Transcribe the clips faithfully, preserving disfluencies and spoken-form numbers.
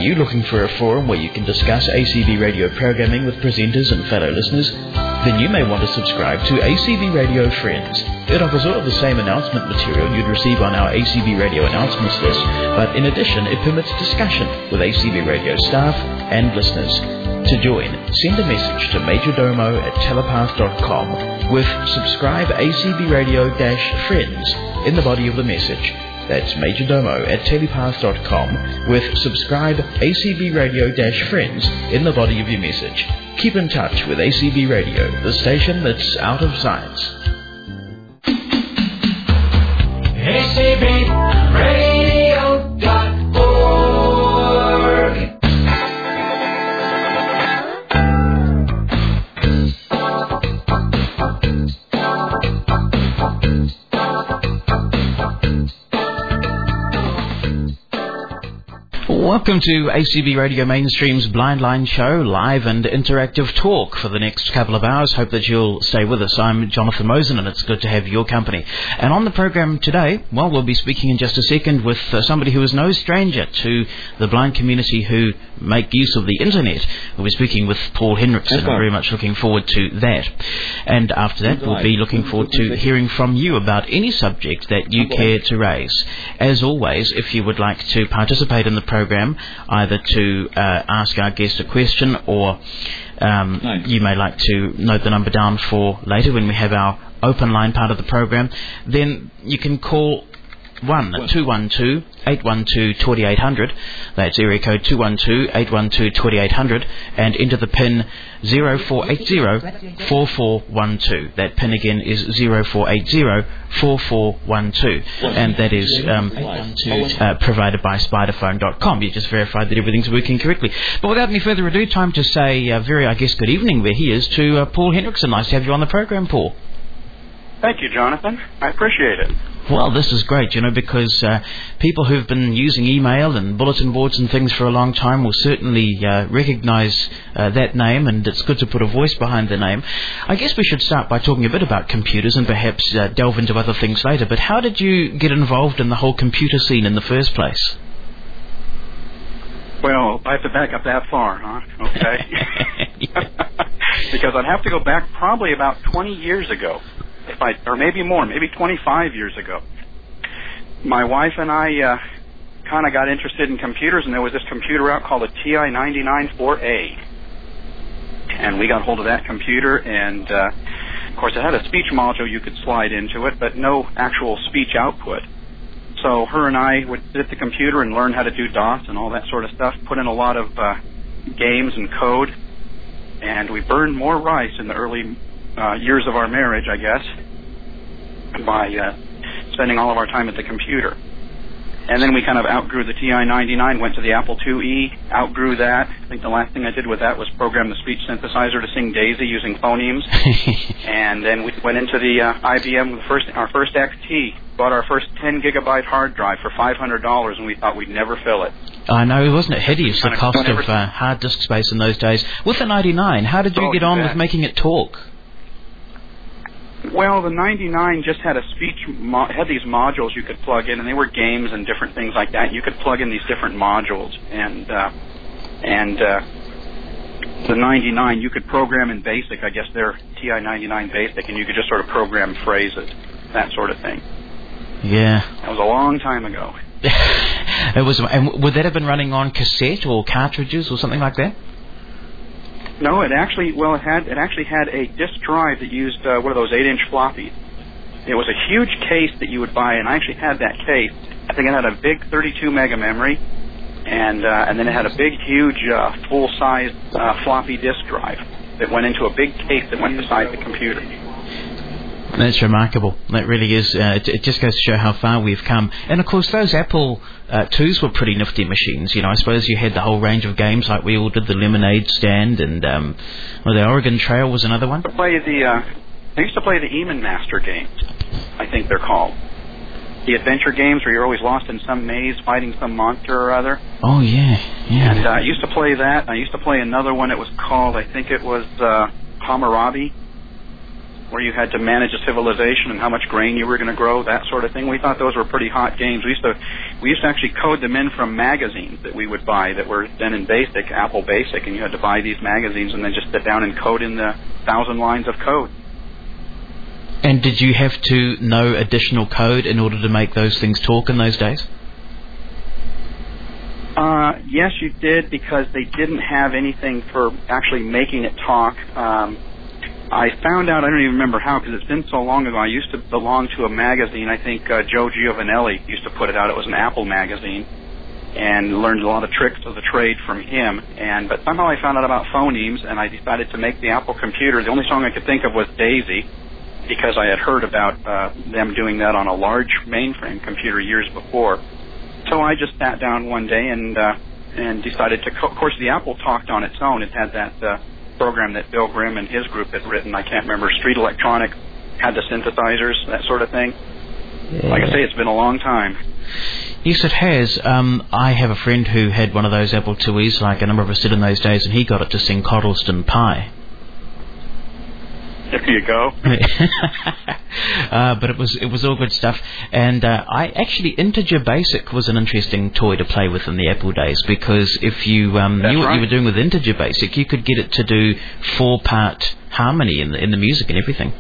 you looking for a forum where you can discuss A C B Radio programming with presenters and fellow listeners? Then you may want to subscribe to A C B Radio Friends. It offers all of the same announcement material you'd receive on our A C B Radio announcements list, but in addition it permits discussion with A C B Radio staff and listeners. To join, send a message to majordomo at telepath dot com with subscribe A C B Radio-Friends in the body of the message. That's majordomo at telepath dot com with subscribe A C B Radio-Friends in the body of your message. Keep in touch with A C B Radio, the station that's out of science. A C B radio dot org. Welcome to A C B Radio Mainstream's Blind Line Show, live and interactive talk for the next couple of hours. Hope that you'll stay with us. I'm Jonathan Mosen, and it's good to have your company. And on the program today, well, we'll be speaking in just a second with uh, somebody who is no stranger to the blind community who make use of the internet. We'll be speaking with Paul Henriksen. I'm very much looking forward to that. And after that, we'll be looking forward to hearing from you about any subject that you care to raise. As always, if you would like to participate in the program, either to uh, ask our guest a question, or um, nice. you may like to note the number down for later when we have our open line part of the program, then you can call one two one two, eight one two, two eight zero zero. That's area code two one two, eight one two, two eight zero zero, and enter the pin zero four eight zero, four four one two. That pin again is zero four eight zero, four four one two, and that is um, uh, provided by spiderphone dot com. You just verified that everything's working correctly. But without any further ado, time to say uh, very, I guess, good evening where he is to uh, Paul Henriksen. Nice to have you on the program, Paul. Thank you, Jonathan. I appreciate it. Well, this is great, you know, because uh, people who've been using email and bulletin boards and things for a long time will certainly uh, recognise uh, that name, and it's good to put a voice behind the name. I guess we should start by talking a bit about computers and perhaps uh, delve into other things later. But how did you get involved in the whole computer scene in the first place? Well, I have to back up that far, huh? Okay. Because I'd have to go back probably about twenty years ago. If I, or maybe more, maybe twenty-five years ago. My wife and I uh, kind of got interested in computers, and there was this computer out called a T I ninety-nine four A. And we got hold of that computer, and uh, of course it had a speech module you could slide into it, but no actual speech output. So her and I would sit at the computer and learn how to do DOS and all that sort of stuff, put in a lot of uh, games and code, and we burned more rice in the early Uh, years of our marriage, I guess, by uh, spending all of our time at the computer. And then we kind of outgrew the T I ninety-nine, went to the Apple two E, outgrew that. I think the last thing I did with that was program the speech synthesizer to sing Daisy using phonemes. And then we went into the uh, I B M, the first, our first X T, bought our first ten gigabyte hard drive for five hundred dollars, and we thought we'd never fill it. I know, wasn't it hideous, the cost of uh, hard disk space in those days? With the ninety-nine, how did you oh, get on with making it talk? Well, the ninety-nine just had a speech, mo- had these modules you could plug in, and they were games and different things like that. You could plug in these different modules, and uh, and uh, the ninety-nine you could program in BASIC. I guess they're T I ninety-nine BASIC, and you could just sort of program phrases, that sort of thing. Yeah, that was a long time ago. It was, and would that have been running on cassette or cartridges or something like that? No, it actually, well, it had it actually had a disk drive that used uh, one of those eight-inch floppies. It was a huge case that you would buy, and I actually had that case. I think it had a big thirty-two mega memory, and uh, and then it had a big, huge, uh, full-size uh, floppy disk drive that went into a big case that went beside the computer. That's remarkable. That really is. Uh, it, it just goes to show how far we've come. And, of course, those Apple uh, twos were pretty nifty machines. You know, I suppose you had the whole range of games like we all did, the Lemonade Stand, and um, well, the Oregon Trail was another one. I, play the, uh, I used to play the Eman Master games, I think they're called. The adventure games where you're always lost in some maze fighting some monster or other. Oh, yeah, yeah. And uh, I used to play that. I used to play another one. It was called, I think it was uh, Hammurabi. where you had to manage a civilization and how much grain you were going to grow, that sort of thing. We thought those were pretty hot games. We used to we used to actually code them in from magazines that we would buy that were then in BASIC, Apple BASIC, and you had to buy these magazines and then just sit down and code in the thousand lines of code. And did you have to know additional code in order to make those things talk in those days? Uh, yes, you did, because they didn't have anything for actually making it talk. Um, I found out, I don't even remember how, because it's been so long ago. I used to belong to a magazine. I think uh, Joe Giovanelli used to put it out. It was an Apple magazine, and learned a lot of tricks of the trade from him. And but somehow I found out about phonemes, and I decided to make the Apple computer. The only song I could think of was Daisy, because I had heard about uh, them doing that on a large mainframe computer years before. So I just sat down one day and uh, and decided to. Co- of course, the Apple talked on its own. It had that uh, program that Bill Grimm and his group had written. I can't remember. Street Electronics had the synthesizers, that sort of thing. Yeah. Like I say, it's been a long time. Yes, it has. Um, I have a friend who had one of those Apple IIes, like a number of us did in those days, and he got it to sing Coddleston Pie. There you go. uh, but it was it was all good stuff. And uh, I actually, Integer Basic was an interesting toy to play with in the Apple days, because if you um, knew what right. you were doing with Integer Basic, you could get it to do four-part harmony in the, in the music and everything.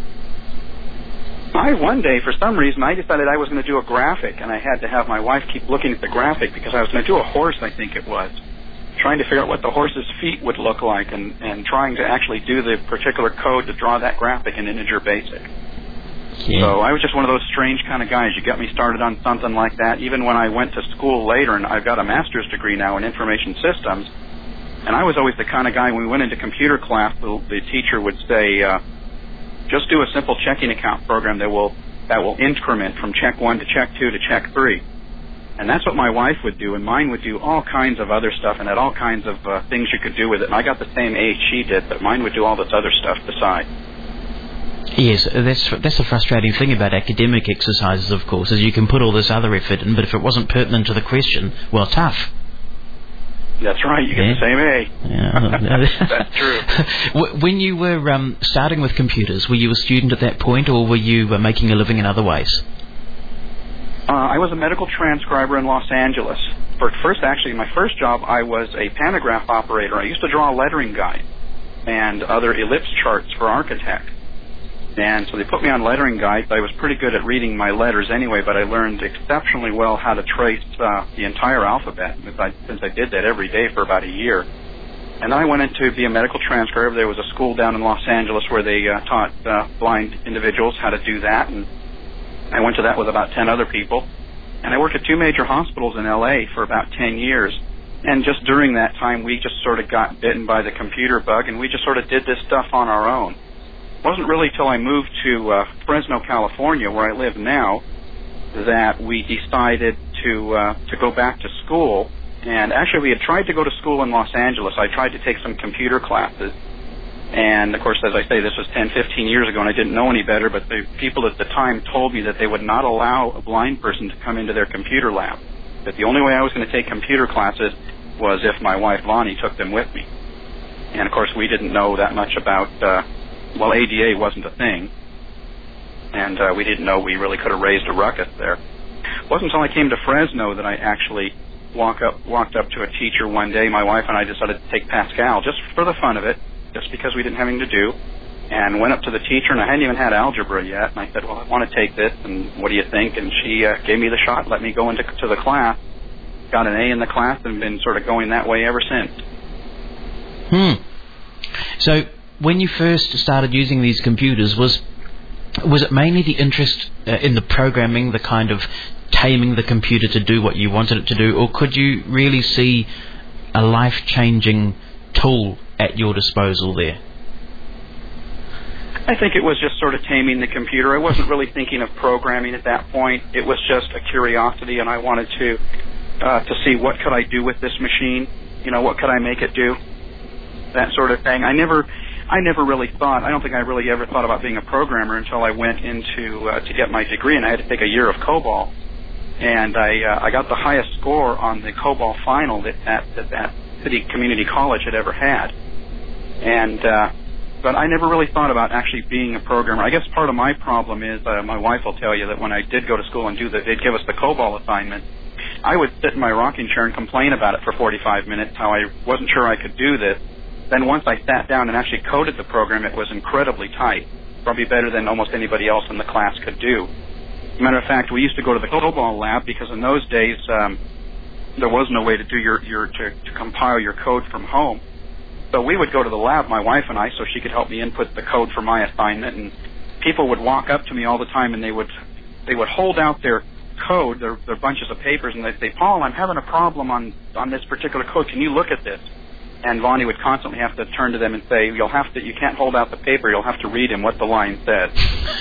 I, one day, for some reason, I decided I was going to do a graphic, and I had to have my wife keep looking at the graphic, because I was going to do a horse, I think it was. Trying to figure out what the horse's feet would look like, and, and trying to actually do the particular code to draw that graphic in Integer Basic. Yeah. So I was just one of those strange kind of guys. You got me started on something like that. Even when I went to school later, and I've got a master's degree now in information systems, and I was always the kind of guy, when we went into computer class, the, the teacher would say, uh, just do a simple checking account program that will that will increment from check one to check two to check three. And that's what my wife would do, and mine would do all kinds of other stuff and had all kinds of uh, things you could do with it. And I got the same age she did, but mine would do all this other stuff beside. Yes, that's that's the frustrating thing about academic exercises, of course, is you can put all this other effort in, but if it wasn't pertinent to the question, well, tough. That's right, you get yeah. the same A. Yeah. That's true. When you were um, starting with computers, were you a student at that point, or were you uh, making a living in other ways? Uh, I was a medical transcriber in Los Angeles. For first, actually, my first job, I was a pantograph operator. I used to draw lettering guides and other ellipse charts for architects. And so they put me on lettering guides. I was pretty good at reading my letters anyway, but I learned exceptionally well how to trace uh, the entire alphabet since I, since I did that every day for about a year. And then I went in to be a medical transcriber. There was a school down in Los Angeles where they uh, taught uh, blind individuals how to do that, and I went to that with about ten other people. And I worked at two major hospitals in L A for about ten years. And just during that time, we just sort of got bitten by the computer bug, and we just sort of did this stuff on our own. It wasn't really till I moved to uh, Fresno, California, where I live now, that we decided to uh, to go back to school. And actually, we had tried to go to school in Los Angeles. I tried to take some computer classes. And, of course, as I say, this was ten, fifteen years ago, and I didn't know any better, but the people at the time told me that they would not allow a blind person to come into their computer lab, that the only way I was going to take computer classes was if my wife, Lonnie, took them with me. And, of course, we didn't know that much about, uh, well, A D A wasn't a thing, and uh, we didn't know we really could have raised a ruckus there. It wasn't until I came to Fresno that I actually walk up, walked up to a teacher one day. My wife and I decided to take Pascal just for the fun of it, just because we didn't have anything to do, and went up to the teacher, and I hadn't even had algebra yet, and I said, well, I want to take this, and what do you think? And she uh, gave me the shot, let me go into to the class, got an A in the class, and been sort of going that way ever since. Hmm. So, when you first started using these computers, was was it mainly the interest uh, in the programming, the kind of taming the computer to do what you wanted it to do, or could you really see a life-changing tool at your disposal there? I think it was just sort of taming the computer. I wasn't really thinking of programming at that point. It was just a curiosity, and I wanted to uh, to see what could I do with this machine. You know, what could I make it do? That sort of thing. I never, I never really thought. I don't think I really ever thought about being a programmer until I went into uh, to get my degree, and I had to take a year of COBOL, and I uh, I got the highest score on the COBOL final that that that, that City Community College had ever had. And uh, but I never really thought about actually being a programmer. I guess part of my problem is, uh, my wife will tell you that when I did go to school and do that, they'd give us the COBOL assignment. I would sit in my rocking chair and complain about it for forty-five minutes, how I wasn't sure I could do this. Then once I sat down and actually coded the program, it was incredibly tight, probably better than almost anybody else in the class could do. Matter of fact, we used to go to the COBOL lab because in those days um, there was no way to do your, your to, to compile your code from home. So we would go to the lab, my wife and I, so she could help me input the code for my assignment. And people would walk up to me all the time, and they would they would hold out their code, their, their bunches of papers, and they'd say, "Paul, I'm having a problem on on this particular code. Can you look at this?" And Vonnie would constantly have to turn to them and say, "You'll have to. You can't hold out the paper. You'll have to read him what the line says."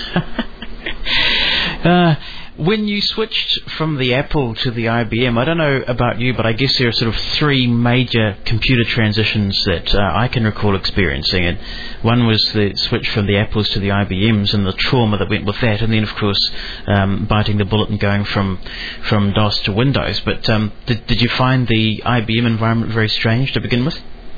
uh, when you switched from the Apple to the I B M, I don't know about you, but I guess there are sort of three major computer transitions that uh, I can recall experiencing. And one was the switch from the Apples to the I B Ms and the trauma that went with that, and then, of course, um, biting the bullet and going from from DOS to Windows. But um, did, did you find the I B M environment very strange to begin with?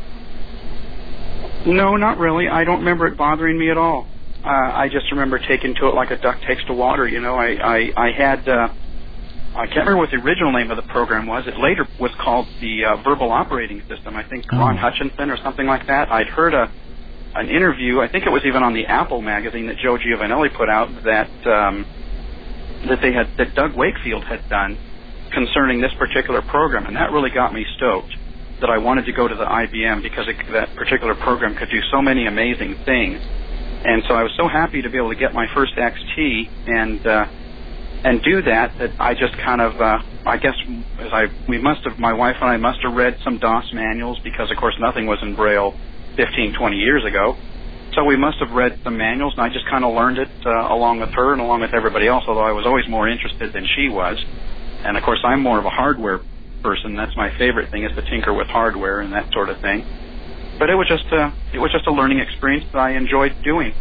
No, not really. I don't remember it bothering me at all. Uh, I just remember taking to it like a duck takes to water. You know, I I, I had uh, I can't remember what the original name of the program was. It later was called the uh, Verbal Operating System. I think Ron oh. Hutchinson or something like that. I'd heard a an interview. I think it was even on the Apple magazine that Joe Giovanelli put out that um, that they had that Doug Wakefield had done concerning this particular program, and that really got me stoked that I wanted to go to the I B M because it, that particular program could do so many amazing things. And so I was so happy to be able to get my first X T and uh, and do that that I just kind of uh, I guess as I we must have my wife and I must have read some DOS manuals because of course nothing was in Braille fifteen, twenty years ago. So we must have read some manuals, and I just kind of learned it uh, along with her and along with everybody else. Although I was always more interested than she was, and of course I'm more of a hardware person. That's my favorite thing is to tinker with hardware and that sort of thing. But it was just a it was just a learning experience that I enjoyed doing.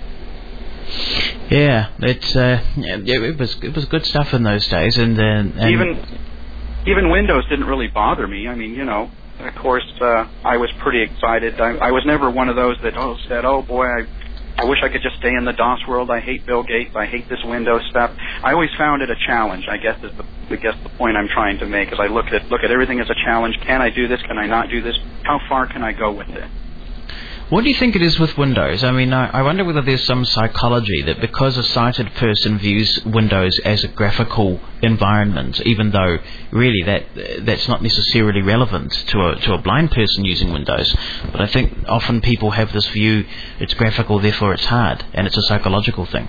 Yeah, it's uh, it was it was good stuff in those days, and then uh, even even Windows didn't really bother me. I mean, you know, of course, uh, I was pretty excited. I, I was never one of those that oh said, oh boy, I I wish I could just stay in the DOS world. I hate Bill Gates. I hate this Windows stuff. I always found it a challenge. I guess is the I guess the point I'm trying to make is I look at look at everything as a challenge. Can I do this? Can I not do this? How far can I go with it? What do you think it is with Windows? I mean, I, I wonder whether there's some psychology that because a sighted person views Windows as a graphical environment, even though really that that's not necessarily relevant to a to a blind person using Windows. But I think often people have this view: it's graphical, therefore it's hard, and it's a psychological thing.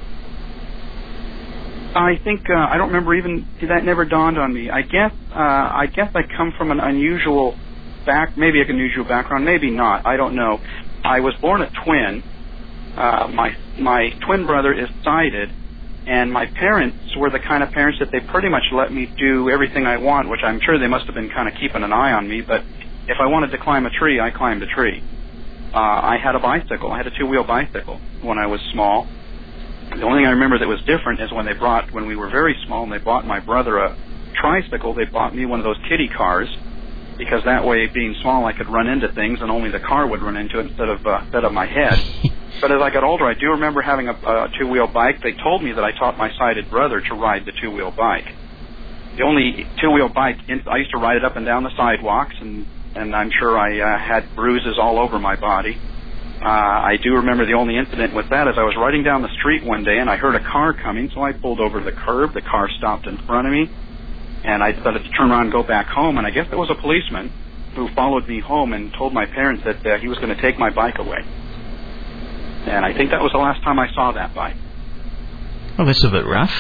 I think uh, I don't remember even that never dawned on me. I guess uh, I guess I come from an unusual. Back, maybe an unusual background, maybe not. I don't know. I was born a twin. Uh, my my twin brother is sighted, and my parents were the kind of parents that they pretty much let me do everything I want, which I'm sure they must have been kind of keeping an eye on me. But if I wanted to climb a tree, I climbed a tree. Uh, I had a bicycle. I had a two-wheel bicycle when I was small. The only thing I remember that was different is when they brought, when we were very small, and they bought my brother a tricycle. They bought me one of those kiddie cars. Because that way, being small, I could run into things, and only the car would run into it instead of uh, instead of my head. But as I got older, I do remember having a, a two-wheel bike. They told me that I taught my sighted brother to ride the two-wheel bike. The only two-wheel bike, in, I used to ride it up and down the sidewalks, and, and I'm sure I uh, had bruises all over my body. Uh, I do remember the only incident with that is I was riding down the street one day, and I heard a car coming, so I pulled over to the curb. The car stopped in front of me. And I decided to turn around and go back home, and I guess there was a policeman who followed me home and told my parents that uh, he was going to take my bike away. And I think that was the last time I saw that bike. Well, that's a bit rough.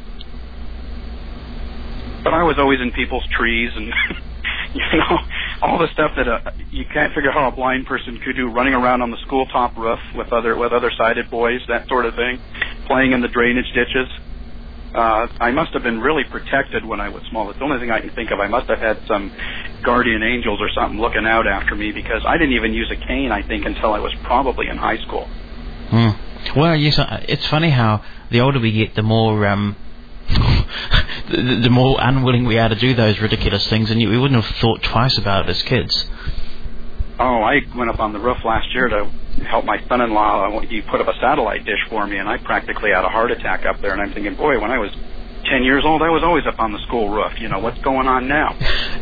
But I was always in people's trees and, you know, all the stuff that uh, you can't figure out how a blind person could do, running around on the school top roof with other with other sighted boys, that sort of thing, playing in the drainage ditches. Uh, I must have been really protected when I was small. It's the only thing I can think of. I must have had some guardian angels or something looking out after me because I didn't even use a cane, I think, until I was probably in high school. Hmm. Well, yes, it's funny how the older we get, the more um, the, the more unwilling we are to do those ridiculous things, and we wouldn't have thought twice about it as kids. Oh, I went up on the roof last year to helped my son-in-law. He put up a satellite dish for me, and I practically had a heart attack up there. And I'm thinking, boy, when I was ten years old, I was always up on the school roof. You know, what's going on now?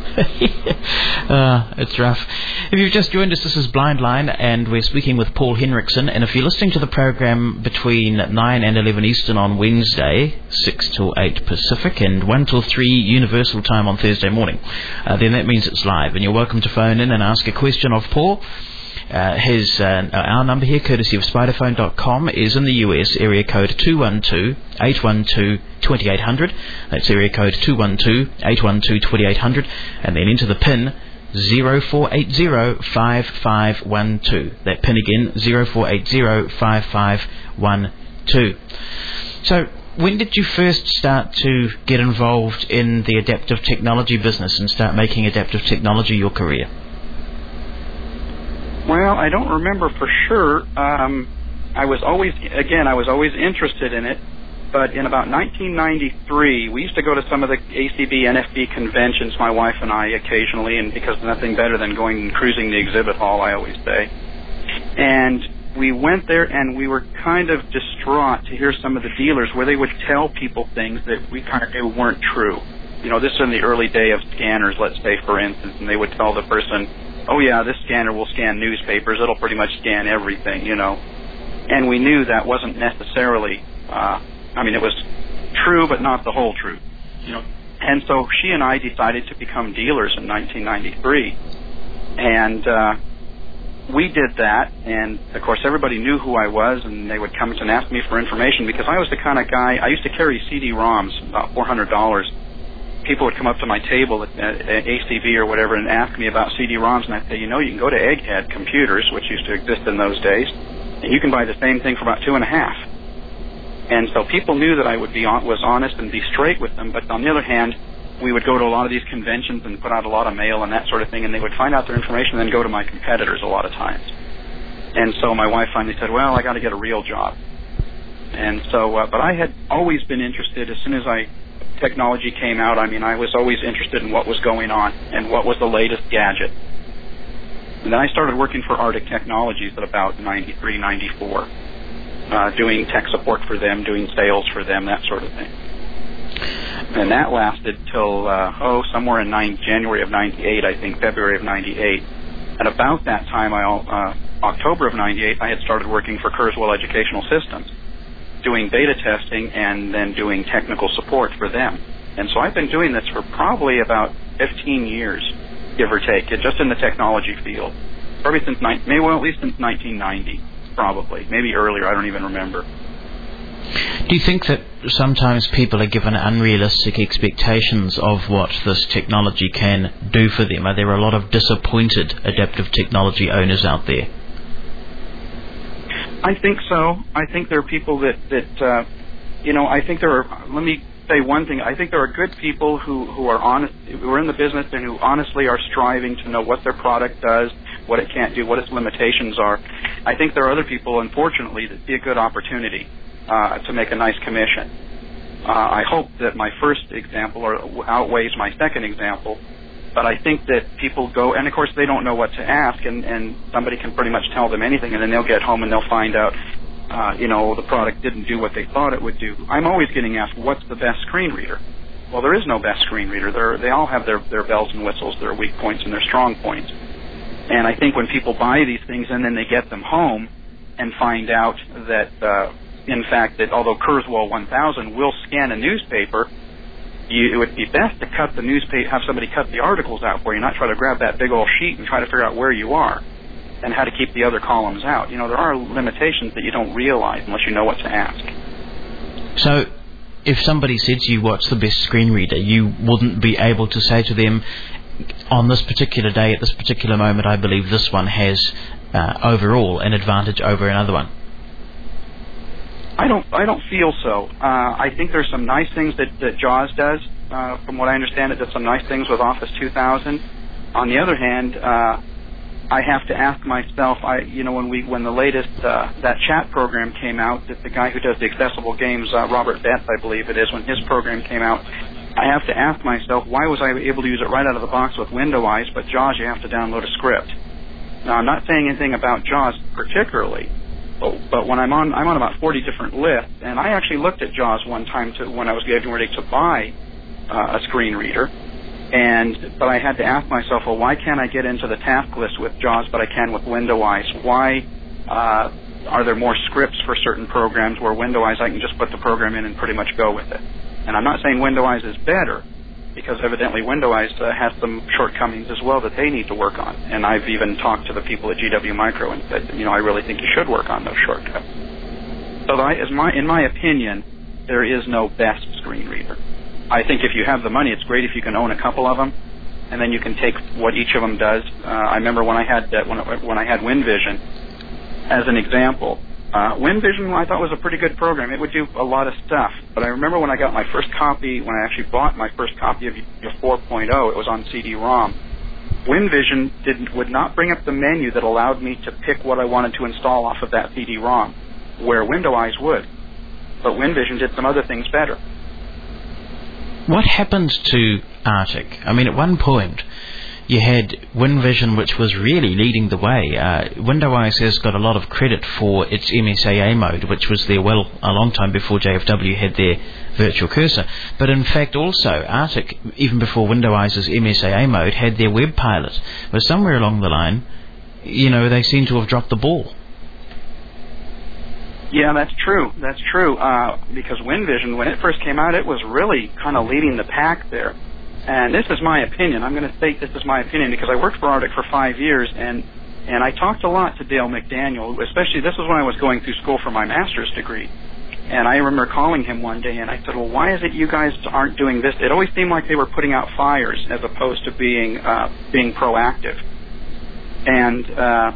uh, it's rough. If you've just joined us, this is Blind Line, and we're speaking with Paul Henriksen. And if you're listening to the program between nine and eleven Eastern on Wednesday, six till eight Pacific, and one till three Universal Time on Thursday morning, uh, then that means it's live. And you're welcome to phone in and ask a question of Paul. Uh, his uh, our number here, courtesy of spiderphone dot com, is in the U S, area code two one two, eight one two, two eight zero zero. That's area code two one two, eight one two, two eight zero zero, and then enter the PIN zero four eight zero, five five one two. That PIN again, zero four eight zero, five five one two. So, when did you first start to get involved in the adaptive technology business and start making adaptive technology your career? Well, I don't remember for sure. Um, I was always, again, I was always interested in it. But in about nineteen ninety-three, we used to go to some of the A C B, N F B conventions, my wife and I, occasionally, and because nothing better than going and cruising the exhibit hall, I always say. And we went there, and we were kind of distraught to hear some of the dealers where they would tell people things that we kind of knew weren't true. You know, this is in the early day of scanners, let's say, for instance, and they would tell the person, oh, yeah, this scanner will scan newspapers. It'll pretty much scan everything, you know. And we knew that wasn't necessarily, uh, I mean, it was true, but not the whole truth, you know. And so she and I decided to become dealers in nineteen ninety-three. And uh, we did that, and, of course, everybody knew who I was, and they would come and ask me for information because I was the kind of guy, I used to carry C D ROMs, about four hundred dollars. People would come up to my table at, at, at A C V or whatever and ask me about C D ROMs, and I'd say, you know, you can go to Egghead Computers, which used to exist in those days, and you can buy the same thing for about two and a half. And so people knew that I would be on, was honest and be straight with them, but on the other hand, we would go to a lot of these conventions and put out a lot of mail and that sort of thing, and they would find out their information and then go to my competitors a lot of times. And so my wife finally said, well, I got to get a real job. And so, uh, but I had always been interested as soon as I technology came out. I mean, I was always interested in what was going on and what was the latest gadget. And then I started working for Arctic Technologies at about ninety-three, ninety-four, uh, doing tech support for them, doing sales for them, that sort of thing. And that lasted till, uh, oh, somewhere in nine, January of ninety-eight, I think, February of ninety-eight. And about that time, I, uh, October of ninety-eight, I had started working for Kurzweil Educational Systems, doing beta testing and then doing technical support for them. And so I've been doing this for probably about fifteen years, give or take, just in the technology field. Probably since, maybe, well, at least since nineteen ninety, probably. Maybe earlier, I don't even remember. Do you think that sometimes people are given unrealistic expectations of what this technology can do for them? Are there a lot of disappointed adaptive technology owners out there? I think so. I think there are people that, that uh, you know, I think there are, let me say one thing. I think there are good people who, who are honest, who are in the business and who honestly are striving to know what their product does, what it can't do, what its limitations are. I think there are other people, unfortunately, that see a good opportunity uh, to make a nice commission. Uh, I hope that my first example or outweighs my second example. But I think that people go, and of course they don't know what to ask, and, and somebody can pretty much tell them anything, and then they'll get home and they'll find out, uh, you know, the product didn't do what they thought it would do. I'm always getting asked, what's the best screen reader? Well, there is no best screen reader. They're, they all have their, their bells and whistles, their weak points and their strong points. And I think when people buy these things and then they get them home and find out that, uh, in fact, that although Kurzweil one thousand will scan a newspaper, You, it would be best to cut the newspaper, have somebody cut the articles out for you, not try to grab that big old sheet and try to figure out where you are and how to keep the other columns out. You know, there are limitations that you don't realize unless you know what to ask. So, if somebody said to you, what's the best screen reader, you wouldn't be able to say to them, on this particular day, at this particular moment, I believe this one has uh, overall an advantage over another one. I don't. I don't feel so. Uh, I think there's some nice things that, that JAWS does. Uh, from what I understand, it does some nice things with Office two thousand. On the other hand, uh, I have to ask myself. I, you know, when we when the latest uh, that chat program came out, that the guy who does the accessible games, uh, Robert Betts, I believe it is, when his program came out, I have to ask myself, why was I able to use it right out of the box with Window Eyes, but JAWS you have to download a script? Now, I'm not saying anything about JAWS particularly, but, but when I'm on, I'm on about forty different lists, and I actually looked at JAWS one time to, when I was getting ready to buy uh, a screen reader, and but I had to ask myself, well, why can't I get into the task list with JAWS, but I can with WindowEyes? Why uh, are there more scripts for certain programs where WindowEyes I can just put the program in and pretty much go with it? And I'm not saying WindowEyes is better, because evidently WindowEyes uh, has some shortcomings as well that they need to work on. And I've even talked to the people at G W Micro and said, you know, I really think you should work on those shortcuts. So I, as my, in my opinion, there is no best screen reader. I think if you have the money, it's great if you can own a couple of them, and then you can take what each of them does. Uh, I remember when I had uh, when, when I had WinVision, as an example, Uh, WinVision I thought was a pretty good program. It would do a lot of stuff. But I remember when I got my first copy, when I actually bought my first copy of four point oh, it was on C D ROM. WinVision didn't, would not bring up the menu that allowed me to pick what I wanted to install off of that C D ROM, where WindowEyes would. But WinVision did some other things better. What happened to Arctic? I mean, at one point, you had WinVision, which was really leading the way. Uh, WindowEyes has got a lot of credit for its M S A A mode, which was there well a long time before J F W had their virtual cursor. But in fact, also, Arctic, even before WindowEyes' M S A A mode, had their web pilot. But somewhere along the line, you know, they seem to have dropped the ball. Yeah, that's true. That's true. Uh, because WinVision, when it first came out, it was really kind of leading the pack there. And this is my opinion. I'm going to state this is my opinion because I worked for Arctic for five years, and and I talked a lot to Dale McDaniel, especially this was when I was going through school for my master's degree. And I remember calling him one day, and I said, well, why is it you guys aren't doing this? It always seemed like they were putting out fires as opposed to being uh, being proactive. And uh,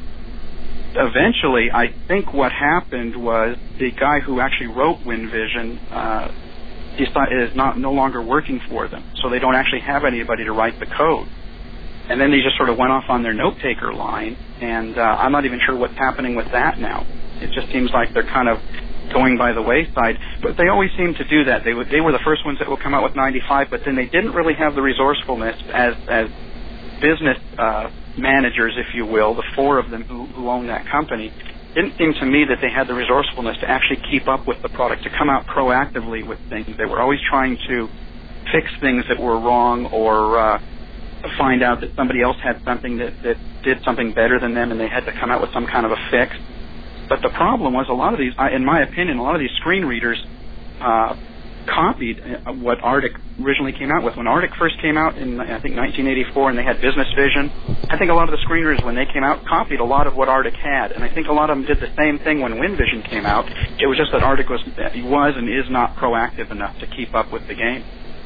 eventually, I think what happened was the guy who actually wrote WinVision uh, is not no longer working for them, so they don't actually have anybody to write the code. And then they just sort of went off on their note-taker line, and uh, I'm not even sure what's happening with that now. It just seems like they're kind of going by the wayside, but they always seem to do that. They would, they were the first ones that would come out with ninety-five, but then they didn't really have the resourcefulness as as business uh, managers, if you will, the four of them who, who own that company. Didn't seem to me that they had the resourcefulness to actually keep up with the product, to come out proactively with things. They were always trying to fix things that were wrong or uh, find out that somebody else had something that, that did something better than them and they had to come out with some kind of a fix. But the problem was a lot of these, in my opinion, a lot of these screen readers uh, copied what Arctic originally came out with. When Arctic first came out in, I think, nineteen eighty-four, and they had Business Vision, I think a lot of the screen readers, when they came out, copied a lot of what Arctic had. And I think a lot of them did the same thing when WinVision came out. It was just that Arctic was, was and is not proactive enough to keep up with the game.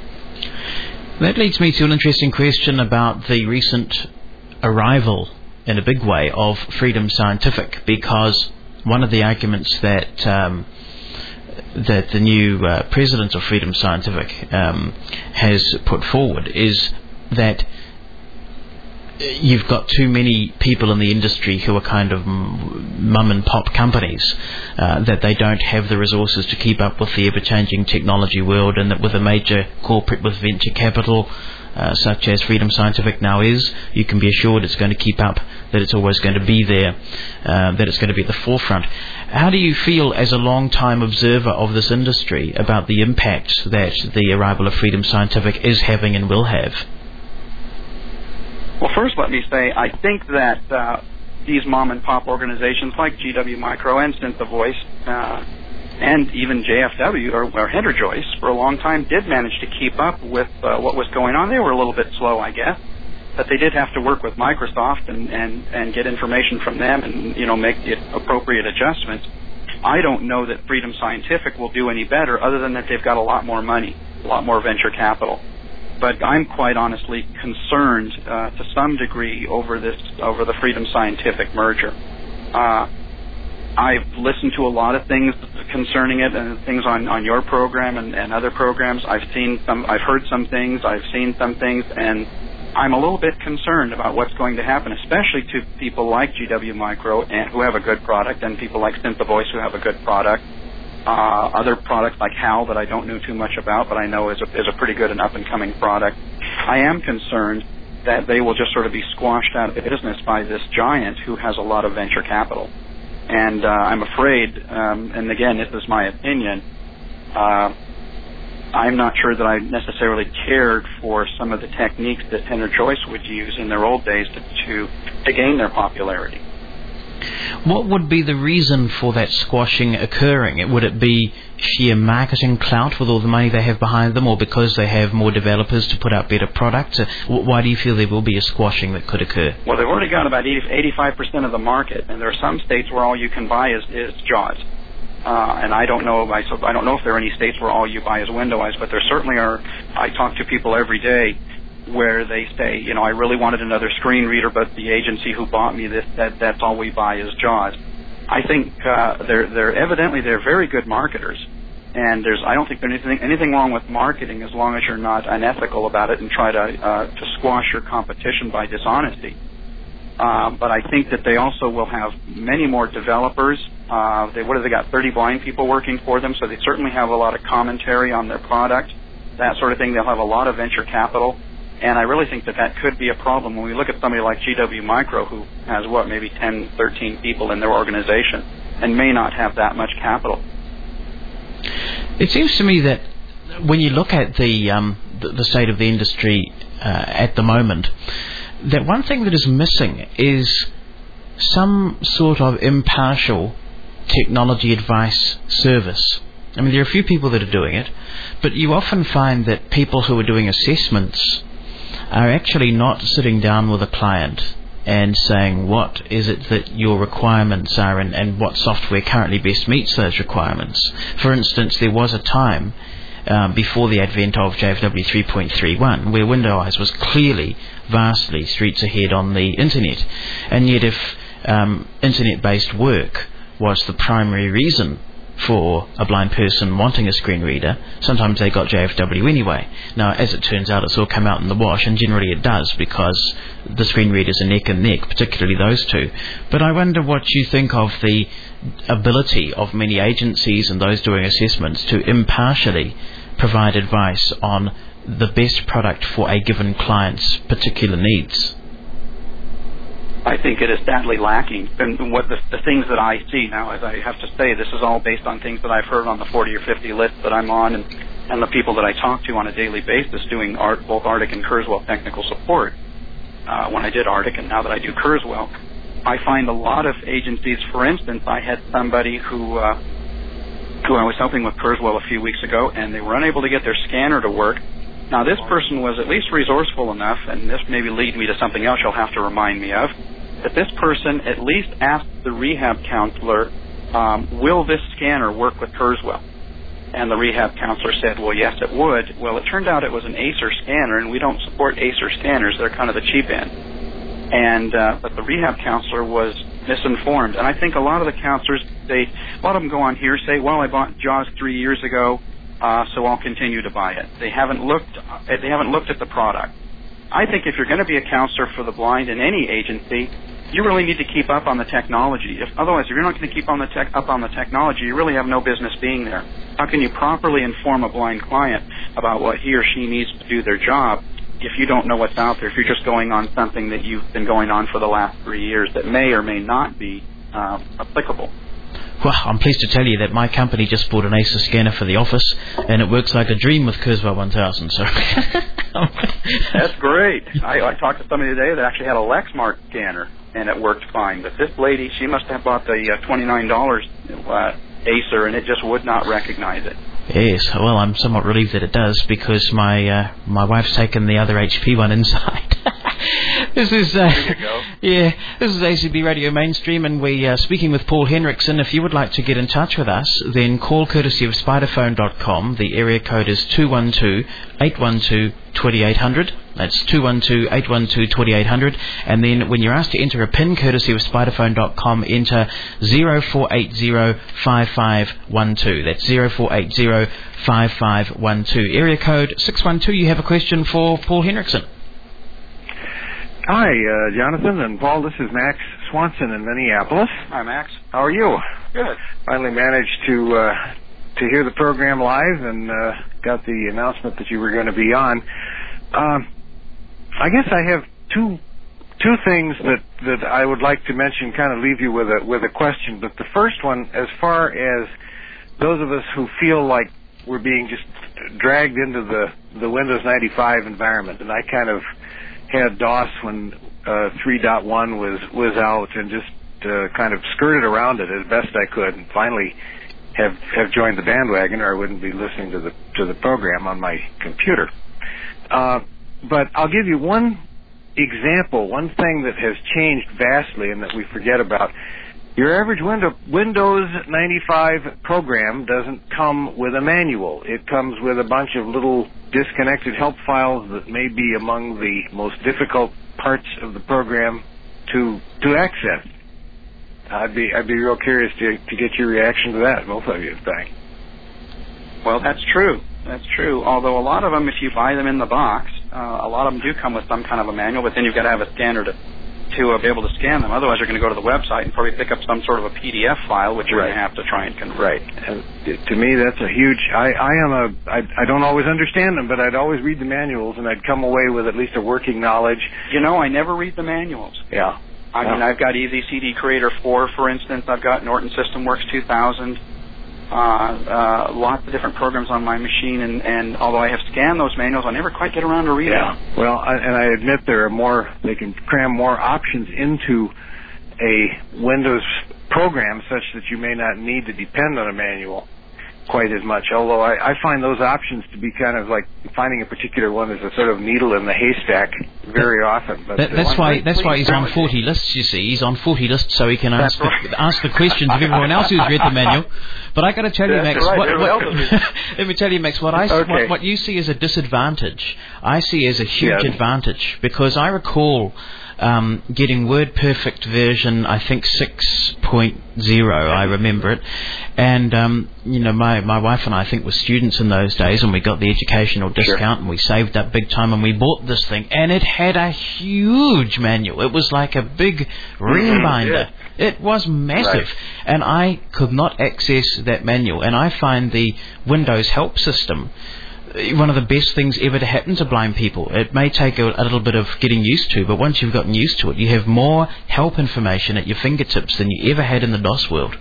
That leads me to an interesting question about the recent arrival, in a big way, of Freedom Scientific, because one of the arguments that um, that the new uh, president of Freedom Scientific um, has put forward is that you've got too many people in the industry who are kind of mum and pop companies, uh, that they don't have the resources to keep up with the ever-changing technology world, and that with a major corporate with venture capital, Uh, such as Freedom Scientific now is, you can be assured it's going to keep up, that it's always going to be there, uh, that it's going to be at the forefront. How do you feel as a long-time observer of this industry about the impact that the arrival of Freedom Scientific is having and will have? Well, first let me say, I think that uh, these mom-and-pop organizations like G W Micro and SyntheVoice, uh, and even J F W or, or Henry Joyce for a long time did manage to keep up with uh, what was going on. They were a little bit slow, I guess, but they did have to work with Microsoft and, and, and get information from them and, you know, make the appropriate adjustments. I don't know that Freedom Scientific will do any better, other than that they've got a lot more money, a lot more venture capital. But I'm quite honestly concerned uh, to some degree over this, over the Freedom Scientific merger. Uh, I've listened to a lot of things concerning it, and things on, on your program and, and other programs. I've seen some, I've heard some things, I've seen some things, and I'm a little bit concerned about what's going to happen, especially to people like G W Micro and who have a good product, and people like SyntheVoice who have a good product. Uh, other products like HAL that I don't know too much about, but I know is a, is a pretty good and up-and-coming product. I am concerned that they will just sort of be squashed out of business by this giant who has a lot of venture capital. And uh, I'm afraid, um, and again, this is my opinion, uh, I'm not sure that I necessarily cared for some of the techniques that EnerChoice would use in their old days to, to, to gain their popularity. What would be the reason for that squashing occurring? Would it be sheer marketing clout with all the money they have behind them, or because they have more developers to put out better products? Why do you feel there will be a squashing that could occur? Well, they've already got about eighty, eighty-five percent of the market, and there are some states where all you can buy is, is JAWS. Uh, and I don't know. I, I don't know if there are any states where all you buy is Window-Eyes, but there certainly are. I talk to people every day where they say, you know, I really wanted another screen reader, but the agency who bought me this, that that's all we buy is JAWS. I think uh, they're they're evidently they're very good marketers, and there's I don't think there's anything anything wrong with marketing as long as you're not unethical about it and try to uh, to squash your competition by dishonesty. Uh, but I think that they also will have many more developers. Uh, they what have they got? thirty blind people working for them, so they certainly have a lot of commentary on their product, that sort of thing. They'll have a lot of venture capital. And I really think that that could be a problem when we look at somebody like G W Micro, who has, what, maybe ten, thirteen people in their organization and may not have that much capital. It seems to me that when you look at the um, the, the state of the industry uh, at the moment, that one thing that is missing is some sort of impartial technology advice service. I mean, there are a few people that are doing it, but you often find that people who are doing assessments are actually not sitting down with a client and saying what is it that your requirements are and, and what software currently best meets those requirements. For instance, there was a time um, before the advent of J F W three point three one where Window-Eyes was clearly vastly streets ahead on the internet, and yet if um, internet-based work was the primary reason for a blind person wanting a screen reader, sometimes they got J F W anyway. Now, as it turns out, it's all come out in the wash, and generally it does, because the screen readers are neck and neck, particularly those two. But I wonder what you think of the ability of many agencies and those doing assessments to impartially provide advice on the best product for a given client's particular needs. I think it is sadly lacking. And what the, the things that I see now, as I have to say, this is all based on things that I've heard on the forty or fifty list that I'm on, and, and the people that I talk to on a daily basis doing art, both Arctic and Kurzweil technical support. Uh, when I did Arctic and now that I do Kurzweil, I find a lot of agencies, for instance, I had somebody who uh, who I was helping with Kurzweil a few weeks ago, and they were unable to get their scanner to work. Now, this person was at least resourceful enough, and this maybe lead me to something else you'll have to remind me of, that this person at least asked the rehab counselor, um, will this scanner work with Kurzweil? And the rehab counselor said, well, yes, it would. Well, it turned out it was an Acer scanner, and we don't support Acer scanners. They're kind of the cheap end. And uh, but the rehab counselor was misinformed. And I think a lot of the counselors, they, a lot of them go on here, say, well, I bought JAWS three years ago, Uh, so I'll continue to buy it. They haven't looked. They haven't looked at the product. I think if you're going to be a counselor for the blind in any agency, you really need to keep up on the technology. If otherwise, if you're not going to keep on the tech, up on the technology, you really have no business being there. How can you properly inform a blind client about what he or she needs to do their job if you don't know what's out there? If you're just going on something that you've been going on for the last three years that may or may not be uh, applicable. Well, I'm pleased to tell you that my company just bought an Acer scanner for the office, and it works like a dream with Kurzweil one thousand. So that's great. I, I talked to somebody today that actually had a Lexmark scanner, and it worked fine. But this lady, she must have bought the uh, twenty-nine dollars uh, Acer, and it just would not recognize it. Yes, well, I'm somewhat relieved that it does, because my uh, my wife's taken the other H P one inside. This is uh, there you go. Yeah, this is A C B Radio Mainstream, and we are speaking with Paul Henriksen. If you would like to get in touch with us, then call courtesy of spiderphone dot com. The area code is two one two, eight one two, two eight zero zero. That's two one two, eight one two, two eight zero zero. And then when you're asked to enter a PIN courtesy of spiderphone dot com, enter zero four eight zero, five five one two. That's zero four eight zero, five five one two. Area code six one two. You have a question for Paul Henriksen. Hi, uh, Jonathan and Paul. This is Max Swanson in Minneapolis. Hi, Max. How are you? Good. Finally managed to uh, to hear the program live and uh, got the announcement that you were going to be on. Um, I guess I have two two things that, that I would like to mention, kind of leave you with a with a question. But the first one, as far as those of us who feel like we're being just dragged into the, the Windows ninety-five environment, and I kind of had DOS when uh, three point one was, was out and just uh, kind of skirted around it as best I could, and finally have have joined the bandwagon, or I wouldn't be listening to the to the program on my computer. Uh, but I'll give you one example, one thing that has changed vastly and that we forget about. Your average window, Windows ninety-five program doesn't come with a manual. It comes with a bunch of little disconnected help files that may be among the most difficult parts of the program to to access. I'd be I'd be real curious to to get your reaction to that, both of you. Thanks. Well, that's true. That's true. Although a lot of them, if you buy them in the box, uh, a lot of them do come with some kind of a manual, but then you've got to have a scanner to to uh, be able to scan them. Otherwise, you're going to go to the website and probably pick up some sort of a P D F file, which you're Right. going to have to try and convert. Right. And to me, that's a huge. I, I am a. I, I don't always understand them, but I'd always read the manuals, and I'd come away with at least a working knowledge. You know, I never read the manuals. Yeah. I yeah. mean, I've got Easy C D Creator four, for instance. I've got Norton System Works two thousand. Uh, uh, lots of different programs on my machine, and, and although I have scanned those manuals, I never quite get around to reading Yeah. them. Well, I, and I admit there are more. They can cram more options into a Windows program, such that you may not need to depend on a manual quite as much. Although I, I find those options to be kind of like finding a particular one is a sort of needle in the haystack very often. But That, that's uh, why that's why he's on forty lists. You see, he's on forty lists so he can ask the, right. ask the questions of everyone else who's read the manual. But I got to tell you, That's Max. right, What, everyone what, else let me tell you, Max. What I Okay. what, what you see as a disadvantage, I see as a huge Yes. advantage, because I recall um, getting WordPerfect version, I think six point oh. I remember it, and um, you know, my my wife and I, I think were students in those days, and we got the educational discount, Sure. and we saved up big time, and we bought this thing, and it had a huge manual. It was like a big ring binder. It was massive, Right. and I could not access that manual. And I find the Windows help system one of the best things ever to happen to blind people. It may take a, a little bit of getting used to, but once you've gotten used to it, you have more help information at your fingertips than you ever had in the DOS world.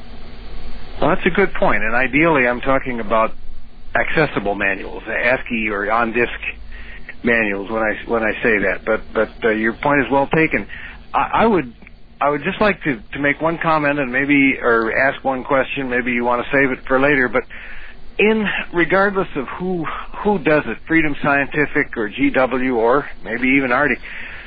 Well, that's a good point. And ideally, I'm talking about accessible manuals, ASCII or on-disk manuals when I when I say that. But but uh, your point is well taken. I, I would I would just like to, to make one comment and maybe or ask one question. Maybe you want to save it for later. But in regardless of who who does it, Freedom Scientific or G W or maybe even Arctic,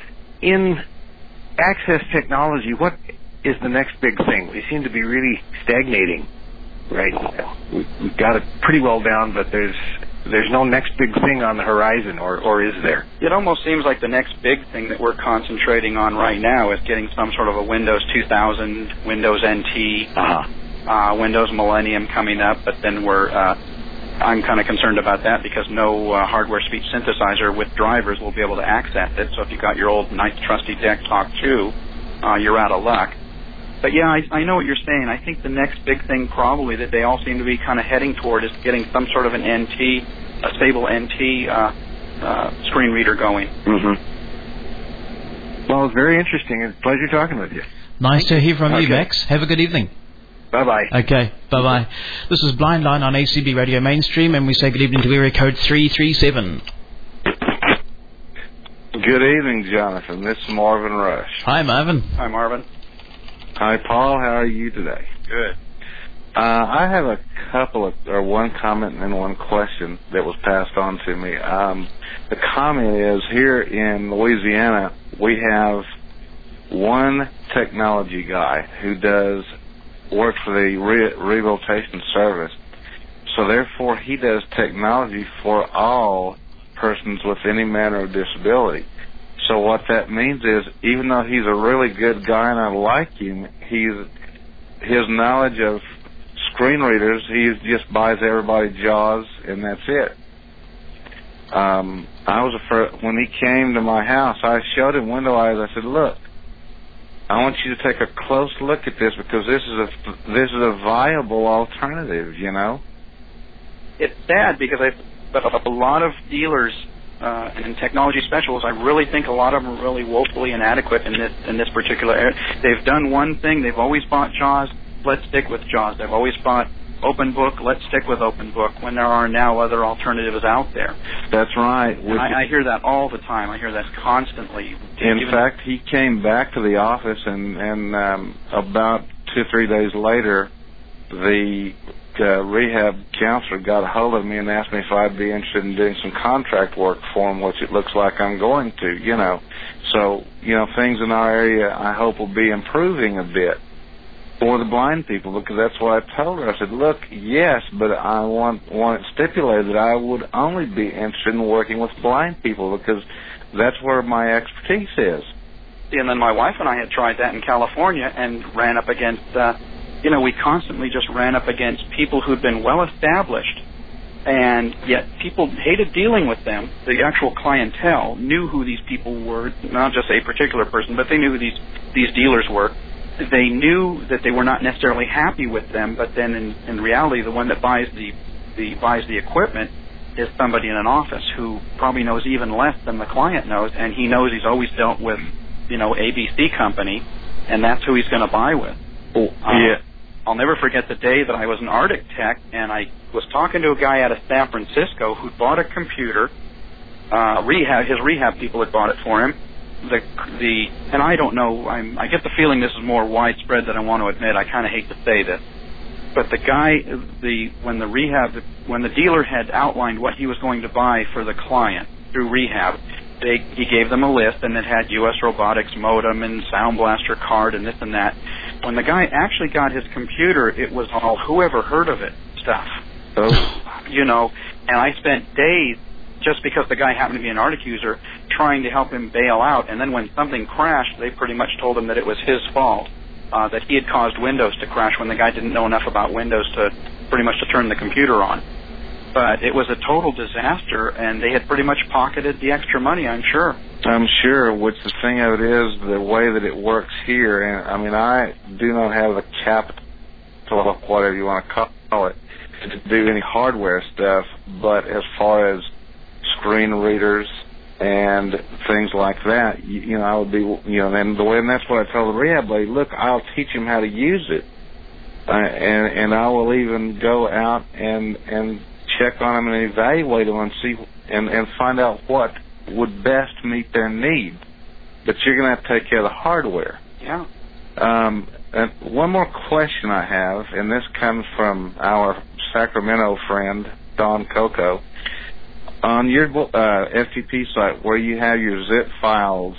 in access technology, what is the next big thing? We seem to be really stagnating right now. We, we've got it pretty well down, but there's there's no next big thing on the horizon, or or is there? It almost seems like the next big thing that we're concentrating on right now is getting some sort of a Windows two thousand, Windows N T, Uh-huh. uh, Windows Millennium coming up, but then we're, uh, I'm kind of concerned about that because no uh, hardware speech synthesizer with drivers will be able to access it. So if you've got your old nice trusty DEC Talk two, uh, you're out of luck. But yeah, I, I know what you're saying. I think the next big thing probably that they all seem to be kind of heading toward is getting some sort of an N T, a stable N T uh, uh, screen reader going. Mm-hmm. Well, it's very interesting. It's a pleasure talking with you. Nice to hear from you, Okay. Max. Have a good evening. Bye-bye. Okay, bye-bye. This is Blind Line on A C B Radio Mainstream, and we say good evening to area code three three seven. Good evening, Jonathan. This is Marvin Rush. Hi, Marvin. Hi, Marvin. Hi, Paul. How are you today? Good. Uh, I have a couple of, or one comment and then one question that was passed on to me. Um, the comment is, here in Louisiana, we have one technology guy who does work for the re- rehabilitation service. So therefore, he does technology for all persons with any manner of disability. So what that means is, even though he's a really good guy and I like him, he's his knowledge of screen readers, he just buys everybody JAWS and that's it. Um, I was afraid, when he came to my house, I showed him Window Eyes. I said, "Look, I want you to take a close look at this because this is a this is a viable alternative, you know." It's sad because I, but a lot of dealers uh, and technology specialists, I really think a lot of them are really woefully inadequate in this in this particular area. They've done one thing. They've always bought JAWS. Let's stick with JAWS. They've always bought Open Book. Let's stick with Open Book when there are now other alternatives out there. That's right. And I, I hear that all the time. I hear that constantly. In Even fact, he came back to the office, and, and um, about two or three days later, the uh, rehab counselor got a hold of me and asked me if I'd be interested in doing some contract work for him, which it looks like I'm going to, you know. So, you know, things in our area I hope will be improving a bit for the blind people, because that's what I told her. I said, look, yes, but I want, want it stipulated that I would only be interested in working with blind people, because that's where my expertise is. And then my wife and I had tried that in California and ran up against, uh, you know, we constantly just ran up against people who'd been well established, and yet people hated dealing with them. The actual clientele knew who these people were, not just a particular person, but they knew who these, these dealers were. They knew that they were not necessarily happy with them, but then in, in reality, the one that buys the, the buys the equipment is somebody in an office who probably knows even less than the client knows, and he knows he's always dealt with, you know, A B C company, and that's who he's going to buy with. Oh, um, yeah. I'll never forget the day that I was an Arctic tech, and I was talking to a guy out of San Francisco who bought a computer. Uh, rehab, his rehab people had bought it for him. The the and I don't know. I'm, I get the feeling this is more widespread than I want to admit. I kind of hate to say this, but the guy, the when the rehab, when the dealer had outlined what he was going to buy for the client through rehab, they he gave them a list, and it had U S Robotics modem and Sound Blaster card and this and that. When the guy actually got his computer, it was all whoever heard of it stuff. Oh. You know, and I spent days, just because the guy happened to be an Arctic user, trying to help him bail out. And then when something crashed, they pretty much told him that it was his fault, uh, that he had caused Windows to crash when the guy didn't know enough about Windows to pretty much to turn the computer on. But it was a total disaster, and they had pretty much pocketed the extra money, I'm sure. I'm sure, which the thing of it is, the way that it works here, and I mean, I do not have the capital, whatever you want to call it, to do any hardware stuff, but as far as screen readers and things like that, you, you know, I would be, you know, and the way, and that's what I told the rehab lady, look, I'll teach him how to use it, uh, and and I will even go out and and check on them and evaluate them and see and and find out what would best meet their need. But you're going to have to take care of the hardware. Yeah. Um, and one more question I have, and this comes from our Sacramento friend Don Coco. On your uh, F T P site, where you have your zip files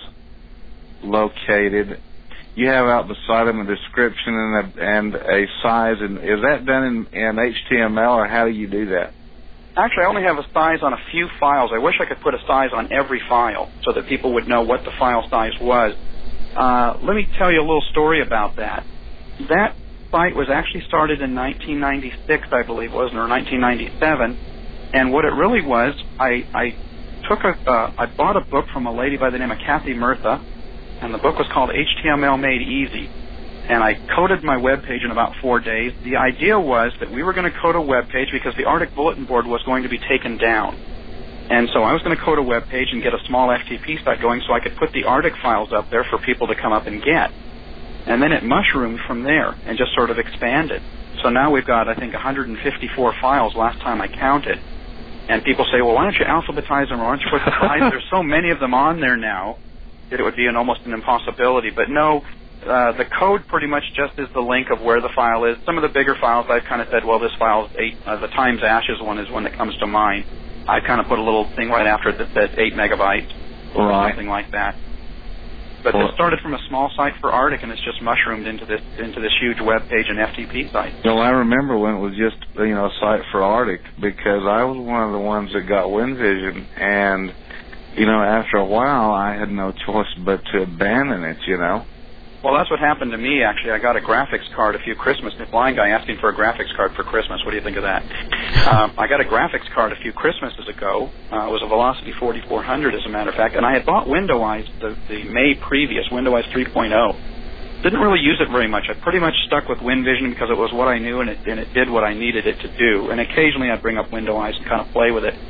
located, you have out beside them a description and a, and a size. And is that done in, in H T M L, or how do you do that? Actually, I only have a size on a few files. I wish I could put a size on every file so that people would know what the file size was. Uh, let me tell you a little story about that. That site was actually started in nineteen ninety-six, I believe it was, or nineteen ninety-seven. And what it really was, I, I took a, uh, I bought a book from a lady by the name of Kathy Murtha, and the book was called H T M L Made Easy. And I coded my web page in about four days. The idea was that we were going to code a web page because the Arctic Bulletin Board was going to be taken down. And so I was going to code a web page and get a small F T P site going so I could put the Arctic files up there for people to come up and get. And then it mushroomed from there and just sort of expanded. So now we've got, I think, one hundred fifty-four files last time I counted. And people say, well, why don't you alphabetize them, or why don't you put the size? There's so many of them on there now that it would be an almost an impossibility. But no, uh, the code pretty much just is the link of where the file is. Some of the bigger files, I've kind of said, well, this file is eight. Uh, the Times Ashes one is one that comes to mind. I kind of put a little thing right after it that says eight megabytes or right. something like that. But Well, this started from a small site for Arctic, and it's just mushroomed into this into this huge web page and F T P site. Well, I remember when it was just, you know, a site for Arctic, because I was one of the ones that got WinVision, and, you know, after a while, I had no choice but to abandon it, you know. Well, that's what happened to me, actually. I got a graphics card a few Christmas. The blind guy asking for a graphics card for Christmas. What do you think of that? um, I got a graphics card a few Christmases ago. Uh, it was a Velocity forty-four hundred, as a matter of fact. And I had bought Windowize the, the May previous, Windowize three point oh. Didn't really use it very much. I pretty much stuck with WinVision because it was what I knew, and it, and it did what I needed it to do. And occasionally I'd bring up Windowize and kind of play with it.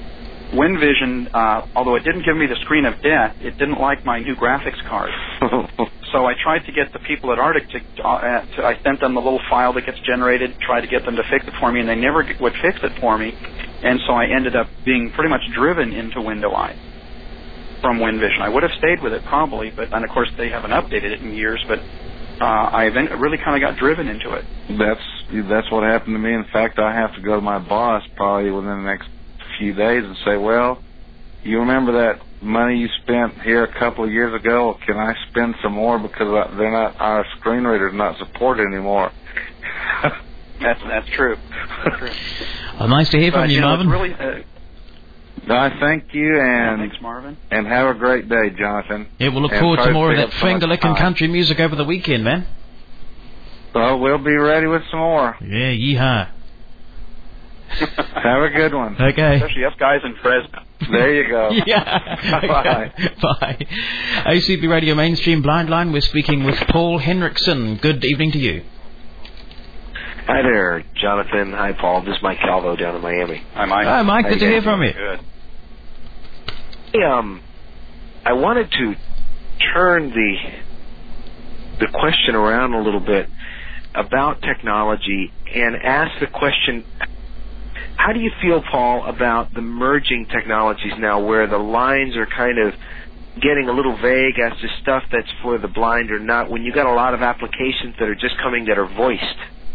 WinVision, uh, although it didn't give me the screen of death, it didn't like my new graphics card. So I tried to get the people at Arctic to, uh, to, I sent them the little file that gets generated, tried to get them to fix it for me, and they never would fix it for me. And so I ended up being pretty much driven into WindowEye from WinVision. I would have stayed with it probably, but and of course they haven't updated it in years, but uh, I really kind of got driven into it. That's that's what happened to me. In fact, I have to go to my boss probably within the next few days and say, well, you remember that money you spent here a couple of years ago? Can I spend some more because they're not, our screen reader's not supported anymore? that's that's true. That's true. Well, nice to hear from but, you, you know, Marvin. Really, uh, I thank you, and thanks, Marvin. And have a great day, Jonathan. Yeah, we'll look and forward to more of to that finger-licking country music over the weekend, man. Well, we'll be ready with some more. Yeah, yeehaw. Have a good one. Okay. Especially us guys in Fresno. There you go. Yeah. Bye. Bye. A C B Radio Mainstream Blind Line. We're speaking with Paul Henriksen. Good evening to you. Hi there, Jonathan. Hi, Paul. This is Mike Calvo down in Miami. Hi, Mike. Hi, Mike. Good to hear from you. Good. Hey, um, I wanted to turn the the question around a little bit about technology and ask the question, how do you feel, Paul, about the merging technologies now where the lines are kind of getting a little vague as to stuff that's for the blind or not, when you got a lot of applications that are just coming that are voiced?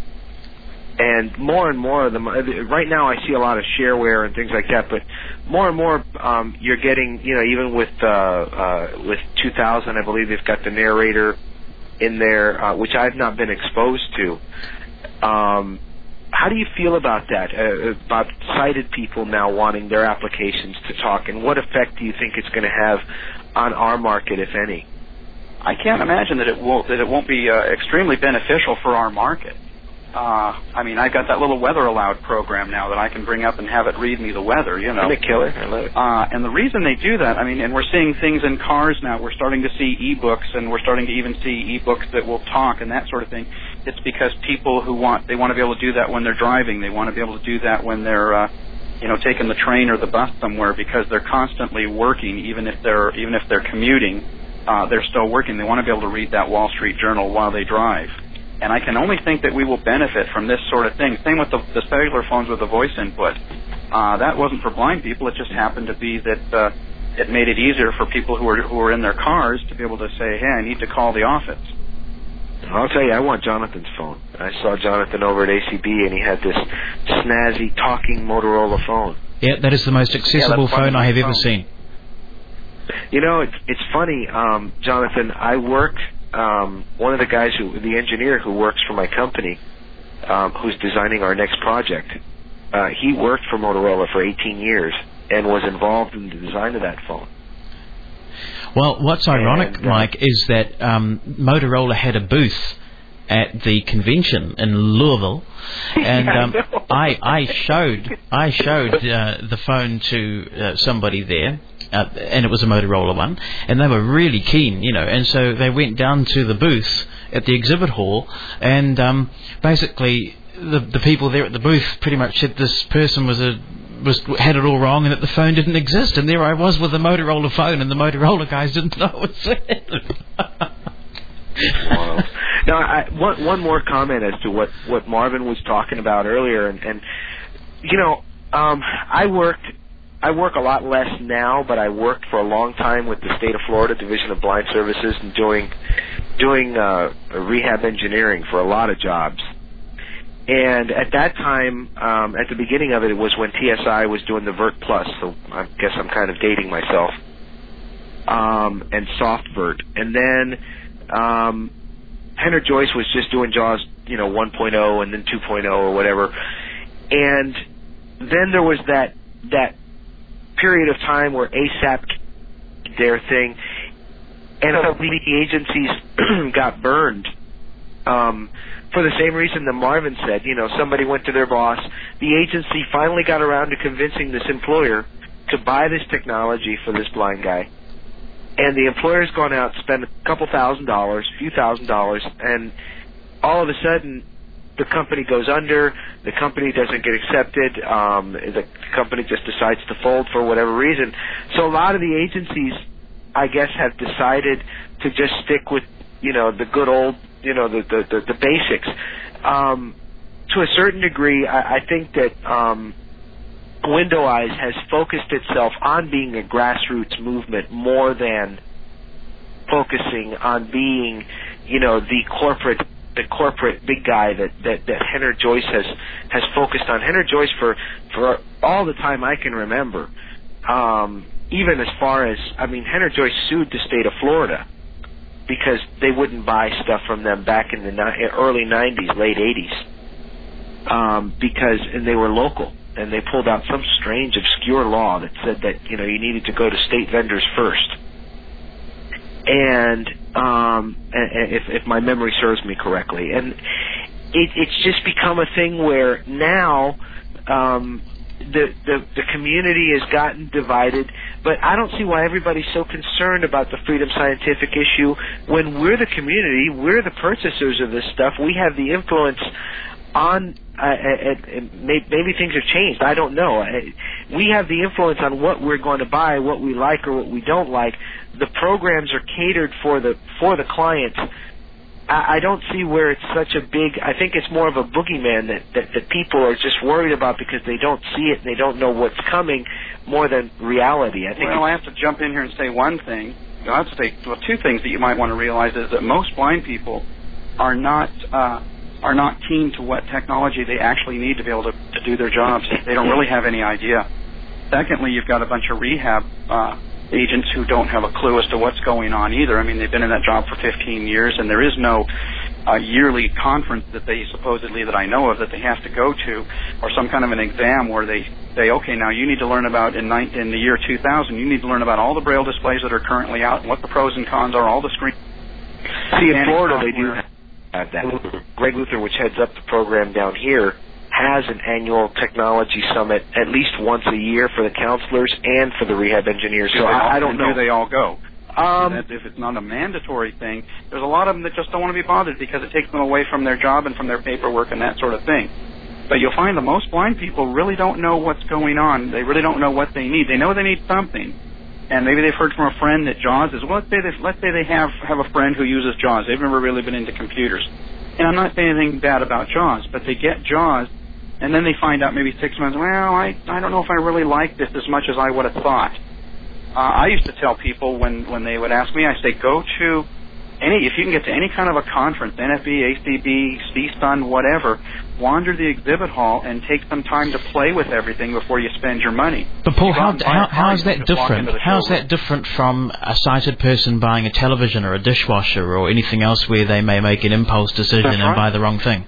And more and more of them, right now I see a lot of shareware and things like that, but more and more um, you're getting, you know, even with uh, uh, with two thousand, I believe they've got the narrator in there, uh, which I've not been exposed to. Um, how do you feel about that, uh, about sighted people now wanting their applications to talk, and what effect do you think it's going to have on our market, if any? I can't imagine that it won't that it won't be uh, extremely beneficial for our market. Uh, I mean, I've got that little Weather Aloud program now that I can bring up and have it read me the weather, you know. I'm a killer. I love it. Uh, and the reason they do that, I mean, and we're seeing things in cars now. We're starting to see e-books, and we're starting to even see e-books that will talk and that sort of thing. It's because people who want, they want to be able to do that when they're driving. They want to be able to do that when they're, uh, you know, taking the train or the bus somewhere, because they're constantly working, even if they're even if they're commuting. Uh, they're still working. They want to be able to read that Wall Street Journal while they drive. And I can only think that we will benefit from this sort of thing. Same with the, the cellular phones with the voice input. Uh, that wasn't for blind people. It just happened to be that uh, it made it easier for people who are who are in their cars to be able to say, hey, I need to call the office. I'll tell you, I want Jonathan's phone. I saw Jonathan over at A C B, and he had this snazzy talking Motorola phone. Yeah, that is the most accessible yeah, phone I have ever phone. seen. You know, it's, it's funny, um, Jonathan, I worked... Um, one of the guys, who, the engineer who works for my company, um, who's designing our next project, uh, he worked for Motorola for eighteen years and was involved in the design of that phone. Well, what's ironic, and, uh, Mike, is that um, Motorola had a booth at the convention in Louisville, and um, I, I showed I showed uh, the phone to uh, somebody there. Uh, and it was a Motorola one, and they were really keen, you know, and so they went down to the booth at the exhibit hall, and um, basically the the people there at the booth pretty much said this person was a was had it all wrong and that the phone didn't exist, and there I was with a Motorola phone, and the Motorola guys didn't know it was it. Wow. Now, I, one one more comment as to what what Marvin was talking about earlier, and, and you know, um, I worked. I work a lot less now, but I worked for a long time with the State of Florida Division of Blind Services and doing doing uh, rehab engineering for a lot of jobs. And at that time, um, at the beginning of it, it was when T S I was doing the Vert Plus, so I guess I'm kind of dating myself, um, and Soft Vert. And then um, Henry Joyce was just doing JAWS, you know, one point oh and then two point oh or whatever. And then there was that that period of time where ASAP did their thing, and the agencies got burned um, for the same reason that Marvin said. You know, somebody went to their boss. The agency finally got around to convincing this employer to buy this technology for this blind guy, and the employer's gone out, spent a couple thousand dollars, a few thousand dollars, and all of a sudden the company goes under, the company doesn't get accepted, um, the company just decides to fold for whatever reason. So a lot of the agencies, I guess, have decided to just stick with, you know, the good old, you know, the the, the, the basics. Um, to a certain degree, I, I think that um, Windowize has focused itself on being a grassroots movement more than focusing on being, you know, the corporate the corporate big guy that, that, that Henner Joyce has, has focused on. Henner Joyce, for, for all the time I can remember, um, even as far as, I mean, Henner Joyce sued the state of Florida because they wouldn't buy stuff from them back in the ni- early nineties, late eighties, um, because, and they were local, and they pulled out some strange, obscure law that said that, you know, you needed to go to state vendors first. And um, if, if my memory serves me correctly, and it, it's just become a thing where now um, the, the the community has gotten divided. But I don't see why everybody's so concerned about the Freedom Scientific issue when we're the community, we're the purchasers of this stuff. We have the influence on. Uh, uh, uh, maybe things have changed. I don't know. Uh, we have the influence on what we're going to buy, what we like or what we don't like. The programs are catered for the for the clients. I, I don't see where it's such a big. I think it's more of a boogeyman that, that that people are just worried about because they don't see it and they don't know what's coming, more than reality. I think. Well, I have to jump in here and say one thing. I have to say well, two things that you might want to realize is that most blind people are not. Uh, are not keen to what technology they actually need to be able to, to do their jobs. They don't really have any idea. Secondly, you've got a bunch of rehab uh, agents who don't have a clue as to what's going on either. I mean, they've been in that job for fifteen years, and there is no uh, yearly conference that they supposedly, that I know of, that they have to go to, or some kind of an exam where they say, okay, now you need to learn about, in, ni- in the year two thousand, you need to learn about all the Braille displays that are currently out and what the pros and cons are, all the screen. See, in Florida, they do have that. Greg Luther, which heads up the program down here, has an annual technology summit at least once a year for the counselors and for the rehab engineers. So I, I don't know. Do they all go? Um, if it's not a mandatory thing, there's a lot of them that just don't want to be bothered because it takes them away from their job and from their paperwork and that sort of thing. But you'll find that most blind people really don't know what's going on. They really don't know what they need. They know they need something. And maybe they've heard from a friend that JAWS is, well, let's say they, let's say they have, have a friend who uses JAWS. They've never really been into computers. And I'm not saying anything bad about JAWS, but they get JAWS, and then they find out maybe six months, well, I, I don't know if I really like this as much as I would have thought. Uh, I used to tell people when, when they would ask me, I say, go to any, if you can get to any kind of a conference, N F B, A C B, C S U N, whatever, wander the exhibit hall and take some time to play with everything before you spend your money. But Paul, how, how, how is that different? How is that different from a sighted person buying a television or a dishwasher or anything else where they may make an impulse decision That's and right. buy the wrong thing?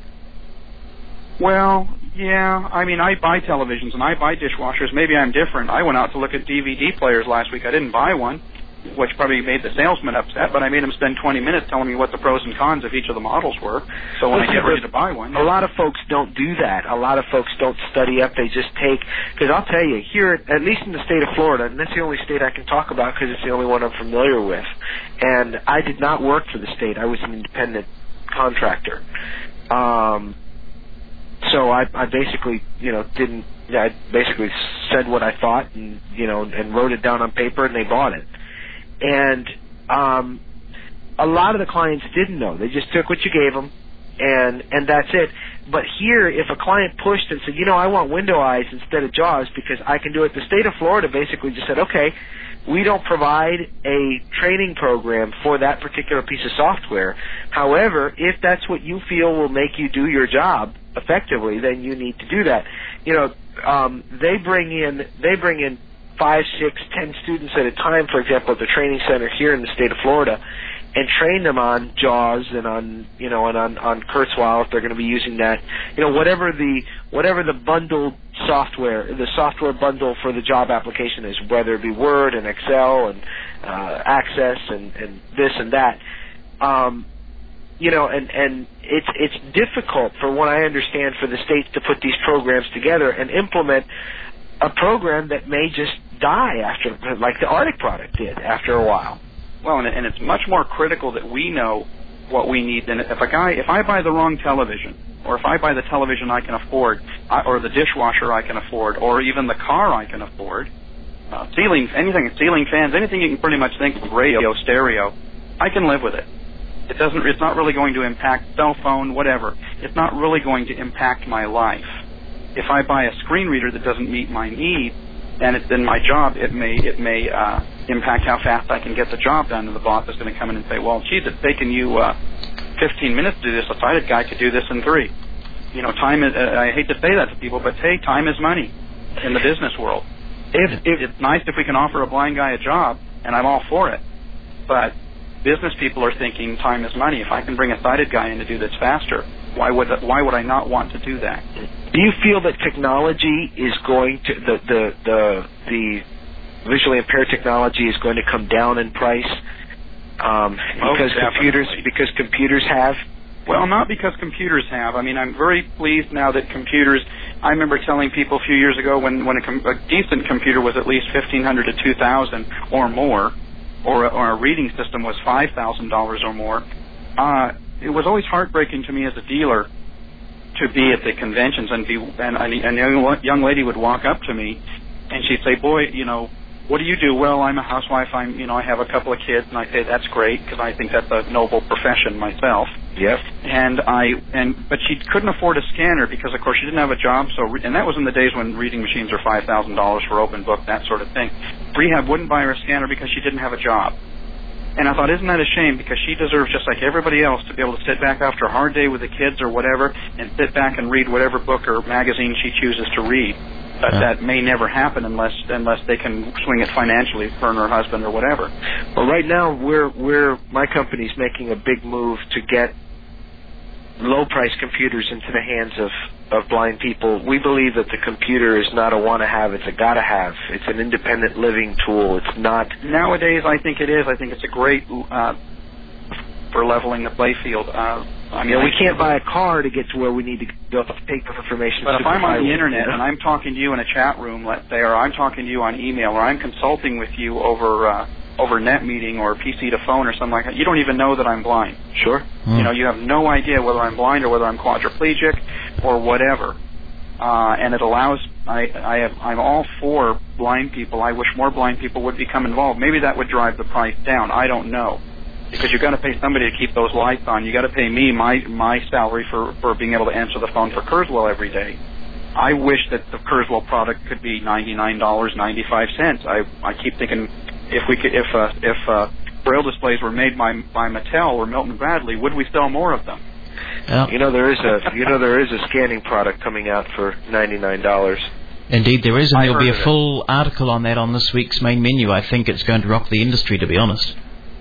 Well, yeah, I mean, I buy televisions and I buy dishwashers. Maybe I'm different. I went out to look at D V D players last week. I didn't buy one, which probably made the salesman upset, but I made him spend twenty minutes telling me what the pros and cons of each of the models were. So when well, I get ready to buy one... A lot of folks don't do that. A lot of folks don't study up. They just take... Because I'll tell you, here, at least in the state of Florida, and that's the only state I can talk about because it's the only one I'm familiar with, and I did not work for the state. I was an independent contractor. Um... So I, I basically, you know, didn't. I basically said what I thought, and you know, and wrote it down on paper, and they bought it. And um, a lot of the clients didn't know; they just took what you gave them, and and that's it. But here, if a client pushed and said, you know, I want Windowize instead of JAWS because I can do it, the state of Florida basically just said, okay, we don't provide a training program for that particular piece of software. However, if that's what you feel will make you do your job effectively, then you need to do that. You know, um, they bring in they bring in five, six, ten students at a time, for example, at the training center here in the state of Florida, and train them on JAWS and on you know and on on Kurzweil if they're going to be using that. You know, whatever the whatever the bundled software, the software bundle for the job application is, whether it be Word and Excel and uh, Access and, and this and that. Um, You know, and, and it's it's difficult, for what I understand, for the states to put these programs together and implement a program that may just die after, like the Arctic product did, after a while. Well, and, and it's much more critical that we know what we need than if a guy, if I buy the wrong television, or if I buy the television I can afford, I, or the dishwasher I can afford, or even the car I can afford, uh, ceiling, anything, ceiling fans, anything you can pretty much think of, radio, stereo, I can live with it. It doesn't. It's not really going to impact cell phone, whatever. It's not really going to impact my life. If I buy a screen reader that doesn't meet my need, and it's in my job, it may it may uh, impact how fast I can get the job done. And the boss is going to come in and say, "Well, geez, it's taken you uh, fifteen minutes to do this. A sighted guy could do this in three." You know, time is. Uh, I hate to say that to people, but hey, time is money in the business world. If, if it's nice if we can offer a blind guy a job, and I'm all for it, but business people are thinking time is money. If I can bring a sighted guy in to do this faster, why would why would I not want to do that? Do you feel that technology is going to the the the, the visually impaired technology is going to come down in price um, because oh, computers because computers have? Well, not because computers have. I mean, I'm very pleased now that computers. I remember telling people a few years ago when when a, com- a decent computer was at least fifteen hundred to two thousand or more. Or a, or a reading system was five thousand dollars or more. Uh, it was always heartbreaking to me as a dealer to be at the conventions and be and a, a young lady would walk up to me and she'd say, "Boy, you know, what do you do?" "Well, I'm a housewife. I'm, you know, I have a couple of kids." And I say, "That's great," because I think that's a noble profession myself. Yep. And I and but she couldn't afford a scanner because, of course, she didn't have a job. So and that was in the days when reading machines are five thousand dollars for open book, that sort of thing. Rehab wouldn't buy her a scanner because she didn't have a job. And I thought, isn't that a shame? Because she deserves, just like everybody else, to be able to sit back after a hard day with the kids or whatever and sit back and read whatever book or magazine she chooses to read. But yeah. That may never happen unless unless they can swing it financially for her and her husband or whatever. Well, right now, we're we're my company's making a big move to get low-price computers into the hands of, of blind people. We believe that the computer is not a want-to-have, it's a got-to-have. It's an independent living tool. It's not... Nowadays, I think it is. I think it's a great uh, for leveling the playfield. Uh, I mean, you know, we can't buy a car to get to where we need to go to take the information. But if I'm on the Internet and I'm talking to you in a chat room, let's say, or I'm talking to you on email, or I'm consulting with you over... Uh, over net meeting or P C to phone or something like that, you don't even know that I'm blind. Sure. Mm. You know, you have no idea whether I'm blind or whether I'm quadriplegic or whatever. Uh, and it allows, I, I have, I'm all for blind people. I wish more blind people would become involved. Maybe that would drive the price down. I don't know. Because you've got to pay somebody to keep those lights on. You've got to pay me my, my salary for, for being able to answer the phone for Kurzweil every day. I wish that the Kurzweil product could be ninety-nine dollars and ninety-five cents. I, I keep thinking, if we could, if uh, if uh, braille displays were made by by Mattel or Milton Bradley, would we sell more of them? Yeah. You know there is a you know there is a scanning product coming out for ninety-nine dollars. Indeed, there is, and I there'll be a it. full article on that on this week's main menu. I think it's going to rock the industry, to be honest.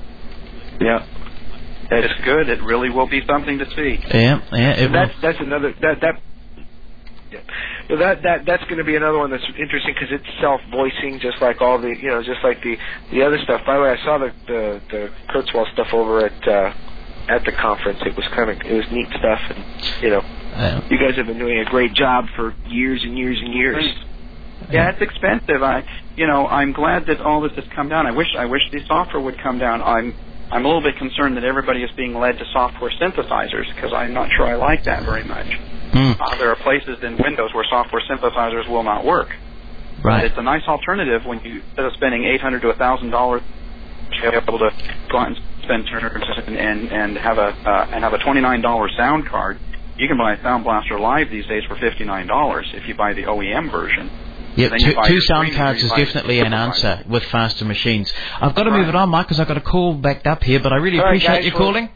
Yeah, it's good. It really will be something to see. Yeah, yeah. It that's will. that's another that that. Yeah. Well, that that that's going to be another one that's interesting because it's self-voicing, just like all the you know, just like the the other stuff. By the way, I saw the the, the Kurzweil stuff over at uh, at the conference. It was kind of it was neat stuff, and you know, yeah. You guys have been doing a great job for years and years and years. Yeah, it's expensive. I you know I'm glad that all this has come down. I wish I wish the software would come down. I'm I'm a little bit concerned that everybody is being led to software synthesizers because I'm not sure I like that very much. Mm. Uh, there are places in Windows where software synthesizers will not work. Right. But it's a nice alternative when you, instead of spending eight hundred to a thousand dollars, you're able to go out and spend and and, and have a uh, and have a twenty nine dollar sound card. You can buy a Sound Blaster Live these days for fifty nine dollars if you buy the O E M version. Yep, two, two sound cards is definitely an answer with faster machines. I've got to right. move it on, Mike, because I've got a call backed up here, but I really All appreciate right, guys, you well, calling.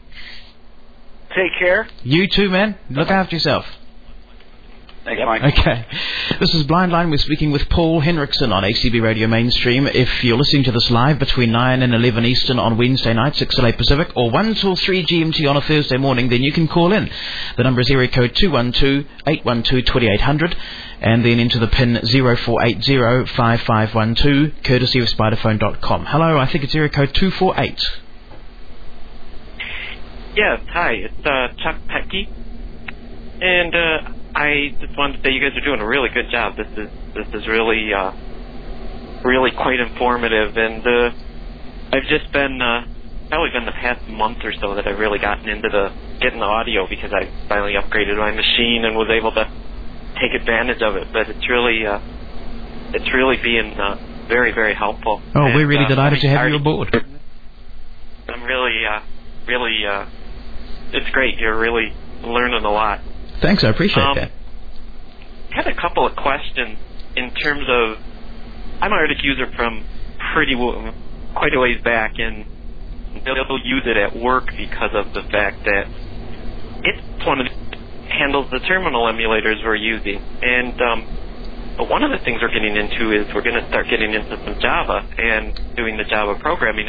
Take care. You too, man. Look Bye-bye. after yourself. Thanks, Mike. Okay. This is Blind Line. We're speaking with Paul Henriksen on A C B Radio Mainstream. If you're listening to this live between nine and eleven Eastern on Wednesday night, six till eight Pacific, or one till three G M T on a Thursday morning, then you can call in. The number is area code two one two, eight one two, two eight zero zero, and then into the pin zero four eight zero, five five one two, courtesy of spiderphone dot com. Hello, I think it's area code two four eight. Yes, hi, it's uh, Chuck Petke, and uh, I just wanted to say you guys are doing a really good job. This is this is really uh, really quite informative, and uh, I've just been uh, probably been the past month or so that I've really gotten into the getting the audio because I finally upgraded my machine and was able to take advantage of it. But it's really, uh, it's really being uh, very, very helpful. Oh, and, we're really uh, delighted to have already, you aboard. I'm really, uh, really, uh, it's great. You're really learning a lot. Thanks, I appreciate um, that. I had a couple of questions in terms of, I'm an Arctic user from pretty quite a ways back, and they'll use it at work because of the fact that it's one of the, handles the terminal emulators we're using. And um, but one of the things we're getting into is we're going to start getting into some Java and doing the Java programming.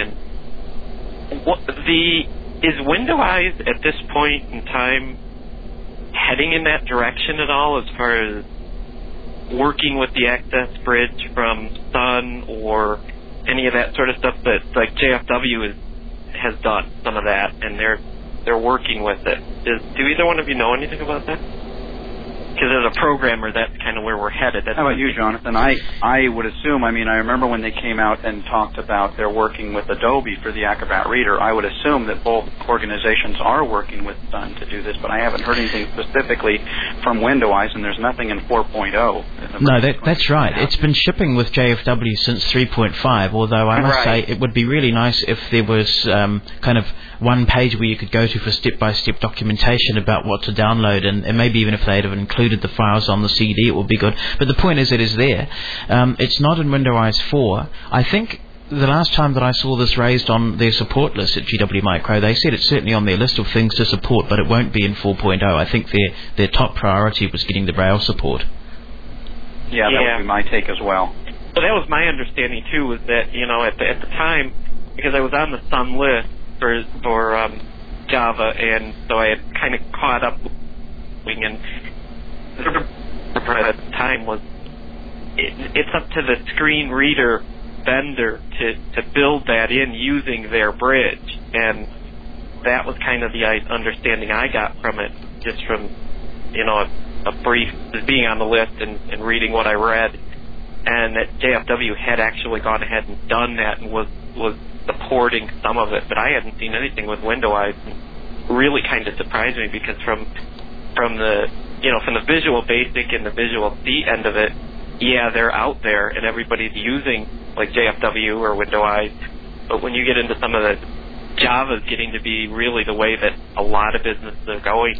And what the is Windowize at this point in time heading in that direction at all, as far as working with the access bridge from Sun or any of that sort of stuff that like J F W is, has done some of that, and they're they're working with it. Does, do either one of you know anything about that? Because as a programmer, that's kind of where we're headed. That's How about you, Jonathan? I, I would assume, I mean, I remember when they came out and talked about they're working with Adobe for the Acrobat Reader, I would assume that both organizations are working with Sun to do this, but I haven't heard anything specifically from Windowize, and there's nothing in four point oh. No, that, that's right. It's been shipping with J F W since three point five, although I must right. say it would be really nice if there was um, kind of one page where you could go to for step-by-step documentation about what to download, and, and maybe even if they'd have included the files on the C D, it would be good. But the point is, it is there. Um, it's not in Windowize four. I think the last time that I saw this raised on their support list at G W Micro, they said it's certainly on their list of things to support, but it won't be in four point oh. I think their their top priority was getting the Braille support. Yeah, that yeah. would be my take as well. Well, that was my understanding too. Was that you know at the at the time, because I was on the Sun list for for um, Java, and so I had kind of caught up with and at the time was it, it's up to the screen reader vendor to, to build that in using their bridge, and that was kind of the understanding I got from it, just from you know a, a brief just being on the list and, and reading what I read, and that J F W had actually gone ahead and done that and was was supporting some of it, but I hadn't seen anything with Windowize. Really kind of surprised me, because from from the you know from the Visual Basic and the Visual C end of it, yeah, they're out there and everybody's using like J F W or Windowize. But when you get into some of the Java's getting to be really the way that a lot of businesses are going,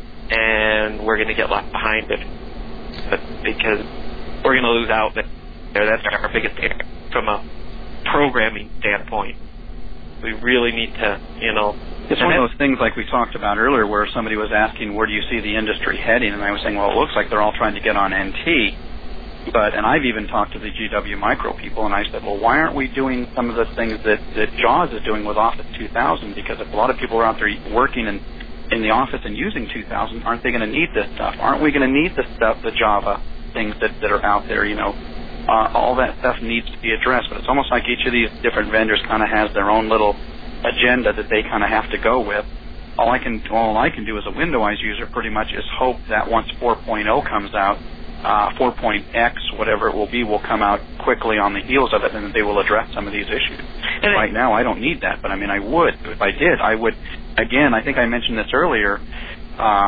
and we're going to get left behind it, but because we're going to lose out there. That's our biggest area from a programming standpoint. We really need to, you know. It's one of those things like we talked about earlier where somebody was asking, where do you see the industry heading? And I was saying, well, it looks like they're all trying to get on N T. But, and I've even talked to the G W Micro people, and I said, well, why aren't we doing some of the things that, that JAWS is doing with Office two thousand? Because if a lot of people are out there working in, in the office and using two thousand, aren't they going to need this stuff? Aren't we going to need the stuff, the Java things that, that are out there, you know? Uh, all that stuff needs to be addressed, but it's almost like each of these different vendors kind of has their own little agenda that they kind of have to go with. All I can all I can do as a Windowize user pretty much is hope that once four point oh comes out, uh, four point X, whatever it will be, will come out quickly on the heels of it, and they will address some of these issues. And right now, I don't need that, but I mean, I would. If I did, I would. Again, I think I mentioned this earlier, uh,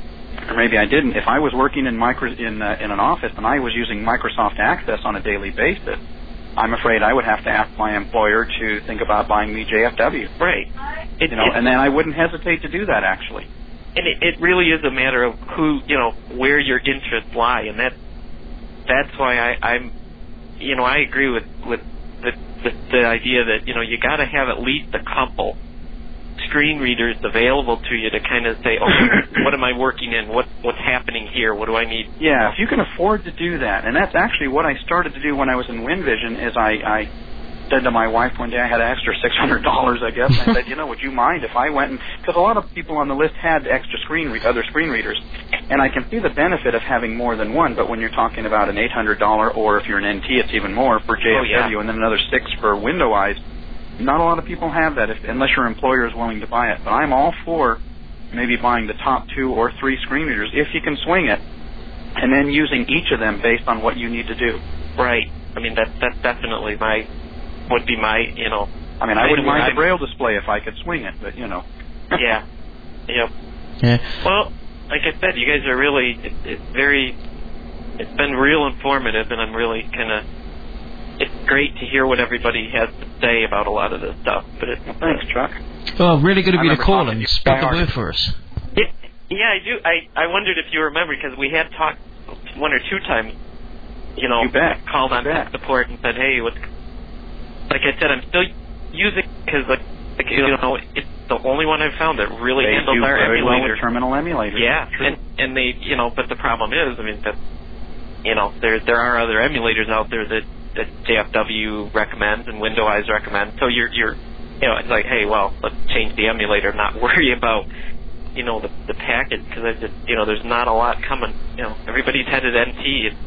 or maybe I didn't. If I was working in micro in uh, in an office and I was using Microsoft Access on a daily basis, I'm afraid I would have to ask my employer to think about buying me J F W. Right. It, you know, it, and then I wouldn't hesitate to do that, actually. And it, it really is a matter of who, you know, where your interests lie, and that that's why I, I'm, you know, I agree with with the, the the idea that you know you got to have at least a couple screen readers available to you to kind of say, oh, what am I working in? What what's happening here? What do I need? Yeah, if you can afford to do that, and that's actually what I started to do when I was in WinVision, is I, I said to my wife one day, I had an extra six hundred dollars, I guess, and I said, you know, would you mind if I went and, because a lot of people on the list had extra screen, re- other screen readers, and I can see the benefit of having more than one, but when you're talking about an eight hundred dollars, or if you're an N T, it's even more for J F W, oh, yeah. and then another six for Windowize. Not a lot of people have that, if, unless your employer is willing to buy it. But I'm all for maybe buying the top two or three screen readers, if you can swing it, and then using each of them based on what you need to do. Right. I mean, that that's definitely my, would be my, you know. I mean, I wouldn't mind the Braille display if I could swing it, but, you know. Yeah. Yep. Yeah. Well, like I said, you guys are really, it, it's very, it's been real informative, and I'm really kind of, it's great to hear what everybody has to say about a lot of this stuff. But it's, well, thanks, Chuck. Well, really good of I you to remember call talking and to you. spread the I word for us. it, yeah, I do. I, I wondered if you remember, because we had talked one or two times, you know, You bet. called You on bet. tech support and said, hey, what's, like I said, I'm still using it because, like, like, you know, it's the only one I've found that really They handles do our very well emulator. with terminal emulators. Yeah, True. and and they, you know, but the problem is, I mean, that, you know, there there are other emulators out there that, that J F W recommends and Windows recommends. So you're you're, you know, it's like, hey, well, let's change the emulator, not worry about, you know, the the package, because I just, you know, there's not a lot coming. You know, everybody's headed N T. It,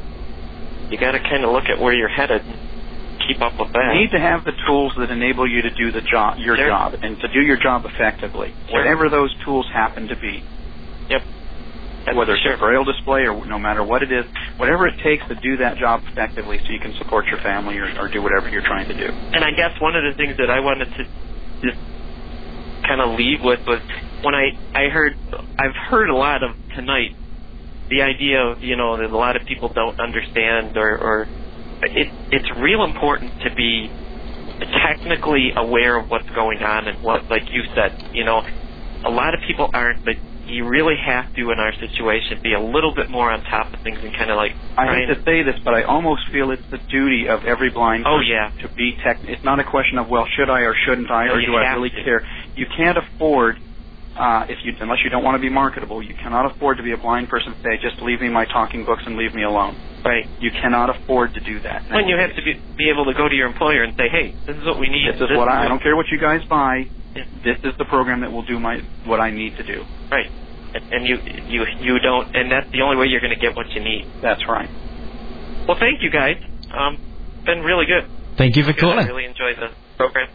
you got to kind of look at where you're headed. Keep up with that. You need to have the tools that enable you to do the job, your Sure. job, and to do your job effectively, Sure. whatever those tools happen to be. Yep. That's Whether it's sure. a braille display or no matter what it is, whatever it takes to do that job effectively, so you can support your family or, or do whatever you're trying to do. And I guess one of the things that I wanted to just kind of leave with was when I I heard I've heard a lot of tonight the idea of, you know, that a lot of people don't understand, or, or it it's real important to be technically aware of what's going on, and what, like you said, you know, a lot of people aren't, but you really have to, in our situation, be a little bit more on top of things and kind of like. I hate to say this, but I almost feel it's the duty of every blind Oh person yeah. to be tech. It's not a question of, well, should I or shouldn't I, No, or you do I have really to. care? You can't afford, uh, if you unless you don't want to be marketable, you cannot afford to be a blind person and say, just leave me my talking books and leave me alone. Right. You cannot afford to do that. When you have to be, be able to go to your employer and say, hey, this is what we need. This is what I, I don't care what you guys buy. Yeah. This is the program that will do my what I need to do. Right. And, and you you you don't, and that's the only way you're going to get what you need. That's right. Well, thank you guys. Um, been really good. Thank you for Good. calling. I really enjoyed the program.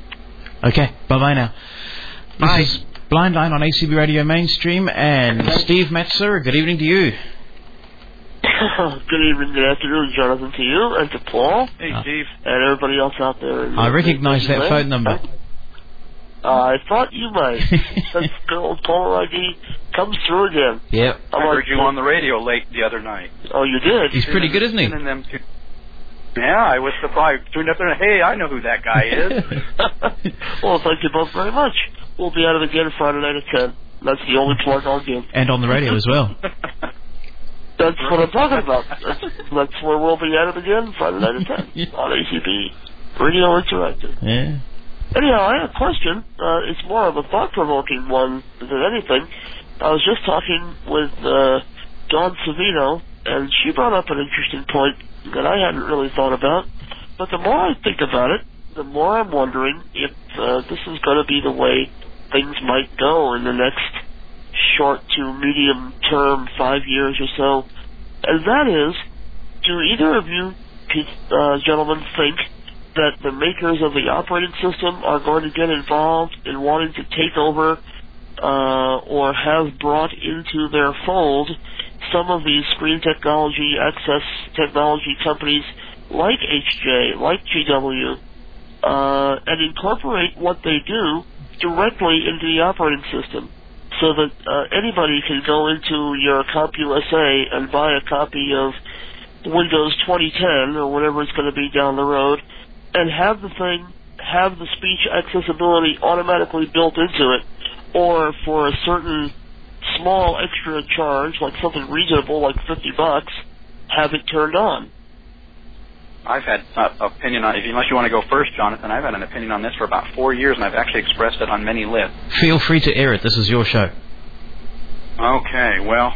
Okay, bye-bye now. Bye. This is Blind Line on A C B Radio Mainstream, and Steve Metzer, good evening to you. Good evening, good afternoon, Jonathan, to you and to Paul. Hey, Uh, Steve. And everybody else out there. in I the- recognize the that land. phone number. Uh, I thought you might. Since good old caller I D comes through again. Yep. I I'm heard like, you on the radio late the other night. Oh, you did? He's pretty good, isn't he? And them two. Yeah, I was surprised. Tuned up there, and, hey, I know who that guy is. Well, thank you both very much. We'll be at it again Friday night at ten. That's the only plug I'll give. And on the radio as well. That's what I'm talking about. That's, that's where we'll be at it again Friday night at ten on A C B Radio Interactive. Yeah. Anyhow, I have a question. Uh, it's more of a thought-provoking one than anything. I was just talking with uh, Dawn Savino, and she brought up an interesting point that I hadn't really thought about. But the more I think about it, the more I'm wondering if uh, this is going to be the way things might go in the next short to medium term, five years or so. And that is, do either of you uh, gentlemen think that the makers of the operating system are going to get involved in wanting to take over uh, or have brought into their fold some of these screen technology, access technology companies like H J, like G W, uh, and incorporate what they do directly into the operating system, so that uh, anybody can go into your CompUSA and buy a copy of Windows twenty ten or whatever it's going to be down the road, and have the thing, have the speech accessibility automatically built into it, or for a certain small extra charge, like something reasonable, like fifty bucks, have it turned on. I've had uh, opinion on, unless you want to go first, Jonathan, I've had an opinion on this for about four years, and I've actually expressed it on many lists. Feel free to air it. This is your show. Okay, well,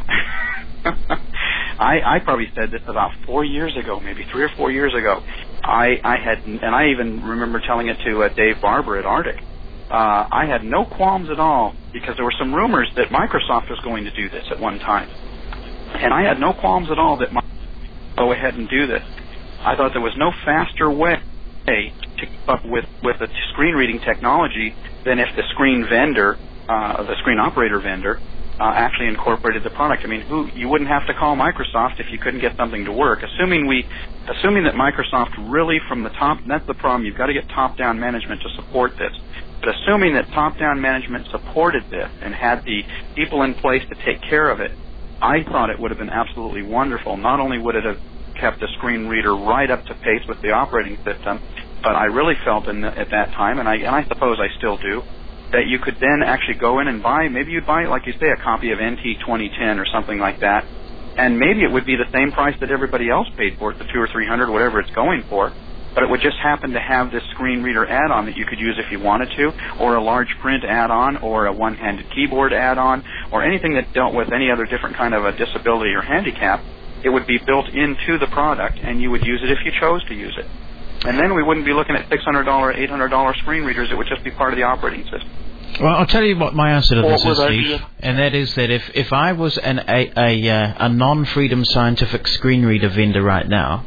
I, I probably said this about four years ago, maybe three or four years ago. I, I had, and I even remember telling it to uh, Dave Barber at Arctic. Uh, I had no qualms at all, because there were some rumors that Microsoft was going to do this at one time. And I had no qualms at all that Microsoft would go ahead and do this. I thought there was no faster way to keep up with, with the screen reading technology than if the screen vendor, uh, the screen operator vendor, uh, actually incorporated the product. I mean, who you wouldn't have to call Microsoft if you couldn't get something to work. Assuming we, assuming that Microsoft really from the top, that's the problem. You've got to get top-down management to support this. But assuming that top-down management supported this and had the people in place to take care of it, I thought it would have been absolutely wonderful. Not only would it have kept the screen reader right up to pace with the operating system, but I really felt in the, at that time, and I, and I suppose I still do, that you could then actually go in and buy, maybe you'd buy, like you say, a copy of N T twenty ten or something like that, and maybe it would be the same price that everybody else paid for it, the two or three hundred, whatever it's going for, but it would just happen to have this screen reader add-on that you could use if you wanted to, or a large print add-on, or a one-handed keyboard add-on, or anything that dealt with any other different kind of a disability or handicap. It would be built into the product, and you would use it if you chose to use it. And then we wouldn't be looking at six hundred dollars, eight hundred dollars screen readers. It would just be part of the operating system. Well, I'll tell you what my answer to this What is, would I Steve, do? and that is that if, if I was an, a, a, uh, a non-Freedom Scientific screen reader vendor right now,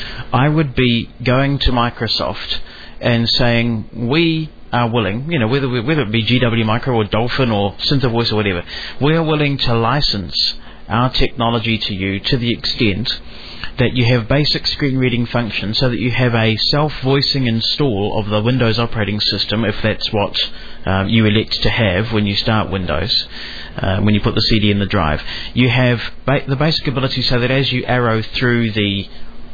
I would be going to Microsoft and saying, we are willing, you know, whether we, whether it be G W Micro or Dolphin or SynthVoice or whatever, we are willing to license our technology to you to the extent that you have basic screen reading functions so that you have a self-voicing install of the Windows operating system, if that's what um, you elect to have when you start Windows, uh, when you put the C D in the drive. You have ba- the basic ability so that as you arrow through the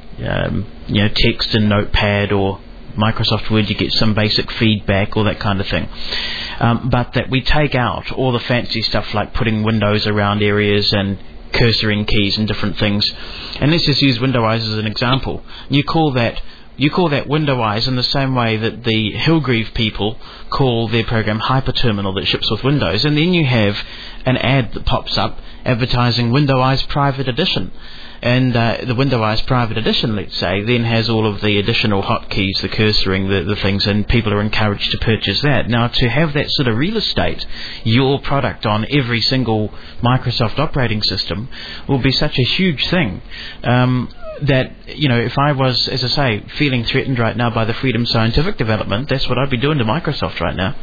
um, you know, text in Notepad or Microsoft Word, you get some basic feedback, all that kind of thing. Um, but that we take out all the fancy stuff like putting windows around areas and cursoring keys and different things. And let's just use Windowize as an example. You call that you call that Windowize in the same way that the Hillgreave people call their program Hyperterminal that ships with Windows. And then you have an ad that pops up advertising Windowize Private Edition. And uh, the Windowize Private Edition, let's say, then has all of the additional hotkeys, the cursoring, the, the things, and people are encouraged to purchase that. Now, to have that sort of real estate, your product on every single Microsoft operating system, will be such a huge thing um, that, you know, if I was, as I say, feeling threatened right now by the Freedom Scientific development, that's what I'd be doing to Microsoft right now.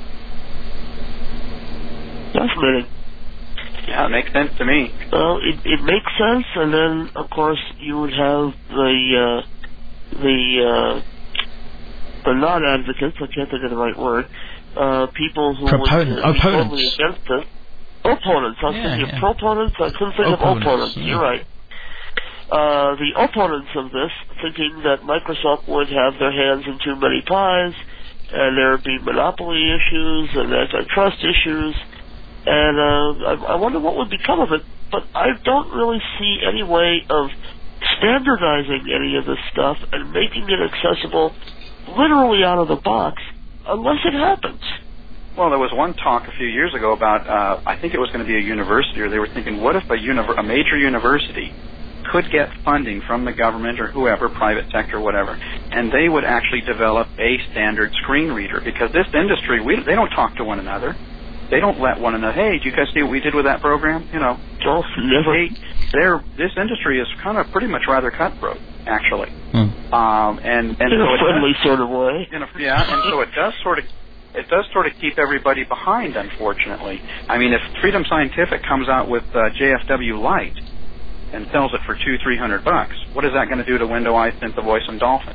Fascinating. Yeah, it makes sense to me. Well, it, it makes sense, and then, of course, you would have the, uh, the, uh, the non-advocates, I can't think of the right word, uh, people who Proponent, would uh, be opponents. totally against it. Opponents. I was Yeah, thinking yeah. of proponents. I couldn't think Opponents, of opponents. yeah. You're right. Uh, the opponents of this, thinking that Microsoft would have their hands in too many pies, and there would be monopoly issues and antitrust issues, and uh, I, I wonder what would become of it. But I don't really see any way of standardizing any of this stuff and making it accessible literally out of the box unless it happens. Well, there was one talk a few years ago about, uh, I think it was going to be a university, or they were thinking, what if a, univer- a major university could get funding from the government or whoever, private sector, whatever, and they would actually develop a standard screen reader, because this industry, we, they don't talk to one another. They don't let one another, hey, do you guys see what we did with that program? You know, Oh, never. they, they're, this industry is kind of pretty much rather cutthroat, actually. Hmm. Um, and, and In so a it friendly does, sort of way. in a, yeah, and so it does sort of It does sort of keep everybody behind, unfortunately. I mean, if Freedom Scientific comes out with uh, J F W Lite and sells it for two, three hundred bucks, what is that going to do to Windowize, SynthVoice, and Dolphin?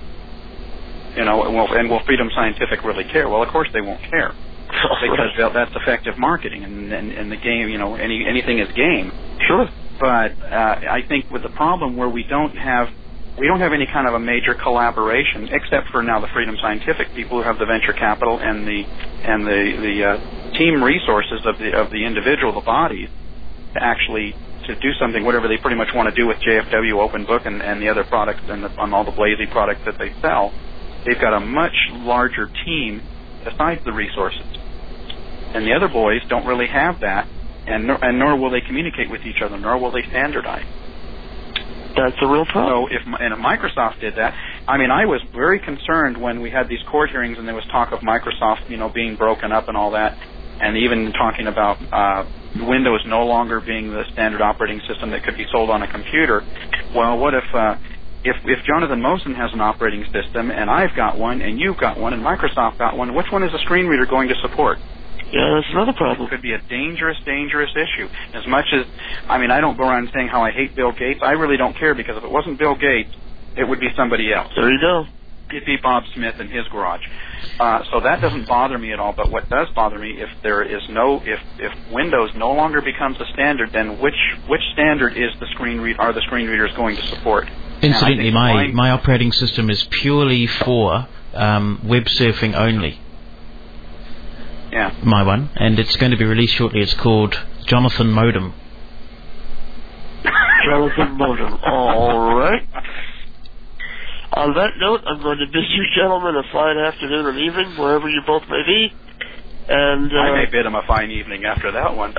You know, and will, and will Freedom Scientific really care? Well, of course they won't care, because right. that's effective marketing, and, and and the game, you know, any anything is game. Sure. But uh, I think with the problem where we don't have We don't have any kind of a major collaboration, except for now the Freedom Scientific people who have the venture capital and the and the the uh, team resources of the of the individual, the bodies, to actually to do something, whatever they pretty much want to do with J F W, OpenBook, and, and the other products and the, on all the Blazy products that they sell. They've got a much larger team besides the resources, and the other boys don't really have that, and nor, and nor will they communicate with each other, nor will they standardize. That's a real problem. So if, and if Microsoft did that, I mean, I was very concerned when we had these court hearings and there was talk of Microsoft, you know, being broken up and all that, and even talking about uh, Windows no longer being the standard operating system that could be sold on a computer. Well, what if uh, if if Jonathan Mosen has an operating system and I've got one and you've got one and Microsoft got one? Which one is the screen reader going to support? Yeah, that's another problem. It could be a dangerous, dangerous issue. As much as, I mean, I don't go around saying how I hate Bill Gates. I really don't care, because if it wasn't Bill Gates, it would be somebody else. There you go. It'd be Bob Smith in his garage. Uh, so that doesn't bother me at all. But what does bother me, if there is no, if if Windows no longer becomes a standard, then which which standard is the screen read are the screen readers going to support? Incidentally, my my operating system is purely for um, web surfing only. Yeah. My one, and it's going to be released shortly. It's called Jonathan Modem. Jonathan Modem. All right. On that note, I'm going to bid you gentlemen a fine afternoon and evening, wherever you both may be. And uh, I may bid him a fine evening after that one.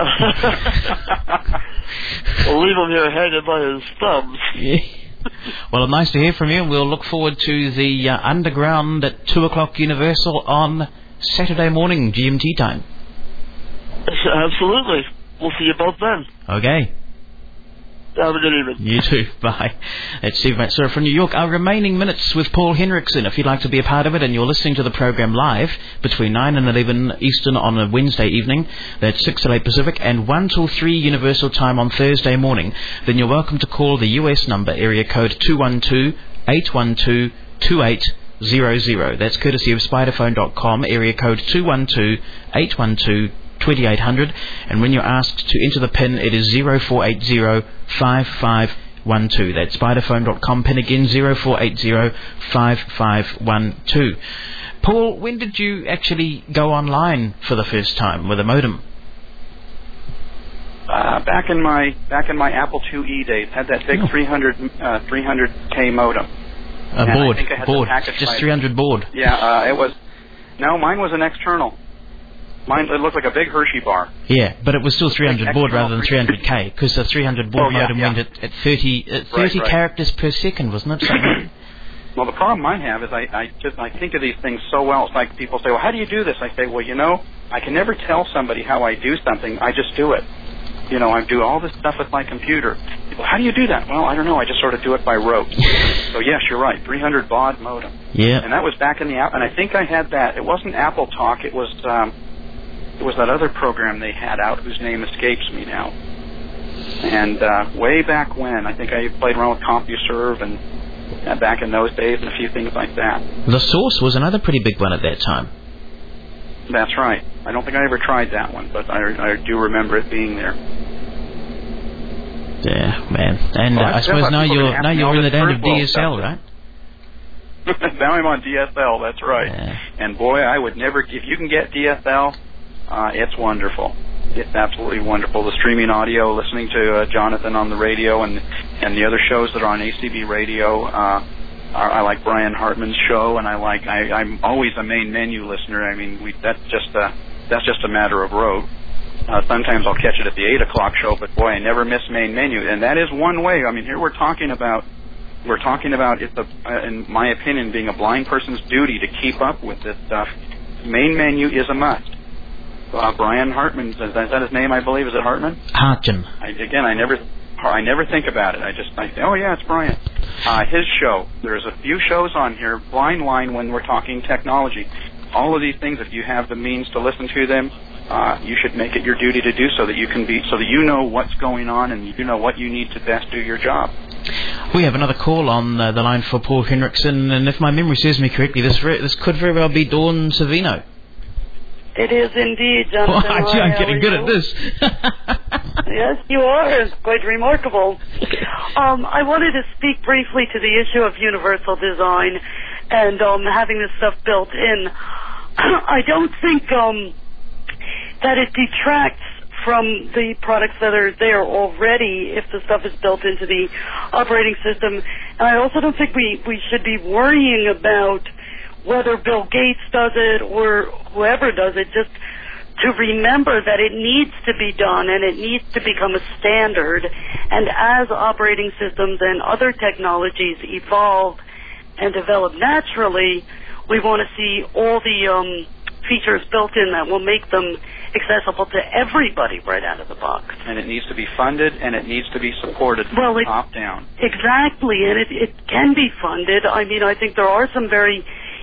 We'll leave him here hanging by his thumbs. Yeah. Well, nice to hear from you. We'll look forward to the uh, Underground at two o'clock Universal on Saturday morning, G M T time. Absolutely. We'll see you both then. Okay. Have a good evening. You too. Bye. It's Steve Matsura from New York. Our remaining minutes with Paul Henriksen. If you'd like to be a part of it and you're listening to the program live between nine and eleven Eastern on a Wednesday evening, that's six till eight Pacific, and one till three Universal time on Thursday morning, then you're welcome to call the U S number, area code two one two, eight one two, two eight zero zero. That's courtesy of spiderphone dot com, area code two one two, eight one two, twenty-eight hundred, and when you're asked to enter the PIN, it is zero four eight zero, five five one two. That's spiderphone dot com, PIN again zero four eight zero, five five one two. Paul, when did you actually go online for the first time with a modem? Uh, back in my back in my Apple two E days, had that big Oh. three hundred uh, three hundred K modem. A And board, I think I had the board, package just by- three hundred board. Yeah, uh, it was. No, mine was an external. Mine it looked like a big Hershey bar. Yeah, but it was still three hundred Like baud rather than external three hundred K, because the three hundred baud Oh, yeah, modem yeah. went at, at thirty, at thirty Right, right. characters per second, wasn't it? Something? Well, the problem I have is I, I just I think of these things so well. It's like people say, "Well, how do you do this?" I say, "Well, you know, I can never tell somebody how I do something. I just do it. You know, I do all this stuff with my computer. People, how do you do that? Well, I don't know. I just sort of do it by rote." So yes, you're right. three hundred baud modem. Yeah. And that was back in the app. And I think I had that. It wasn't Apple Talk. It was um, it was that other program they had out whose name escapes me now. And uh, way back when, I think I played around with CompuServe and uh, back in those days and a few things like that. The Source was another pretty big one at that time. That's right. I don't think I ever tried that one, but I, I do remember it being there. Yeah, man. And Well, uh, I that's suppose what now people are you're gonna have now to you're know in the this land of first world D S L, stuff. right? Now I'm on D S L, that's right. Yeah. And boy, I would never, if you can get D S L, uh, it's wonderful. It's absolutely wonderful. The streaming audio, listening to uh, Jonathan on the radio and and the other shows that are on A C B radio. Uh, are, I like Brian Hartman's show, and I like, I, I'm always a main menu listener. I mean, we, that's just a, that's just a matter of rote. Uh, sometimes I'll catch it at the eight o'clock show, but boy, I never miss main menu. And that is one way. I mean, here we're talking about, we're talking about, it's a, uh, in my opinion, being a blind person's duty to keep up with this stuff. Main menu is a must. Uh, Brian Hartman, is that, is that his name, I believe? Is it Hartman? Hartman. I, again, I never, I never think about it. I just, I say, oh yeah, it's Brian. Uh, his show. There's a few shows on here, Blind Line, when we're talking technology. All of these things, if you have the means to listen to them, uh, you should make it your duty to do so that you can be, so that you know what's going on and you know what you need to best do your job. We have another call on uh, the line for Paul Henriksen, and if my memory serves me correctly, this re- this could very well be Dawn Savino. It is indeed, Jonathan. Oh, actually, I'm getting good at this. Yes, you are. It's quite remarkable. Um, I wanted to speak briefly to the issue of universal design and um, having this stuff built in. I don't think um, that it detracts from the products that are there already if the stuff is built into the operating system. And I also don't think we, we should be worrying about whether Bill Gates does it or whoever does it, just to remember that it needs to be done and it needs to become a standard. And as operating systems and other technologies evolve and develop naturally, we want to see all the um, features built in that will make them accessible to everybody right out of the box. And it needs to be funded and it needs to be supported from Well, the it- top down. Exactly, and it, it can be funded. I mean, I think there are some very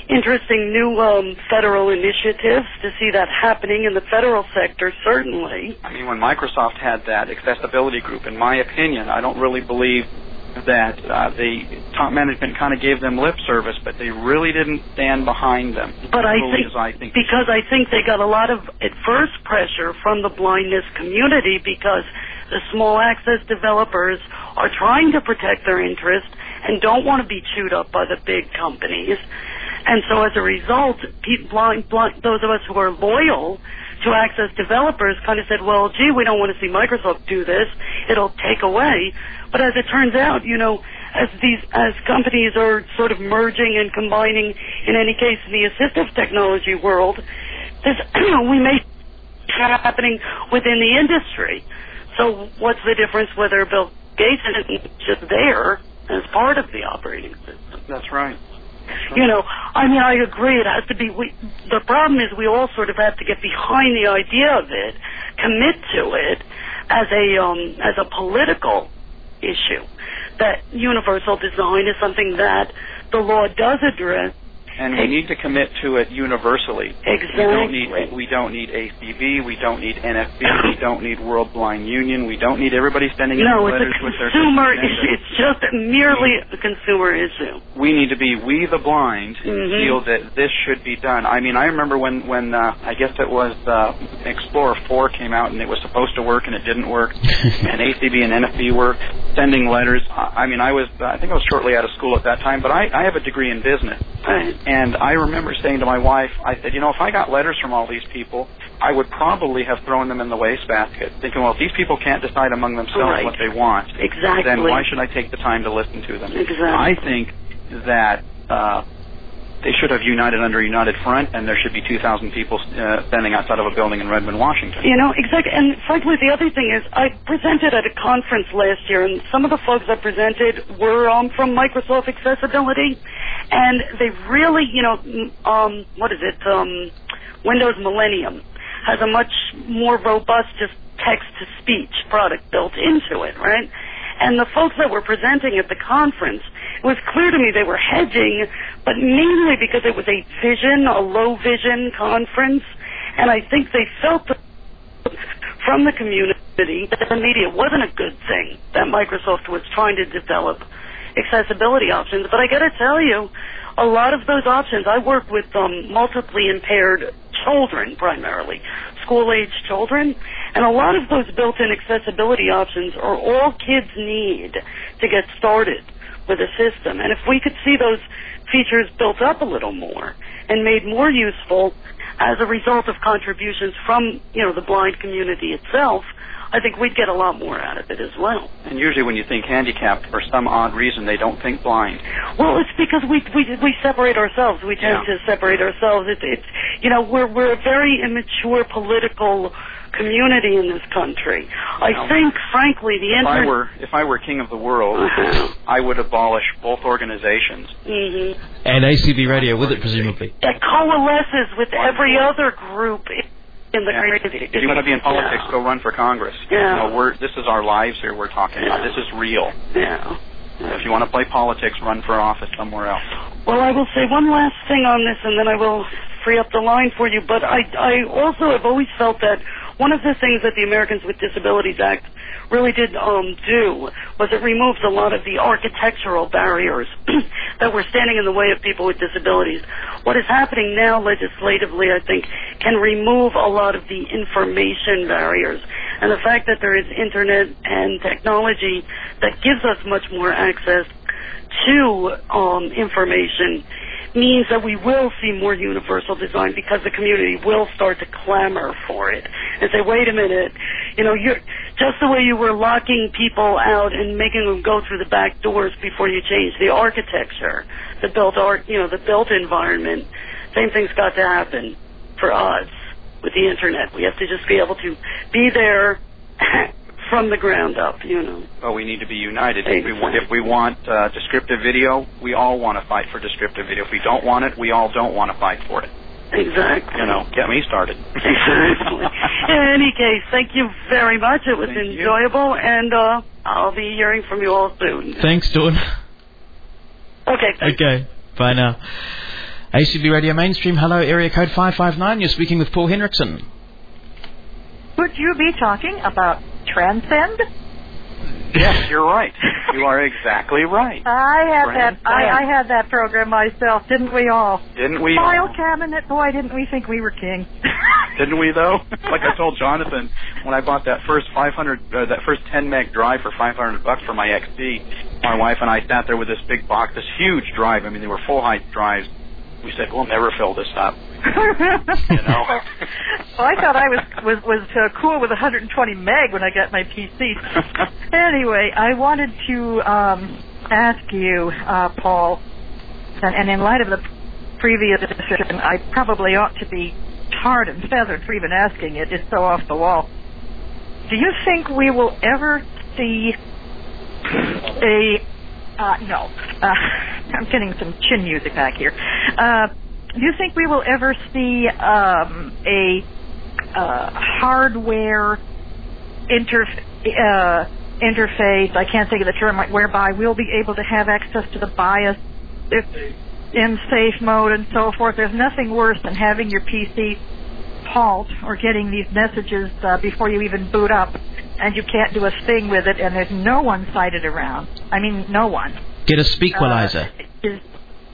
interesting new um, federal initiatives to see that happening in the federal sector, certainly. I mean, when Microsoft had that accessibility group, in my opinion, I don't really believe that uh, the top management kind of gave them lip service, but they really didn't stand behind them. But I think, I think because I think they got a lot of adverse pressure from the blindness community because the small access developers are trying to protect their interest and don't want to be chewed up by the big companies. And so as a result, people, blind, blind, those of us who are loyal to access developers kind of said, well, gee, we don't want to see Microsoft do this. It'll take away. But as it turns out, you know, as these as companies are sort of merging and combining, in any case, in the assistive technology world, this we may happening within the industry. So what's the difference whether Bill Gates is just there as part of the operating system? That's right. You know, I mean, I agree. It has to be. We, the problem is, we all sort of have to get behind the idea of it, commit to it as a um, as a political issue. That universal design is something that the law does address. And we need to commit to it universally. Exactly. We don't need, we don't need A C B. We don't need N F B. We don't need World Blind Union. We don't need everybody sending in no, letters it's a with their consumer issue. It's just merely a consumer issue. We need to be we the blind mm-hmm. feel that this should be done. I mean, I remember when when uh, I guess it was uh, Explorer four came out and it was supposed to work and it didn't work, and A C B and N F B were sending letters. I mean, I was uh, I think I was shortly out of school at that time, but I, I have a degree in business. Right. And I remember saying to my wife, I said, you know, if I got letters from all these people, I would probably have thrown them in the wastebasket, thinking, well, if these people can't decide among themselves right. what they want, exactly. then why should I take the time to listen to them? Exactly. I think that uh, they should have united under a united front, and there should be two thousand people uh, standing outside of a building in Redmond, Washington. You know, exactly. And frankly, the other thing is, I presented at a conference last year, and some of the folks I presented were um, from Microsoft Accessibility, and they really, you know, um, what is it, um, Windows Millennium has a much more robust just text-to-speech product built into it, right? And the folks that were presenting at the conference, it was clear to me they were hedging, but mainly because it was a vision, a low-vision conference, and I think they felt that from the community that the media wasn't a good thing, that Microsoft was trying to develop accessibility options. But I got to tell you, a lot of those options, I work with um, multiply impaired children primarily, school-age children, and a lot of those built-in accessibility options are all kids need to get started with a system. And if we could see those features built up a little more and made more useful as a result of contributions from, you know, the blind community itself, I think we'd get a lot more out of it as well. And usually when you think handicapped, for some odd reason, they don't think blind. Well, it's because we we we separate ourselves. We tend yeah. to separate ourselves. It's, it's you know, we're we're a very immature political community in this country. I well, think, frankly, the if internet... I were if I were king of the world, uh-huh. I would abolish both organizations. Mm-hmm. And A C B Radio with it, presumably. That coalesces with every other group in the yeah. country. If you want to be in politics, yeah. go run for Congress. Yeah. You know, we're this is our lives here. We're talking yeah. about this is real. Yeah. If you want to play politics, run for office somewhere else. Well, I will say one last thing on this, and then I will free up the line for you. But I, I also have always felt that one of the things that the Americans with Disabilities Act really did um, do was it removes a lot of the architectural barriers that were standing in the way of people with disabilities. What is happening now legislatively, I think, can remove a lot of the information barriers. And the fact that there is internet and technology that gives us much more access to um, information means that we will see more universal design because the community will start to clamor for it and say, wait a minute, you know, you're just the way you were locking people out and making them go through the back doors before you change the architecture, the built art, you know, the built environment. Same thing's got to happen for us with the internet. We have to just be able to be there from the ground up, you know. Well, we need to be united. Exactly. If we, want, if we want uh, descriptive video, we all want to fight for descriptive video. If we don't want it, we all don't want to fight for it. Exactly. You know, get me started. Exactly. In any case, thank you very much. It was thank enjoyable, you. and uh, I'll be hearing from you all soon. Thanks, Dawn. Okay. Thanks. Okay. Bye now. A C B Radio Mainstream, hello, area code five five nine. You're speaking with Paul Henriksen. Would you be talking about Transcend? Yes, you're right. You are exactly right. I had Transcend. that. I, I had that program myself, didn't we all? Didn't we? File all? cabinet, boy, didn't we think we were king? Didn't we though? Like I told Jonathan when I bought that first five hundred, uh, that first ten meg drive for five hundred bucks for my X D. My wife and I sat there with this big box, this huge drive. I mean, they were full height drives. We said, we'll never fill this up. You know? Well, I thought I was was was uh, cool with one hundred twenty meg when I got my P C. Anyway, I wanted to um, ask you, uh, Paul, and, and in light of the previous discussion, I probably ought to be tarred and feathered for even asking it. It's so off the wall. Do you think we will ever see a Uh, no. Uh, I'm getting some chin music back here. Uh, do you think we will ever see um, a uh, hardware interf- uh, interface, I can't think of the term, whereby we'll be able to have access to the BIOS if, in safe mode and so forth? There's nothing worse than having your P C halt or getting these messages uh, before you even boot up, and you can't do a thing with it, and there's no one sighted around. I mean, no one. Get a Speakwalizer. Uh, is,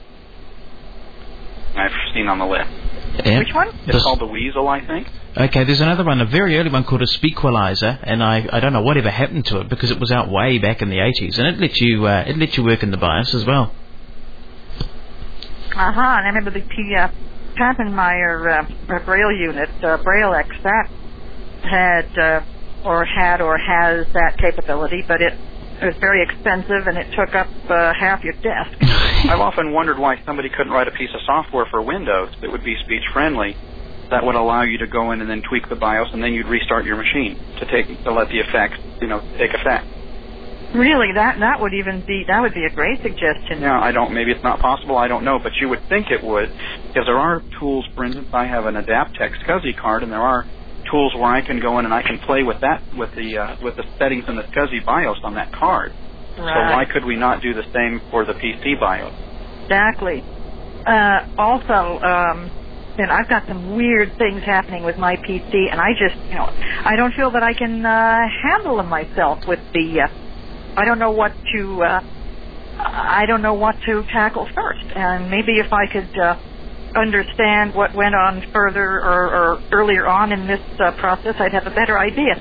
I've seen on the list. Yeah. Which one? It's This- called the Weasel, I think. Okay, there's another one, a very early one called a Speakwalizer, and I, I don't know whatever happened to it because it was out way back in the eighties, and it let you uh, it let you work in the BIOS as well. Uh-huh, and I remember the P, uh, Pappenmeyer uh, Braille unit, uh, Braille X, that had, uh, or had or has that capability, but it, it was very expensive and it took up uh, half your desk. I've often wondered why somebody couldn't write a piece of software for Windows that would be speech-friendly that would allow you to go in and then tweak the BIOS, and then you'd restart your machine to take to let the effects, you know, take effect. Really, that that would even be that would be a great suggestion. Yeah, I don't. Maybe it's not possible. I don't know, but you would think it would, because there are tools. For instance, I have an Adaptec SCSI card, and there are tools where I can go in and I can play with that with the uh, with the settings in the SCSI BIOS on that card. Right. So why could we not do the same for the P C BIOS? Exactly. Uh, also, um, and I've got some weird things happening with my P C, and I just, you know, I don't feel that I can uh, handle them myself with the. Uh, I don't know what to. Uh, I don't know what to tackle first, and maybe if I could uh, understand what went on further or, or earlier on in this uh, process, I'd have a better idea.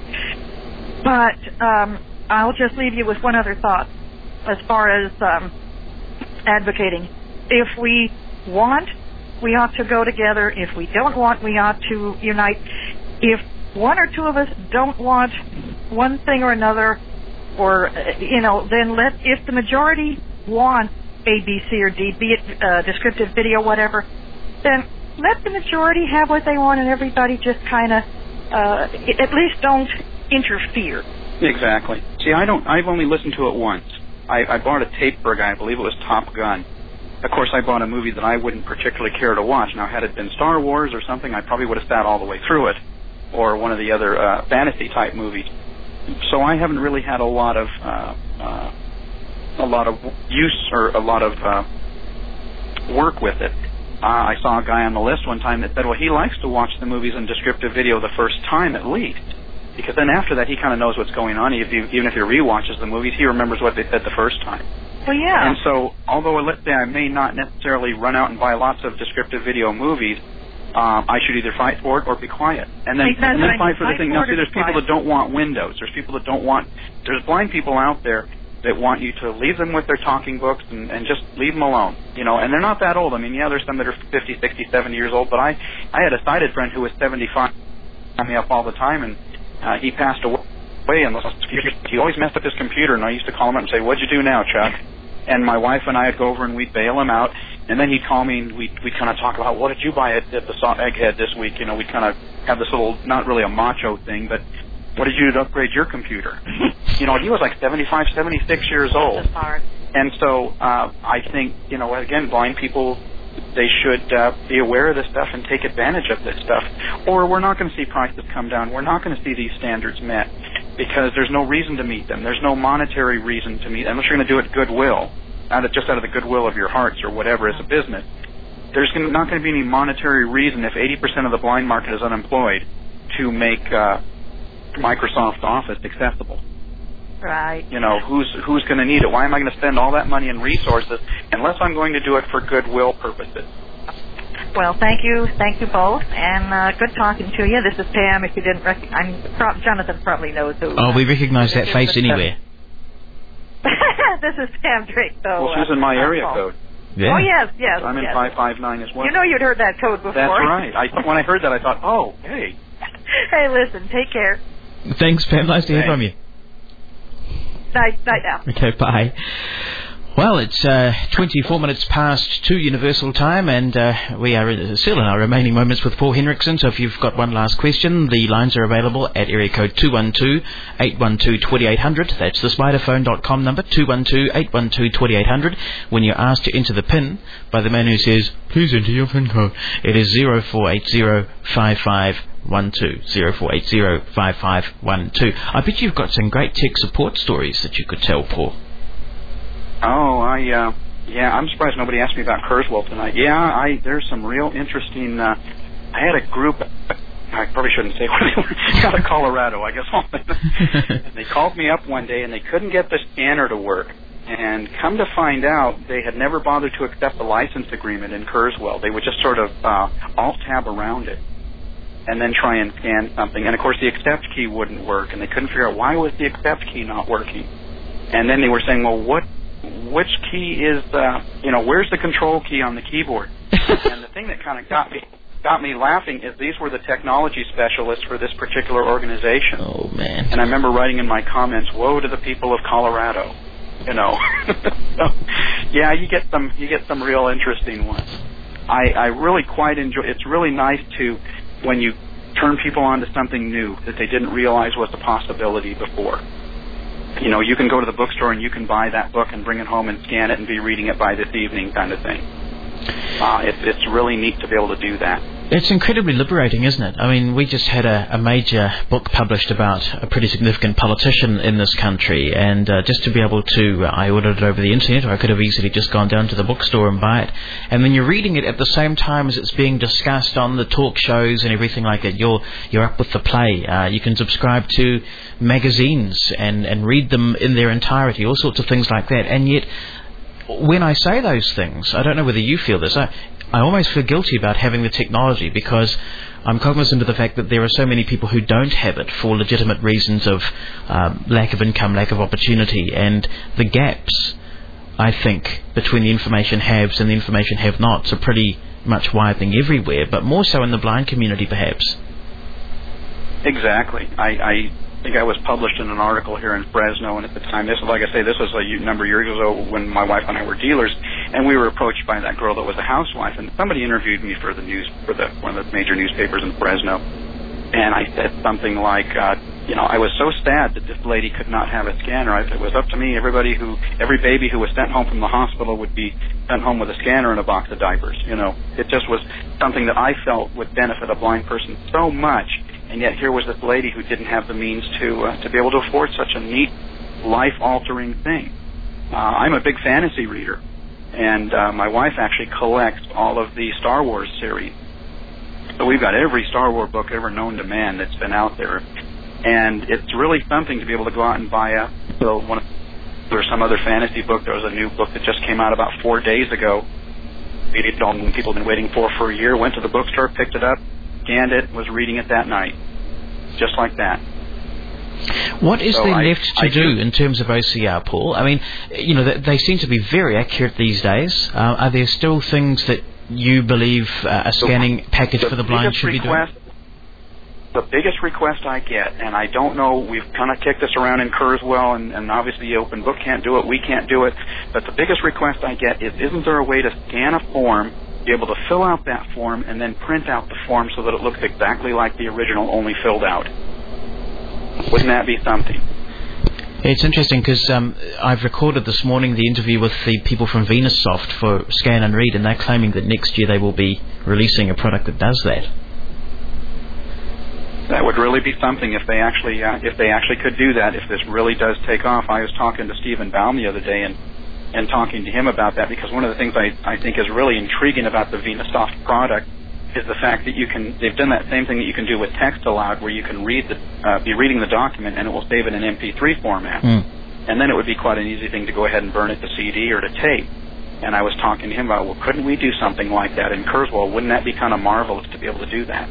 But um, I'll just leave you with one other thought, as far as um, advocating. If we want, we ought to go together. If we don't want, we ought to unite. If one or two of us don't want one thing or another, or, you know, then let, if the majority want A, B, C, or D, be it uh, descriptive video, whatever, then let the majority have what they want, and everybody just kind of, uh, at least don't interfere. Exactly. See, I don't. I've only listened to it once. I, I bought a tape for a guy. I believe it was Top Gun. Of course, I bought a movie that I wouldn't particularly care to watch. Now, had it been Star Wars or something, I probably would have sat all the way through it, or one of the other uh, fantasy-type movies. So I haven't really had a lot of uh, uh, a lot of use or a lot of uh, work with it. Uh, I saw a guy on the list one time that said, well, he likes to watch the movies in descriptive video the first time at least, because then after that he kind of knows what's going on. If you, even if he rewatches the movies, he remembers what they said the first time. Well, yeah. And so, although let's say I may not necessarily run out and buy lots of descriptive video movies, Um, I should either fight for it or be quiet, and then and then fight for the thing. Now, see, there's people that don't want Windows. There's people that don't want. There's blind people out there that want you to leave them with their talking books and, and just leave them alone. You know, and they're not that old. I mean, yeah, there's some that are fifty, sixty, seventy years old. But I, I had a sighted friend who was seventy-five, me up all the time, and uh, he passed away. And he always messed up his computer, and I used to call him up and say, "What'd you do now, Chuck?" And my wife and I would go over and we'd bail him out. And then he'd call me and we'd, we'd kind of talk about, what did you buy at, at the Salt Egghead this week? You know, we'd kind of have this little, not really a macho thing, but what did you do to upgrade your computer? You know, he was like seventy-five, seventy-six years old. That's hard. And so uh, I think, you know, again, blind people, they should uh, be aware of this stuff and take advantage of this stuff. Or we're not going to see prices come down. We're not going to see these standards met because there's no reason to meet them. There's no monetary reason to meet them unless you're going to do it goodwill. Out of, just out of the goodwill of your hearts or whatever as a business. there's gonna, not going to be any monetary reason if eighty percent of the blind market is unemployed to make uh, Microsoft Office accessible. Right. You know, who's who's going to need it? Why am I going to spend all that money and resources unless I'm going to do it for goodwill purposes? Well, thank you, thank you both, and uh, good talking to you. This is Pam. If you didn't recognize, I'm pro- Jonathan probably knows who. Oh, we recognise that face anywhere. This is Pam Drake, though. Well, she's in my uh, area oh. code. Yeah. Oh yes, yes. I'm in yes. five five nine as well. You know you'd heard that code before. That's right. I, when I heard that, I thought, oh, hey. Hey, listen, take care. Thanks, Pam. Nice to hear Thanks. from you. Night, night now. Okay, bye. Well, it's uh, twenty-four minutes past two Universal Time, and uh, we are still in our remaining moments with Paul Henriksen. So if you've got one last question, the lines are available at area code two one two, eight one two, two eight zero zero. That's the spiderphone dot com number, two one two, eight one two, two eight zero zero. When you're asked to enter the PIN by the man who says, please enter your PIN code, it is zero four eight zero, five five one two, zero four eight zero, five five one two. I bet you've got some great tech support stories that you could tell, Paul. Oh, I, uh, yeah, I'm surprised nobody asked me about Kurzweil tonight. Yeah, I, there's some real interesting, uh, I had a group, I probably shouldn't say where they were, out of Colorado, I guess. And they called me up one day and they couldn't get the scanner to work. And come to find out, they had never bothered to accept the license agreement in Kurzweil. They would just sort of uh, alt-tab around it and then try and scan something. And, of course, the accept key wouldn't work, and they couldn't figure out why was the accept key not working. And then they were saying, well, what, which key is, uh, you know, where's the control key on the keyboard? And the thing that kind of got me got me laughing is these were the technology specialists for this particular organization. Oh, man. And I remember writing in my comments, woe to the people of Colorado. You know, so, yeah, you get some you get some real interesting ones. I, I really quite enjoy. It's really nice to when you turn people on to something new that they didn't realize was a possibility before. You know, you can go to the bookstore and you can buy that book and bring it home and scan it and be reading it by this evening, kind of thing. Uh, it's it's really neat to be able to do that. It's incredibly liberating, isn't it? I mean, we just had a, a major book published about a pretty significant politician in this country, and uh, just to be able to, uh, I ordered it over the internet, or I could have easily just gone down to the bookstore and buy it, and then you're reading it at the same time as it's being discussed on the talk shows and everything like that. You're you're up with the play. Uh, you can subscribe to magazines and, and read them in their entirety, all sorts of things like that, and yet when I say those things, I don't know whether you feel this, I, I almost feel guilty about having the technology because I'm cognizant of the fact that there are so many people who don't have it for legitimate reasons of um, lack of income, lack of opportunity, and the gaps, I think, between the information haves and the information have-nots are pretty much widening everywhere, but more so in the blind community perhaps. Exactly. I... I I think I was published in an article here in Fresno, and at the time, this, like I say, this was a number of years ago when my wife and I were dealers, and we were approached by that girl that was a housewife, and somebody interviewed me for the news, for the one of the major newspapers in Fresno, and I said something like, uh, you know, I was so sad that this lady could not have a scanner. I said, it was up to me. Everybody who, every baby who was sent home from the hospital would be sent home with a scanner and a box of diapers. You know, it just was something that I felt would benefit a blind person so much. And yet here was this lady who didn't have the means to uh, to be able to afford such a neat, life-altering thing. Uh, I'm a big fantasy reader, and uh, my wife actually collects all of the Star Wars series. So we've got every Star Wars book ever known to man that's been out there. And it's really something to be able to go out and buy a, so one of, or some other fantasy book. There was a new book that just came out about four days ago. People have been waiting for for a year. Went to the bookstore, picked it up, scanned it, was reading it that night. Just like that. What is so there I, left to I do do in terms of O C R, Paul? I mean, you know, they, they seem to be very accurate these days. Uh, are there still things that you believe uh, a scanning the, package the for the blind should request, be doing? The biggest request I get, and I don't know, we've kind of kicked this around in Kurzweil, and, and obviously the Open Book can't do it, we can't do it, but the biggest request I get is, isn't there a way to scan a form, be able to fill out that form, and then print out the form so that it looks exactly like the original, only filled out? Wouldn't that be something? It's interesting because um, I've recorded this morning the interview with the people from VenusSoft for Scan and Read, and they're claiming that next year they will be releasing a product that does that. That would really be something if they actually uh, if they actually could do that. If this really does take off, I was talking to Stephen Baum the other day, and and talking to him about that, because one of the things I, I think is really intriguing about the VenaSoft product is the fact that you can, they've done that same thing that you can do with text aloud, where you can read the, uh, be reading the document and it will save it in M P three format. Mm. And then it would be quite an easy thing to go ahead and burn it to C D or to tape. And I was talking to him about, well, couldn't we do something like that in Kurzweil? Wouldn't that be kind of marvelous to be able to do that?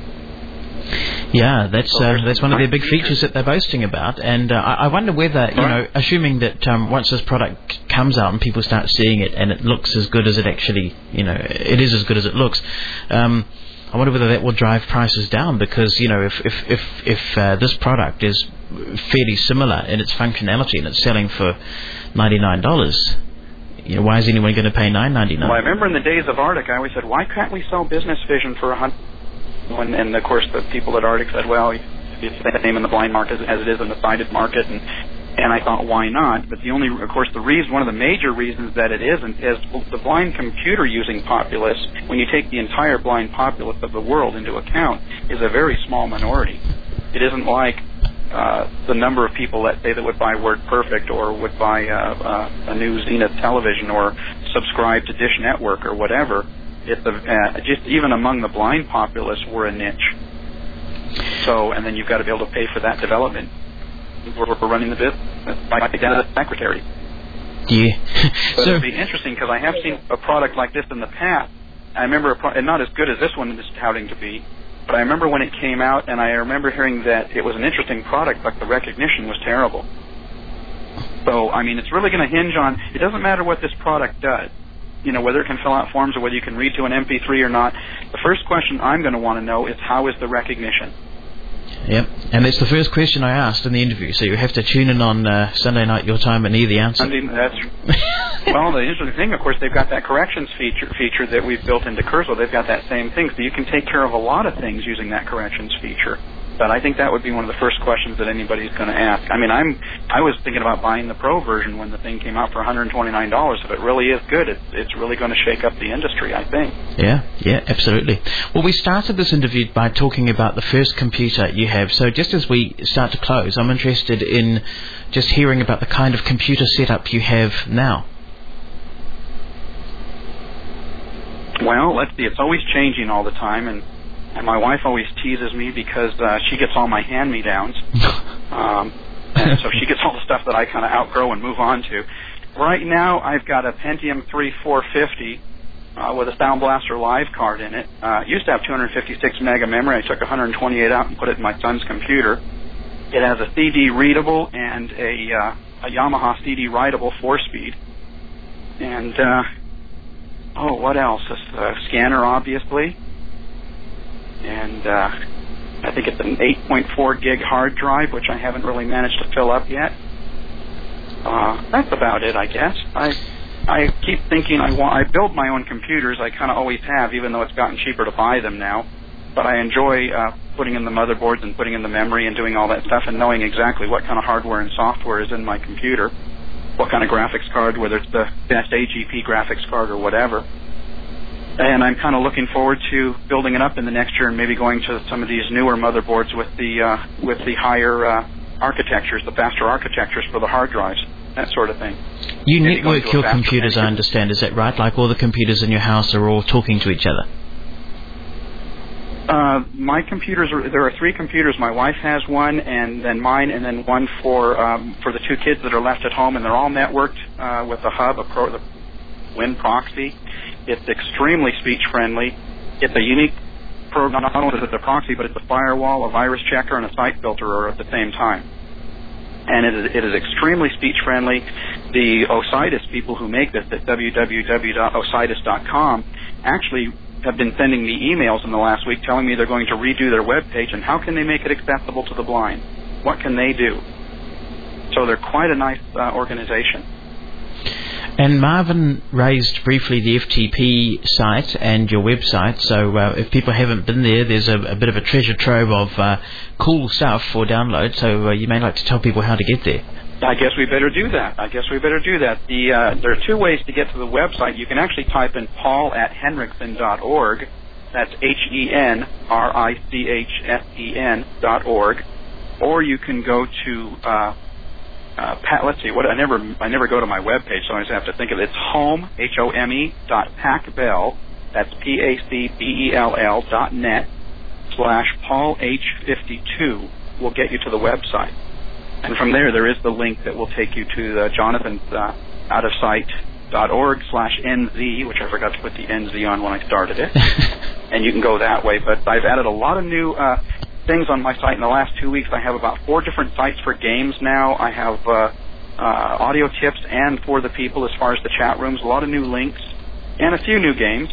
Yeah, that's So uh, there's that's one of their big features. features that they're boasting about, and uh, I I wonder whether, you Right. know, assuming that um, once this product comes out and people start seeing it and it looks as good as it actually, you know, it is as good as it looks, um, I wonder whether that will drive prices down, because, you know, if if if, if uh, this product is fairly similar in its functionality and it's selling for ninety-nine dollars, you know, why is anyone going to pay nine ninety-nine? Well, I remember in the days of Arctic, I always said, why can't we sell Business Vision for a hundred? And, and of course, the people at Arctic said, well, it's the same in the blind market as it is in the sighted market, and and I thought, why not? But the only, of course, the reason, one of the major reasons that it isn't is the blind computer using populace, when you take the entire blind populace of the world into account, is a very small minority. It isn't like uh, the number of people, let's say, that would buy WordPerfect or would buy uh, uh, a new Zenith television or subscribe to Dish Network or whatever. It's a, uh, just even among the blind populace, we're a niche. So, and then you've got to be able to pay for that development. We're, we're running the business by the secretary. Yeah. But So it'd be interesting, because I have seen a product like this in the past. I remember, a pro- and not as good as this one is touting to be, but I remember when it came out, and I remember hearing that it was an interesting product, but the recognition was terrible. So, I mean, it's really going to hinge on, it doesn't matter what this product does, you know, whether it can fill out forms or whether you can read to an M P three or not. The first question I'm going to want to know is, how is the recognition? Yep, and it's the first question I asked in the interview, so you have to tune in on uh, Sunday night your time and hear the answer. Sunday, that's well, the interesting thing, of course, they've got that corrections feature feature that we've built into Kurzweil. They've got that same thing, so you can take care of a lot of things using that corrections feature. But I think that would be one of the first questions that anybody's going to ask. I mean, I'm I was thinking about buying the Pro version when the thing came out for one hundred twenty-nine dollars. If it really is good, it's it's really going to shake up the industry, I think. Yeah, yeah, absolutely. Well, we started this interview by talking about the first computer you have. So just as we start to close, I'm interested in just hearing about the kind of computer setup you have now. Well, let's see. It's always changing all the time, and, and my wife always teases me because uh, she gets all my hand-me-downs. um, and so she gets all the stuff that I kind of outgrow and move on to. Right now, I've got a Pentium three four fifty uh, with a Sound Blaster Live card in it. Uh, it used to have two hundred fifty-six meg of memory. I took one hundred twenty-eight out and put it in my son's computer. It has a C D readable and a, uh, a Yamaha C D writable four-speed. And, uh, oh, what else? A, a scanner, obviously. And uh, I think it's an eight point four gig hard drive, which I haven't really managed to fill up yet. Uh, that's about it, I guess. I I keep thinking I want. I build my own computers. I kind of always have, even though it's gotten cheaper to buy them now. But I enjoy uh, putting in the motherboards and putting in the memory and doing all that stuff and knowing exactly what kind of hardware and software is in my computer, what kind of graphics card, whether it's the best A G P graphics card or whatever. And I'm kind of looking forward to building it up in the next year and maybe going to some of these newer motherboards with the uh, with the higher uh, architectures, the faster architectures for the hard drives, that sort of thing. You Maybe going network to a your faster computers, I connection. understand. Is that right? Like all the computers in your house are all talking to each other? Uh, my computers are, there are three computers. My wife has one, and then mine, and then one for um, for the two kids that are left at home, and they're all networked uh, with a hub, a pro, the WinProxy. It's extremely speech friendly. It's a unique program. Not only is it a proxy, but it's a firewall, a virus checker, and a site filterer at the same time. And it is, it is extremely speech friendly. The Ositis people who make this at w w w dot ositis dot com actually have been sending me emails in the last week telling me they're going to redo their web page and how can they make it accessible to the blind? What can they do? So they're quite a nice uh, organization. And Marvin raised briefly the F T P site and your website, so uh, if people haven't been there, there's a, a bit of a treasure trove of uh, cool stuff for download, so uh, you may like to tell people how to get there. I guess we better do that. I guess we better do that. The uh, there are two ways to get to the website. You can actually type in paul at henriksen dot org. That's H E N R I C H S E N dot org. Or you can go to uh, uh, Pat, let's see, what I never I never go to my webpage, so I just have to think of it. It's home, H O M E, dot pacbell, that's P A C B E L L dot net, slash Paul H fifty-two will get you to the website. And from there, there is the link that will take you to the Jonathan's uh, out of sight dot org slash N Z, which I forgot to put the N Z on when I started it. And you can go that way. But I've added a lot of new uh, things on my site in the last two weeks. I have about four different sites for games now. I have uh, uh, audio tips and for the people as far as the chat rooms, a lot of new links, and a few new games.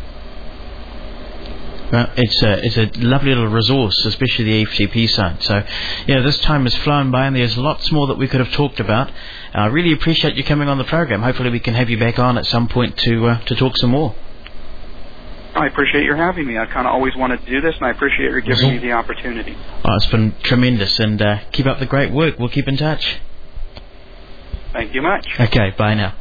Well, it's a, it's a lovely little resource, especially the A F T P site. So, yeah, this time has flown by and there's lots more that we could have talked about. I uh, really appreciate you coming on the program. Hopefully we can have you back on at some point to uh, to talk some more. I appreciate your having me. I kind of always wanted to do this, and I appreciate your giving mm-hmm. me the opportunity. Oh, it's been tremendous, and uh, keep up the great work. We'll keep in touch. Thank you much. Okay, bye now.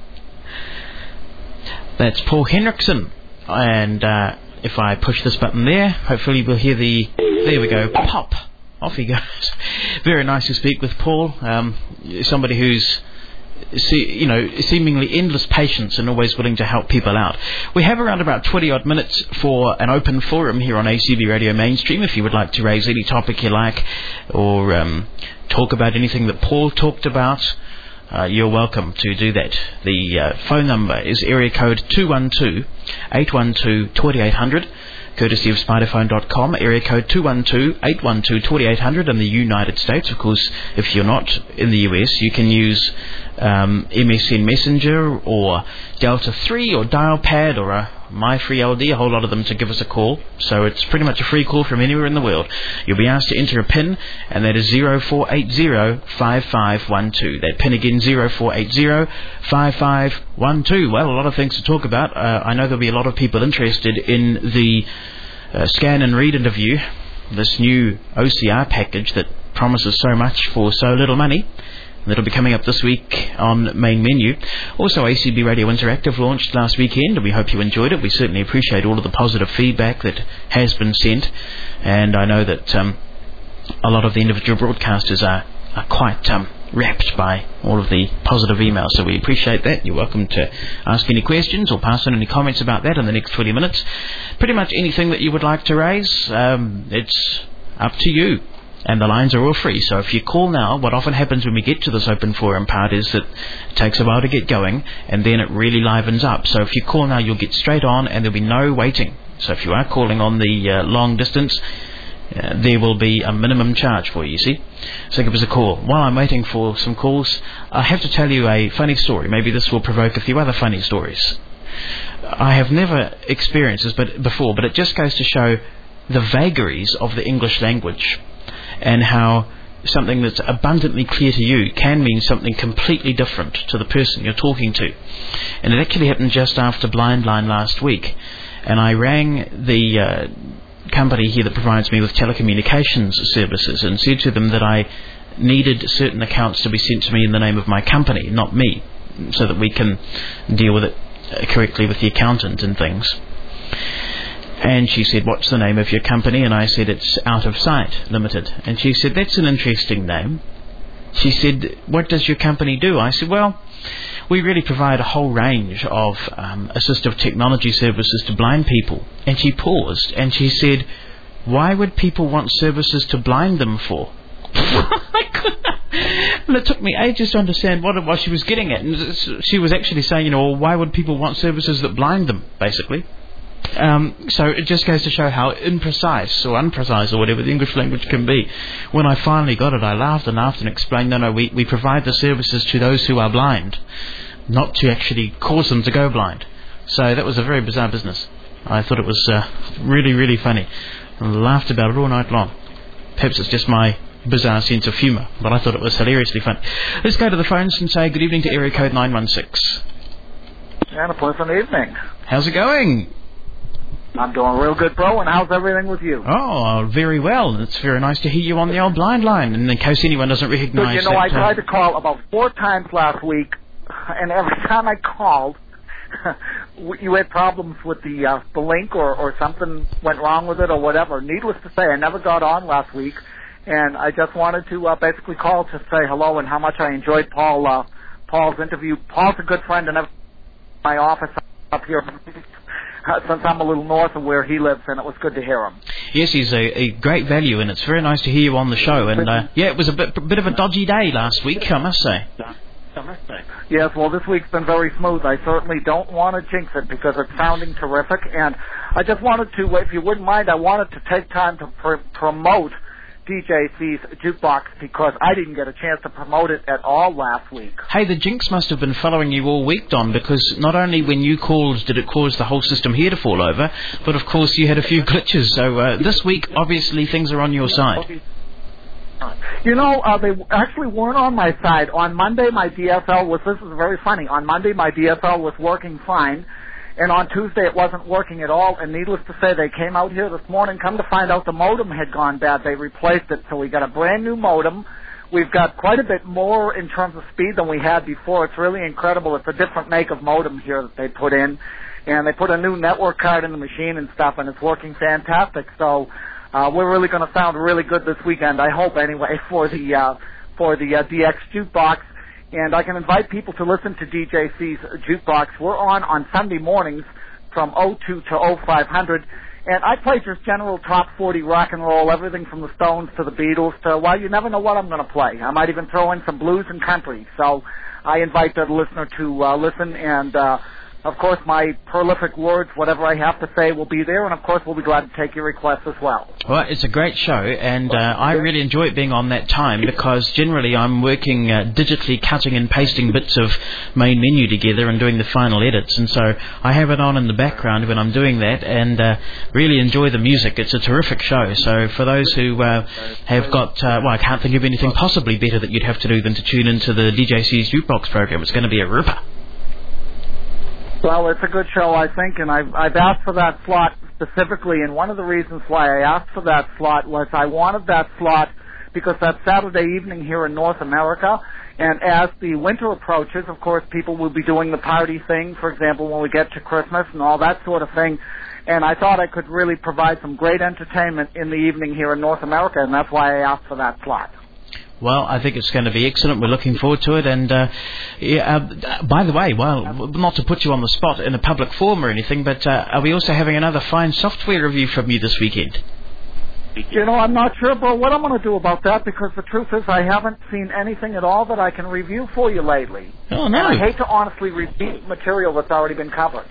That's Paul Henriksen, and uh, if I push this button there, hopefully we'll hear the... There we go. Pop. Off he goes. Very nice to speak with Paul. Um, somebody who's, see, you know, seemingly endless patience and always willing to help people out. We have around about twenty odd minutes for an open forum here on A C B Radio Mainstream. If you would like to raise any topic you like, or um, talk about anything that Paul talked about, Uh, you're welcome to do that. The uh, phone number is area code two one two, eight one two, two eight zero zero, courtesy of spiderphone dot com, area code two one two, eight one two, two eight zero zero in the United States. Of course, if you're not in the U S, you can use um, M S N Messenger or Delta three or Dialpad or a MyFreeLD, a whole lot of them to give us a call. So it's pretty much a free call from anywhere in the world. You'll be asked to enter a PIN, and that is zero four eight zero, five five one two. That PIN again, zero four eight zero, five five one two. Well, a lot of things to talk about. Uh, I know there'll be a lot of people interested in the uh, Scan and Read interview, this new O C R package that promises so much for so little money. That'll be coming up this week on Main Menu. Also, A C B Radio Interactive launched last weekend, and we hope you enjoyed it. We certainly appreciate all of the positive feedback that has been sent, and I know that um, a lot of the individual broadcasters are, are quite um, rapt by all of the positive emails, so we appreciate that. You're welcome to ask any questions or pass on any comments about that in the next twenty minutes. Pretty much anything that you would like to raise, um, it's up to you. And the lines are all free, so if you call now, what often happens when we get to this open forum part is that it takes a while to get going, and then it really livens up. So if you call now, you'll get straight on, and there'll be no waiting. So if you are calling on the uh, long distance, uh, there will be a minimum charge for you, you see? So give us a call. While I'm waiting for some calls, I have to tell you a funny story. Maybe this will provoke a few other funny stories. I have never experienced this but before, but it just goes to show the vagaries of the English language, and how something that's abundantly clear to you can mean something completely different to the person you're talking to. And it actually happened just after Blind Line last week. And I rang the uh, company here that provides me with telecommunications services and said to them that I needed certain accounts to be sent to me in the name of my company, not me, so that we can deal with it correctly with the accountant and things. And she said, what's the name of your company? And I said, it's Out of Sight Limited. And she said, that's an interesting name. She said, what does your company do? I said, well, we really provide a whole range of um, assistive technology services to blind people. And she paused and she said, why would people want services to blind them for? And it took me ages to understand what it was she was getting at. And she was actually saying, you know, well, why would people want services that blind them, basically? Um, so it just goes to show how imprecise or unprecise or whatever the English language can be. When I finally got it, I laughed and laughed and explained, no, no, we, we provide the services to those who are blind, not to actually cause them to go blind. So that was a very bizarre business. I thought it was uh, really, really funny. I laughed about it all night long. Perhaps it's just my bizarre sense of humour, but I thought it was hilariously funny. Let's go to the phones and say good evening to area code nine one six. And a pleasant evening. How's it going? I'm doing real good, bro, and how's everything with you? Oh, very well. It's very nice to hear you on the old Blind Line, and in case anyone doesn't recognise you know, that... I tried to call about four times last week, and every time I called, you had problems with the uh, the link, or, or something went wrong with it, or whatever. Needless to say, I never got on last week, And I just wanted to uh, basically call to say hello and how much I enjoyed Paul uh, Paul's interview. Paul's a good friend, and I've my office up here since I'm a little north of where he lives, and it was good to hear him. Yes, he's a, a great value, and it's very nice to hear you on the show. And uh, yeah, it was a bit, bit of a dodgy day last week, I must say. Yes, well, this week's been very smooth. I certainly don't want to jinx it because it's sounding terrific. And I just wanted to, if you wouldn't mind, I wanted to take time to pr- promote D J C's Jukebox because I didn't get a chance to promote it at all last week. Hey, the jinx must have been following you all week, Don, because not only when you called did it cause the whole system here to fall over, but of course you had a few glitches. So uh, this week, obviously, things are on your side. You know, uh, they actually weren't on my side. On Monday, my D S L was, this is very funny, on Monday my D S L was working fine, and on Tuesday it wasn't working at all, and needless to say, they came out here this morning, come to find out the modem had gone bad. They replaced it, so we got a brand new modem. We've got quite a bit more in terms of speed than we had before. It's really incredible. It's a different make of modem here that they put in, and they put a new network card in the machine and stuff, and it's working fantastic, so... Uh, we're really going to sound really good this weekend, I hope anyway, for the uh, for the uh, D X Jukebox. And I can invite people to listen to D J C's Jukebox. We're on on Sunday mornings from oh two to oh five hundred. And I play just general top forty rock and roll, everything from the Stones to the Beatles to, well, you never know what I'm going to play. I might even throw in some blues and country. So I invite the listener to uh, listen and... Uh, Of course, my prolific words, whatever I have to say, will be there, and of course, we'll be glad to take your requests as well. Well, it's a great show, and uh, I really enjoy it being on that time because generally I'm working uh, digitally cutting and pasting bits of main menu together and doing the final edits, and so I have it on in the background when I'm doing that, and uh, really enjoy the music. It's a terrific show. So for those who uh, have got, uh, well, I can't think of anything possibly better that you'd have to do than to tune into the D J C's Jukebox program. It's going to be a ripper. Well, it's a good show, I think, and I've, I've asked for that slot specifically, and one of the reasons why I asked for that slot was I wanted that slot because that's Saturday evening here in North America, and as the winter approaches, of course, people will be doing the party thing, for example, when we get to Christmas and all that sort of thing, and I thought I could really provide some great entertainment in the evening here in North America, and that's why I asked for that slot. Well, I think it's going to be excellent. We're looking forward to it. And uh, yeah, uh, by the way, well, not to put you on the spot in a public forum or anything, but uh, are we also having another fine software review from you this weekend? You know, I'm not sure, bro, what I'm going to do about that, because the truth is I haven't seen anything at all that I can review for you lately. Oh, no. And I hate to honestly repeat material that's already been covered.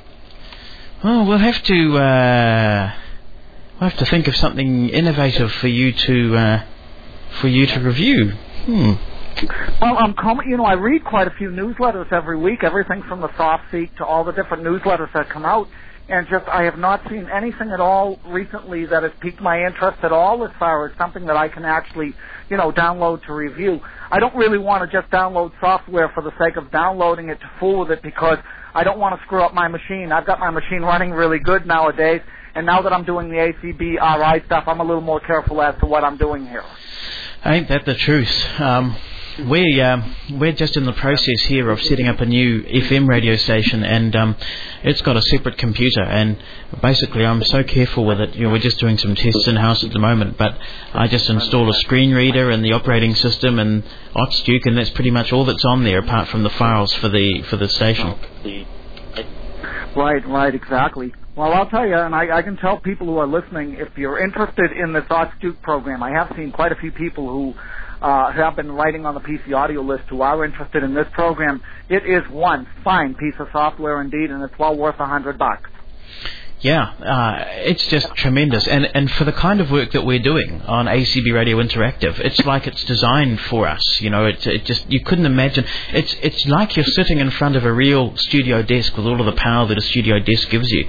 Oh, we'll have to, uh, we'll have to think of something innovative for you to... Uh, for you to review. Hmm. Well, I'm com- you know, I read quite a few newsletters every week, everything from the SoftSeek to all the different newsletters that come out, and just I have not seen anything at all recently that has piqued my interest at all as far as something that I can actually, you know, download to review. I don't really want to just download software for the sake of downloading it to fool with it because I don't want to screw up my machine. I've got my machine running really good nowadays, and now that I'm doing the A C B R I stuff, I'm a little more careful as to what I'm doing here. Ain't that the truth? Um, we, um, we're just in the process here of setting up a new F M radio station, and um, it's got a separate computer, and basically I'm so careful with it. You know, we're just doing some tests in-house at the moment, but I just install a screen reader and the operating system and OtsDuke, and that's pretty much all that's on there apart from the files for the for the station. Right, right, exactly. Well, I'll tell you, and I, I can tell people who are listening, if you're interested in this OtsDuke program, I have seen quite a few people who uh, have been writing on the P C Audio list who are interested in this program. It is one fine piece of software indeed, and it's well worth a hundred bucks. Yeah, uh, it's just tremendous. And and for the kind of work that we're doing on A C B Radio Interactive, it's like it's designed for us. You know, it, it just, you couldn't imagine. It's it's like you're sitting in front of a real studio desk with all of the power that a studio desk gives you.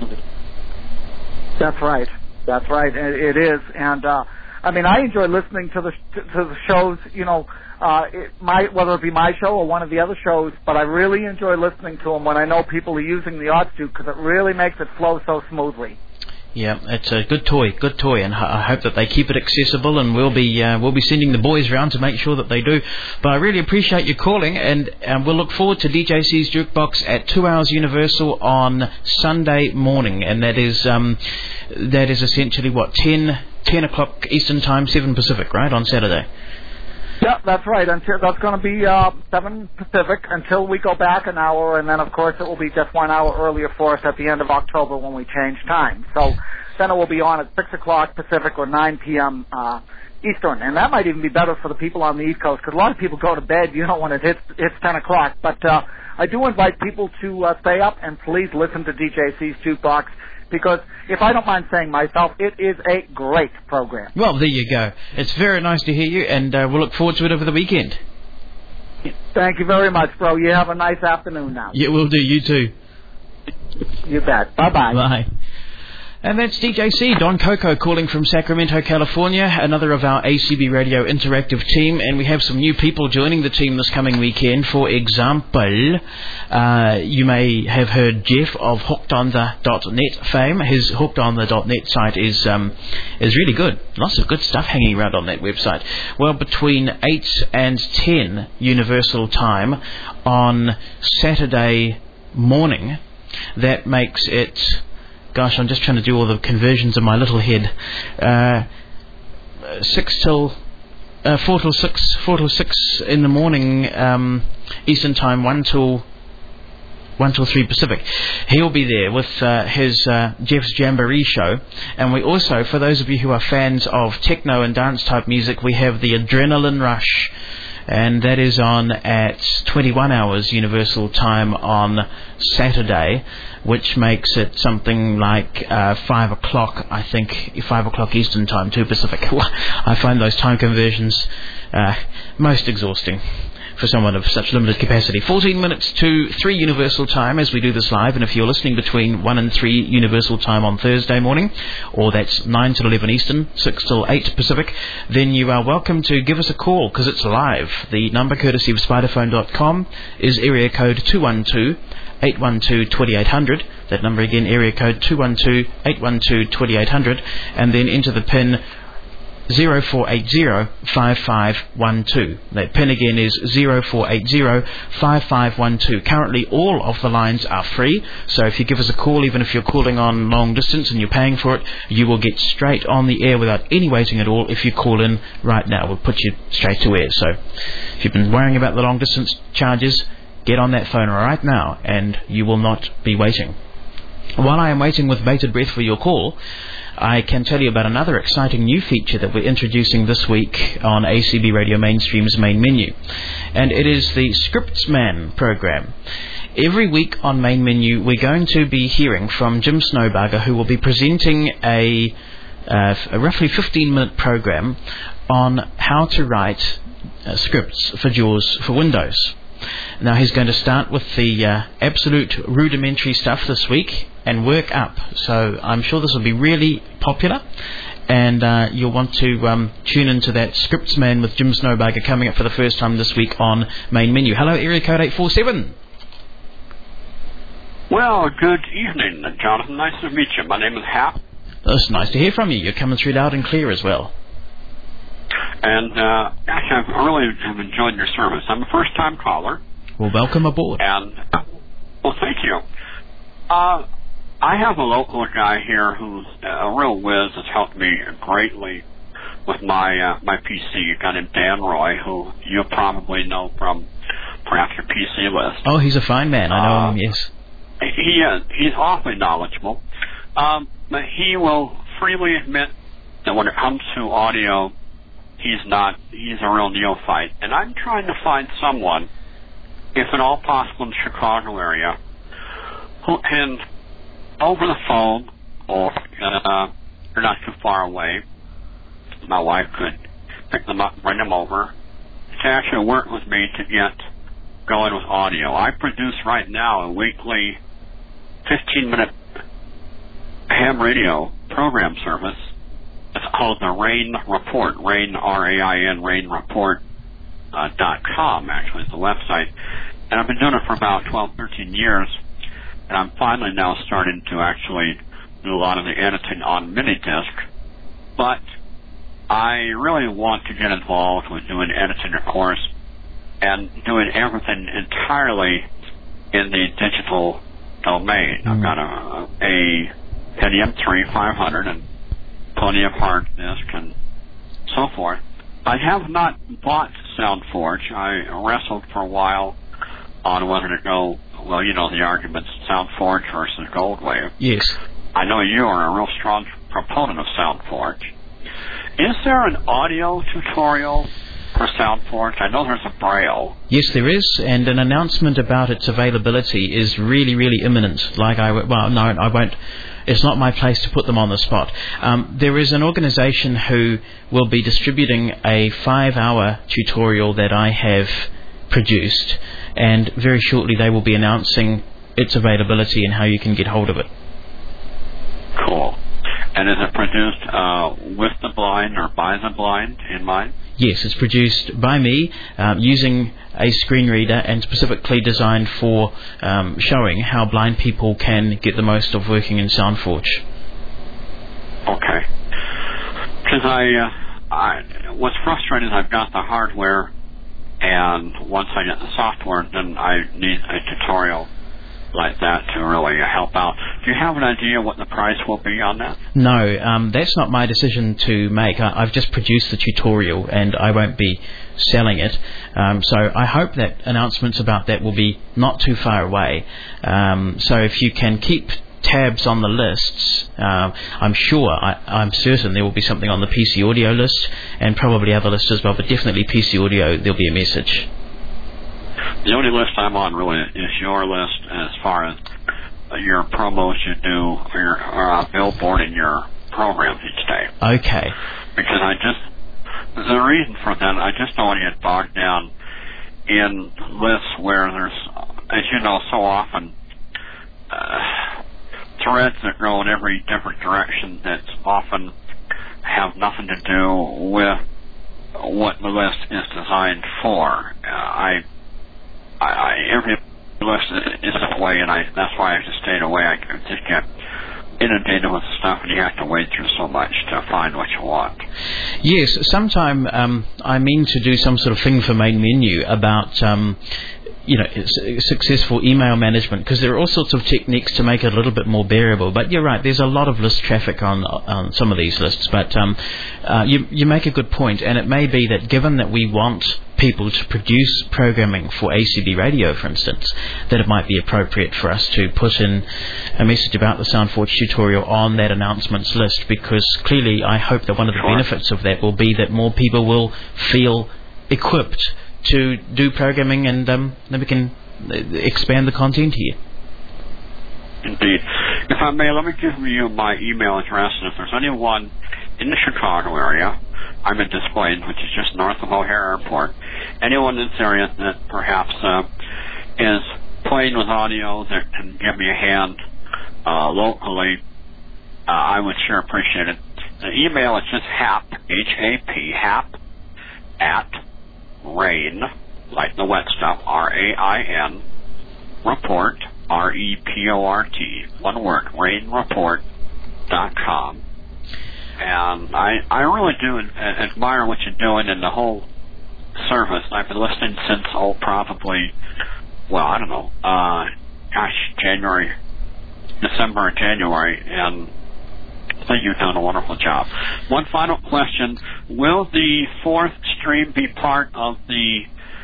That's right. That's right. It, it is. And, uh, I mean, I enjoy listening to the to the shows, you know, uh, it might, whether it be my show or one of the other shows, but I really enjoy listening to them when I know people are using the OtsDuke because it really makes it flow so smoothly. Yeah, it's a good toy, good toy, and I hope that they keep it accessible, and we'll be uh, we'll be sending the boys round to make sure that they do. But I really appreciate you calling, and um, we'll look forward to D J C's Jukebox at two hours Universal on Sunday morning, and that is um, that is essentially what ten ten o'clock Eastern Time, seven Pacific, right, on Saturday? Yeah, that's right. Until that's going to be uh, seven Pacific until we go back an hour, and then of course it will be just one hour earlier for us at the end of October when we change time. So then it will be on at six o'clock Pacific or nine p.m. Uh, Eastern, and that might even be better for the people on the East Coast because a lot of people go to bed, you know, when it hits hits ten o'clock. But uh, I do invite people to uh, stay up and please listen to D J C's Jukebox, because if I don't mind saying myself, it is a great program. Well, there you go. It's very nice to hear you, and uh, we'll look forward to it over the weekend. Thank you very much, bro. You have a nice afternoon now. Yeah, we'll do. You too. You bet. Bye-bye. Bye. And that's D J C, Don Coco, calling from Sacramento, California, another of our A C B Radio Interactive team, and we have some new people joining the team this coming weekend. For example, uh, you may have heard Jeff of hooked on the dot net fame. His hooked on the dot net site is um, is really good. Lots of good stuff hanging around on that website. Well, between eight and ten Universal Time on Saturday morning, that makes it... Gosh, I'm just trying to do all the conversions in my little head. Uh, six till uh, four till six, four till six in the morning um, Eastern Time, one till one till three Pacific. He'll be there with uh, his uh, Jeff's Jamboree show, and we also, for those of you who are fans of techno and dance type music, we have the Adrenaline Rush. And that is on at twenty-one hours Universal Time on Saturday, which makes it something like uh, five o'clock, I think, five o'clock Eastern Time, two Pacific. I find those time conversions uh, most exhausting for someone of such limited capacity. fourteen minutes to three Universal Time as we do this live, and if you're listening between one and three Universal Time on Thursday morning, or that's nine till eleven Eastern, six till eight Pacific, then you are welcome to give us a call, because it's live. The number, courtesy of spiderphone dot com, is area code two one two, eight one two, two eight zero zero. That number again, area code two one two, eight one two, two eight zero zero, and then enter the PIN zero four eight zero, five five one two. That PIN again is zero four eight zero, five five one two. Currently all of the lines are free, so if you give us a call, even if you're calling on long distance and you're paying for it, you will get straight on the air without any waiting at all. If you call in right now, we'll put you straight to air. So if you've been worrying about the long distance charges, get on that phone right now and you will not be waiting. While I am waiting with bated breath for your call, I can tell you about another exciting new feature that we're introducing this week on A C B Radio Mainstream's main menu. And it is the Scriptsman program. Every week on main menu, we're going to be hearing from Jim Snowbarger, who will be presenting a, uh, a roughly fifteen minute program on how to write uh, scripts for JAWS for Windows. Now, he's going to start with the uh, absolute rudimentary stuff this week and work up. So I'm sure this will be really popular, and uh, you'll want to um, tune into that Scriptsman with Jim Snowbarger coming up for the first time this week on main menu. Hello, area code eight four seven. Well, good evening, Jonathan. Nice to meet you. My name is Hap. It's nice to hear from you. You're coming through loud and clear as well. And uh, actually, I really have enjoyed your service. I'm a first-time caller. Well, welcome aboard. And, well, thank you. Uh, I have a local guy here who's a real whiz that's helped me greatly with my uh, my P C. A guy named Dan Roy, who you probably know from perhaps your P C list. Oh, he's a fine man. I know uh, him, yes. He is. He's awfully knowledgeable. Um, but he will freely admit that when it comes to audio, he's not, he's a real neophyte. And I'm trying to find someone, if at all possible in the Chicago area, who can, over the phone, or uh, you're not too far away, my wife could pick them up, bring them over, to actually work with me to get going with audio. I produce right now a weekly fifteen minute ham radio program service. It's called the Rain Report, Rain, R A I N, Rain Report uh, dot com, actually, is the website. And I've been doing it for about twelve, thirteen years, and I'm finally now starting to actually do a lot of the editing on mini-disc. But I really want to get involved with doing editing, of course, and doing everything entirely in the digital domain. Mm. I've got a, a an E M three five hundred and plenty of hard disk and so forth. I have not bought SoundForge. I wrestled for a while on whether to go, well, you know, the arguments, SoundForge versus Goldwave. Yes. I know you are a real strong proponent of SoundForge. Is there an audio tutorial for SoundForge? I know there's a Braille. Yes, there is, and an announcement about its availability is really, really imminent. Like I, well, no, I won't. It's not my place to put them on the spot. Um, there is an organisation who will be distributing a five-hour tutorial that I have produced, and very shortly they will be announcing its availability and how you can get hold of it. Cool. And is it produced uh, with the blind or by the blind in mind? Yes, it's produced by me um, using a screen reader and specifically designed for um, showing how blind people can get the most of working in SoundForge. Okay. Because I, uh, I, what's frustrating is I've got the hardware, and once I get the software, then I need a tutorial like that to really help out. Do you have an idea what the price will be on that? No, um, that's not my decision to make. I, I've just produced the tutorial and I won't be selling it. Um, so I hope that announcements about that will be not too far away. Um, so if you can keep tabs on the lists, um, I'm sure, I, I'm certain there will be something on the P C Audio list and probably other lists as well, but definitely P C Audio, there'll be a message. The only list I'm on really is your list as far as your promos you do, or your uh, billboarding your programs each day. Okay. Because I just, the reason for that, I just don't want to get bogged down in lists where there's, as you know, so often uh, threads that go in every different direction that often have nothing to do with what the list is designed for. Uh, I I, I, every list is that way, and I, that's why I just stayed away. I just get inundated with stuff, and you have to wade through so much to find what you want. Yes, sometime um, I mean to do some sort of thing for Main Menu about um, you know, successful email management, because there are all sorts of techniques to make it a little bit more bearable. But you're right, there's a lot of list traffic on on some of these lists. But um, uh, you you make a good point, and it may be that given that we want people to produce programming for A C B radio, for instance, that it might be appropriate for us to put in a message about the SoundForge tutorial on that announcements list, because clearly I hope that one of the Sure. benefits of that will be that more people will feel equipped to do programming, and um, then we can expand the content here. Indeed. If I may, let me give you my email address, and if there's anyone in the Chicago area, I'm in Des Plaines, which is just north of O'Hare Airport, anyone in this area that perhaps uh, is playing with audio that can give me a hand uh, locally, uh, I would sure appreciate it. The email is just hap, H A P, hap, at rain, like the wet stuff, R A I N, report, R E P O R T, one word, rain report dot com. And I, I really do admire what you're doing in the whole service. I've been listening since, oh, probably, well, I don't know, uh, gosh, January, December or January, and I think you've done a wonderful job. One final question. Will the fourth stream be part of the,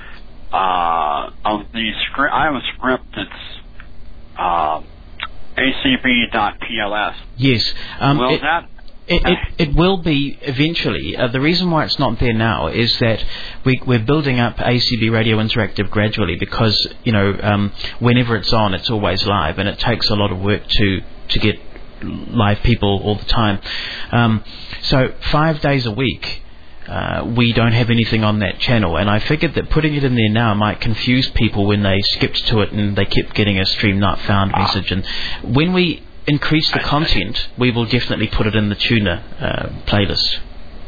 uh, of the script? I have a script that's, uh, A C B dot P L S. Yes. Um, Will it, that... It, it, it will be eventually. Uh, the reason why it's not there now is that we, we're building up A C B Radio Interactive gradually, because, you know, um, whenever it's on, it's always live, and it takes a lot of work to, to get live people all the time. Um, so five days a week, uh, we don't have anything on that channel, and I figured that putting it in there now might confuse people when they skipped to it and they kept getting a stream not found message. And when we increase the content, we will definitely put it in the tuner uh, playlist.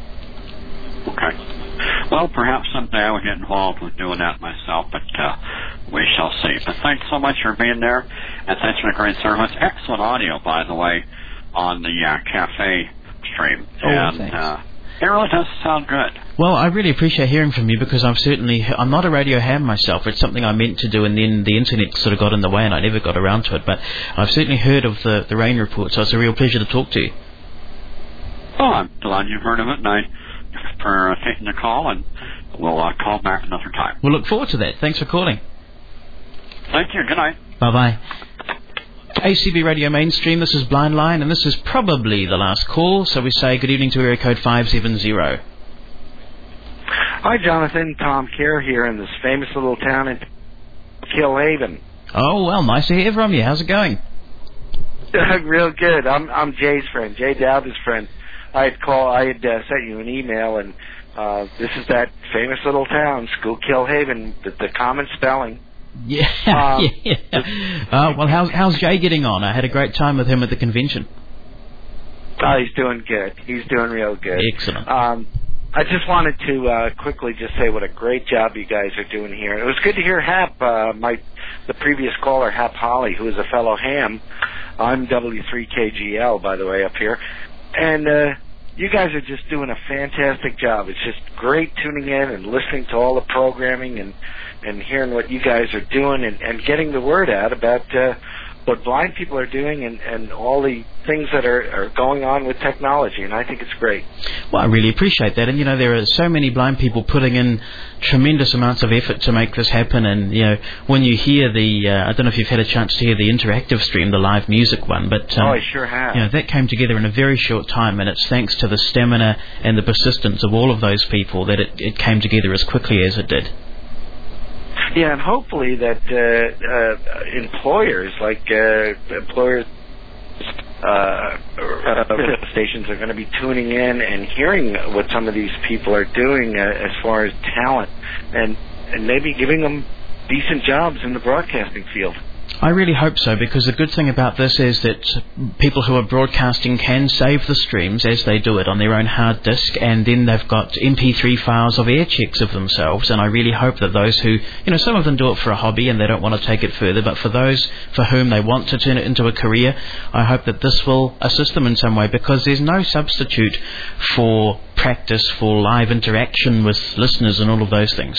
Okay. Well, perhaps someday I will get involved with doing that myself, but uh, we shall see. But thanks so much for being there, and thanks for the great service. Excellent audio, by the way, on the uh, cafe stream. Oh, and, thanks. Uh, it really does sound good. Well, I really appreciate hearing from you, because I've certainly, I'm not a radio ham myself. It's something I meant to do, and then the internet sort of got in the way and I never got around to it. But I've certainly heard of the, the rain report, so it's a real pleasure to talk to you. Oh, I'm glad you've heard of it, and I for uh, taking the call, and we'll uh, call back another time. We'll look forward to that. Thanks for calling. Thank you. Good night. Bye-bye. A C B Radio Mainstream, this is Blind Line, and this is probably the last call, so we say good evening to area code five seven zero. Hi, Jonathan. Tom Kerr here in this famous little town in Killhaven. Oh, well, nice to hear from you. How's it going? Real good. I'm I'm Jay's friend, Jay Dowda's friend. I had called, I had uh, sent you an email, and uh, this is that famous little town, Killhaven, the, the common spelling. Yeah, um, yeah. Uh, well, how's how's Jay getting on? I had a great time with him at the convention. Oh, he's doing good. He's doing real good. Excellent. Um, I just wanted to uh, quickly just say what a great job you guys are doing here. It was good to hear Hap, uh, my the previous caller, Hap Holly, who is a fellow ham. I'm W three K G L, by the way, up here. And uh, you guys are just doing a fantastic job. It's just great tuning in and listening to all the programming and, and hearing what you guys are doing and, and getting the word out about uh, what blind people are doing and, and all the things that are, are going on with technology, and I think it's great. Well, I really appreciate that. And, you know, there are so many blind people putting in tremendous amounts of effort to make this happen. And, you know, when you hear the, uh, I don't know if you've had a chance to hear the interactive stream, the live music one, but, um, oh, I sure have. You know, that came together in a very short time, and it's thanks to the stamina and the persistence of all of those people that it, it came together as quickly as it did. Yeah, and hopefully that uh, uh, employers, like uh, employers, uh, uh, stations are going to be tuning in and hearing what some of these people are doing uh, as far as talent, and, and maybe giving them decent jobs in the broadcasting field. I really hope so, because the good thing about this is that people who are broadcasting can save the streams as they do it on their own hard disk, and then they've got M P three files of air checks of themselves. And I really hope that those who, you know, some of them do it for a hobby and they don't want to take it further, but for those for whom they want to turn it into a career, I hope that this will assist them in some way, because there's no substitute for practice, for live interaction with listeners and all of those things.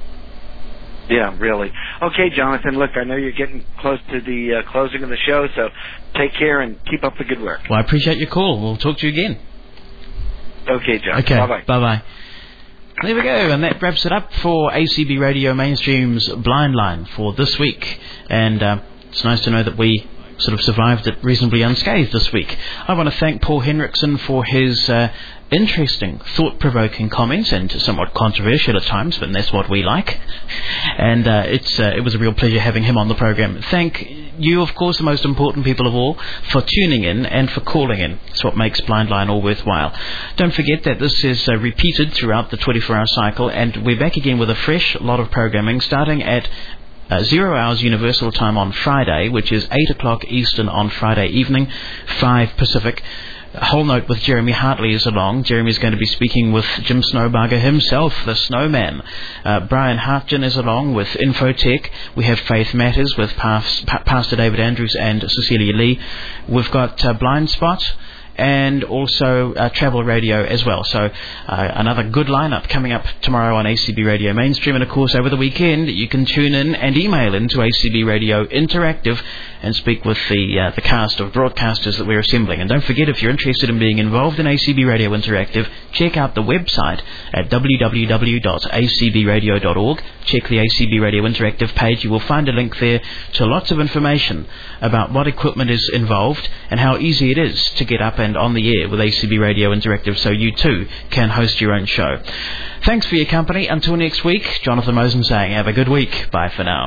Yeah, really. Okay, Jonathan, look, I know you're getting close to the uh, closing of the show, so take care and keep up the good work. Well, I appreciate your call. We'll talk to you again. Okay, John. Okay, bye-bye. Bye-bye. There we go, and that wraps it up for A C B Radio Mainstream's Blind Line for this week. And uh, it's nice to know that we sort of survived it reasonably unscathed this week. I want to thank Paul Henriksen for his uh, interesting, thought-provoking comments, and somewhat controversial at times, but that's what we like. And uh, it's uh, it was a real pleasure having him on the program. Thank you, of course, the most important people of all, for tuning in and for calling in. It's what makes Blind Line all worthwhile. Don't forget that this is uh, repeated throughout the twenty-four hour cycle, and we're back again with a fresh lot of programming starting at Uh, zero hours Universal Time on Friday, which is eight o'clock Eastern on Friday evening, five Pacific. A whole note with Jeremy Hartley is along. Jeremy's going to be speaking with Jim Snowbarger himself, the Snowman. Uh, Brian Hartgen is along with Infotech. We have Faith Matters with Pas- pa- Pastor David Andrews and Cecilia Lee. We've got uh, Blind Spot, and also uh, travel radio as well. So uh, another good lineup coming up tomorrow on A C B Radio Mainstream. And of course, over the weekend, you can tune in and email into A C B Radio Interactive and speak with the uh, the cast of broadcasters that we're assembling. And don't forget, if you're interested in being involved in A C B Radio Interactive, check out the website at w w w dot a c b radio dot org. Check the A C B Radio Interactive page. You will find a link there to lots of information about what equipment is involved and how easy it is to get up and on the air with A C B Radio Interactive, so you too can host your own show. Thanks for your company. Until next week, Jonathan Mosen saying have a good week. Bye for now.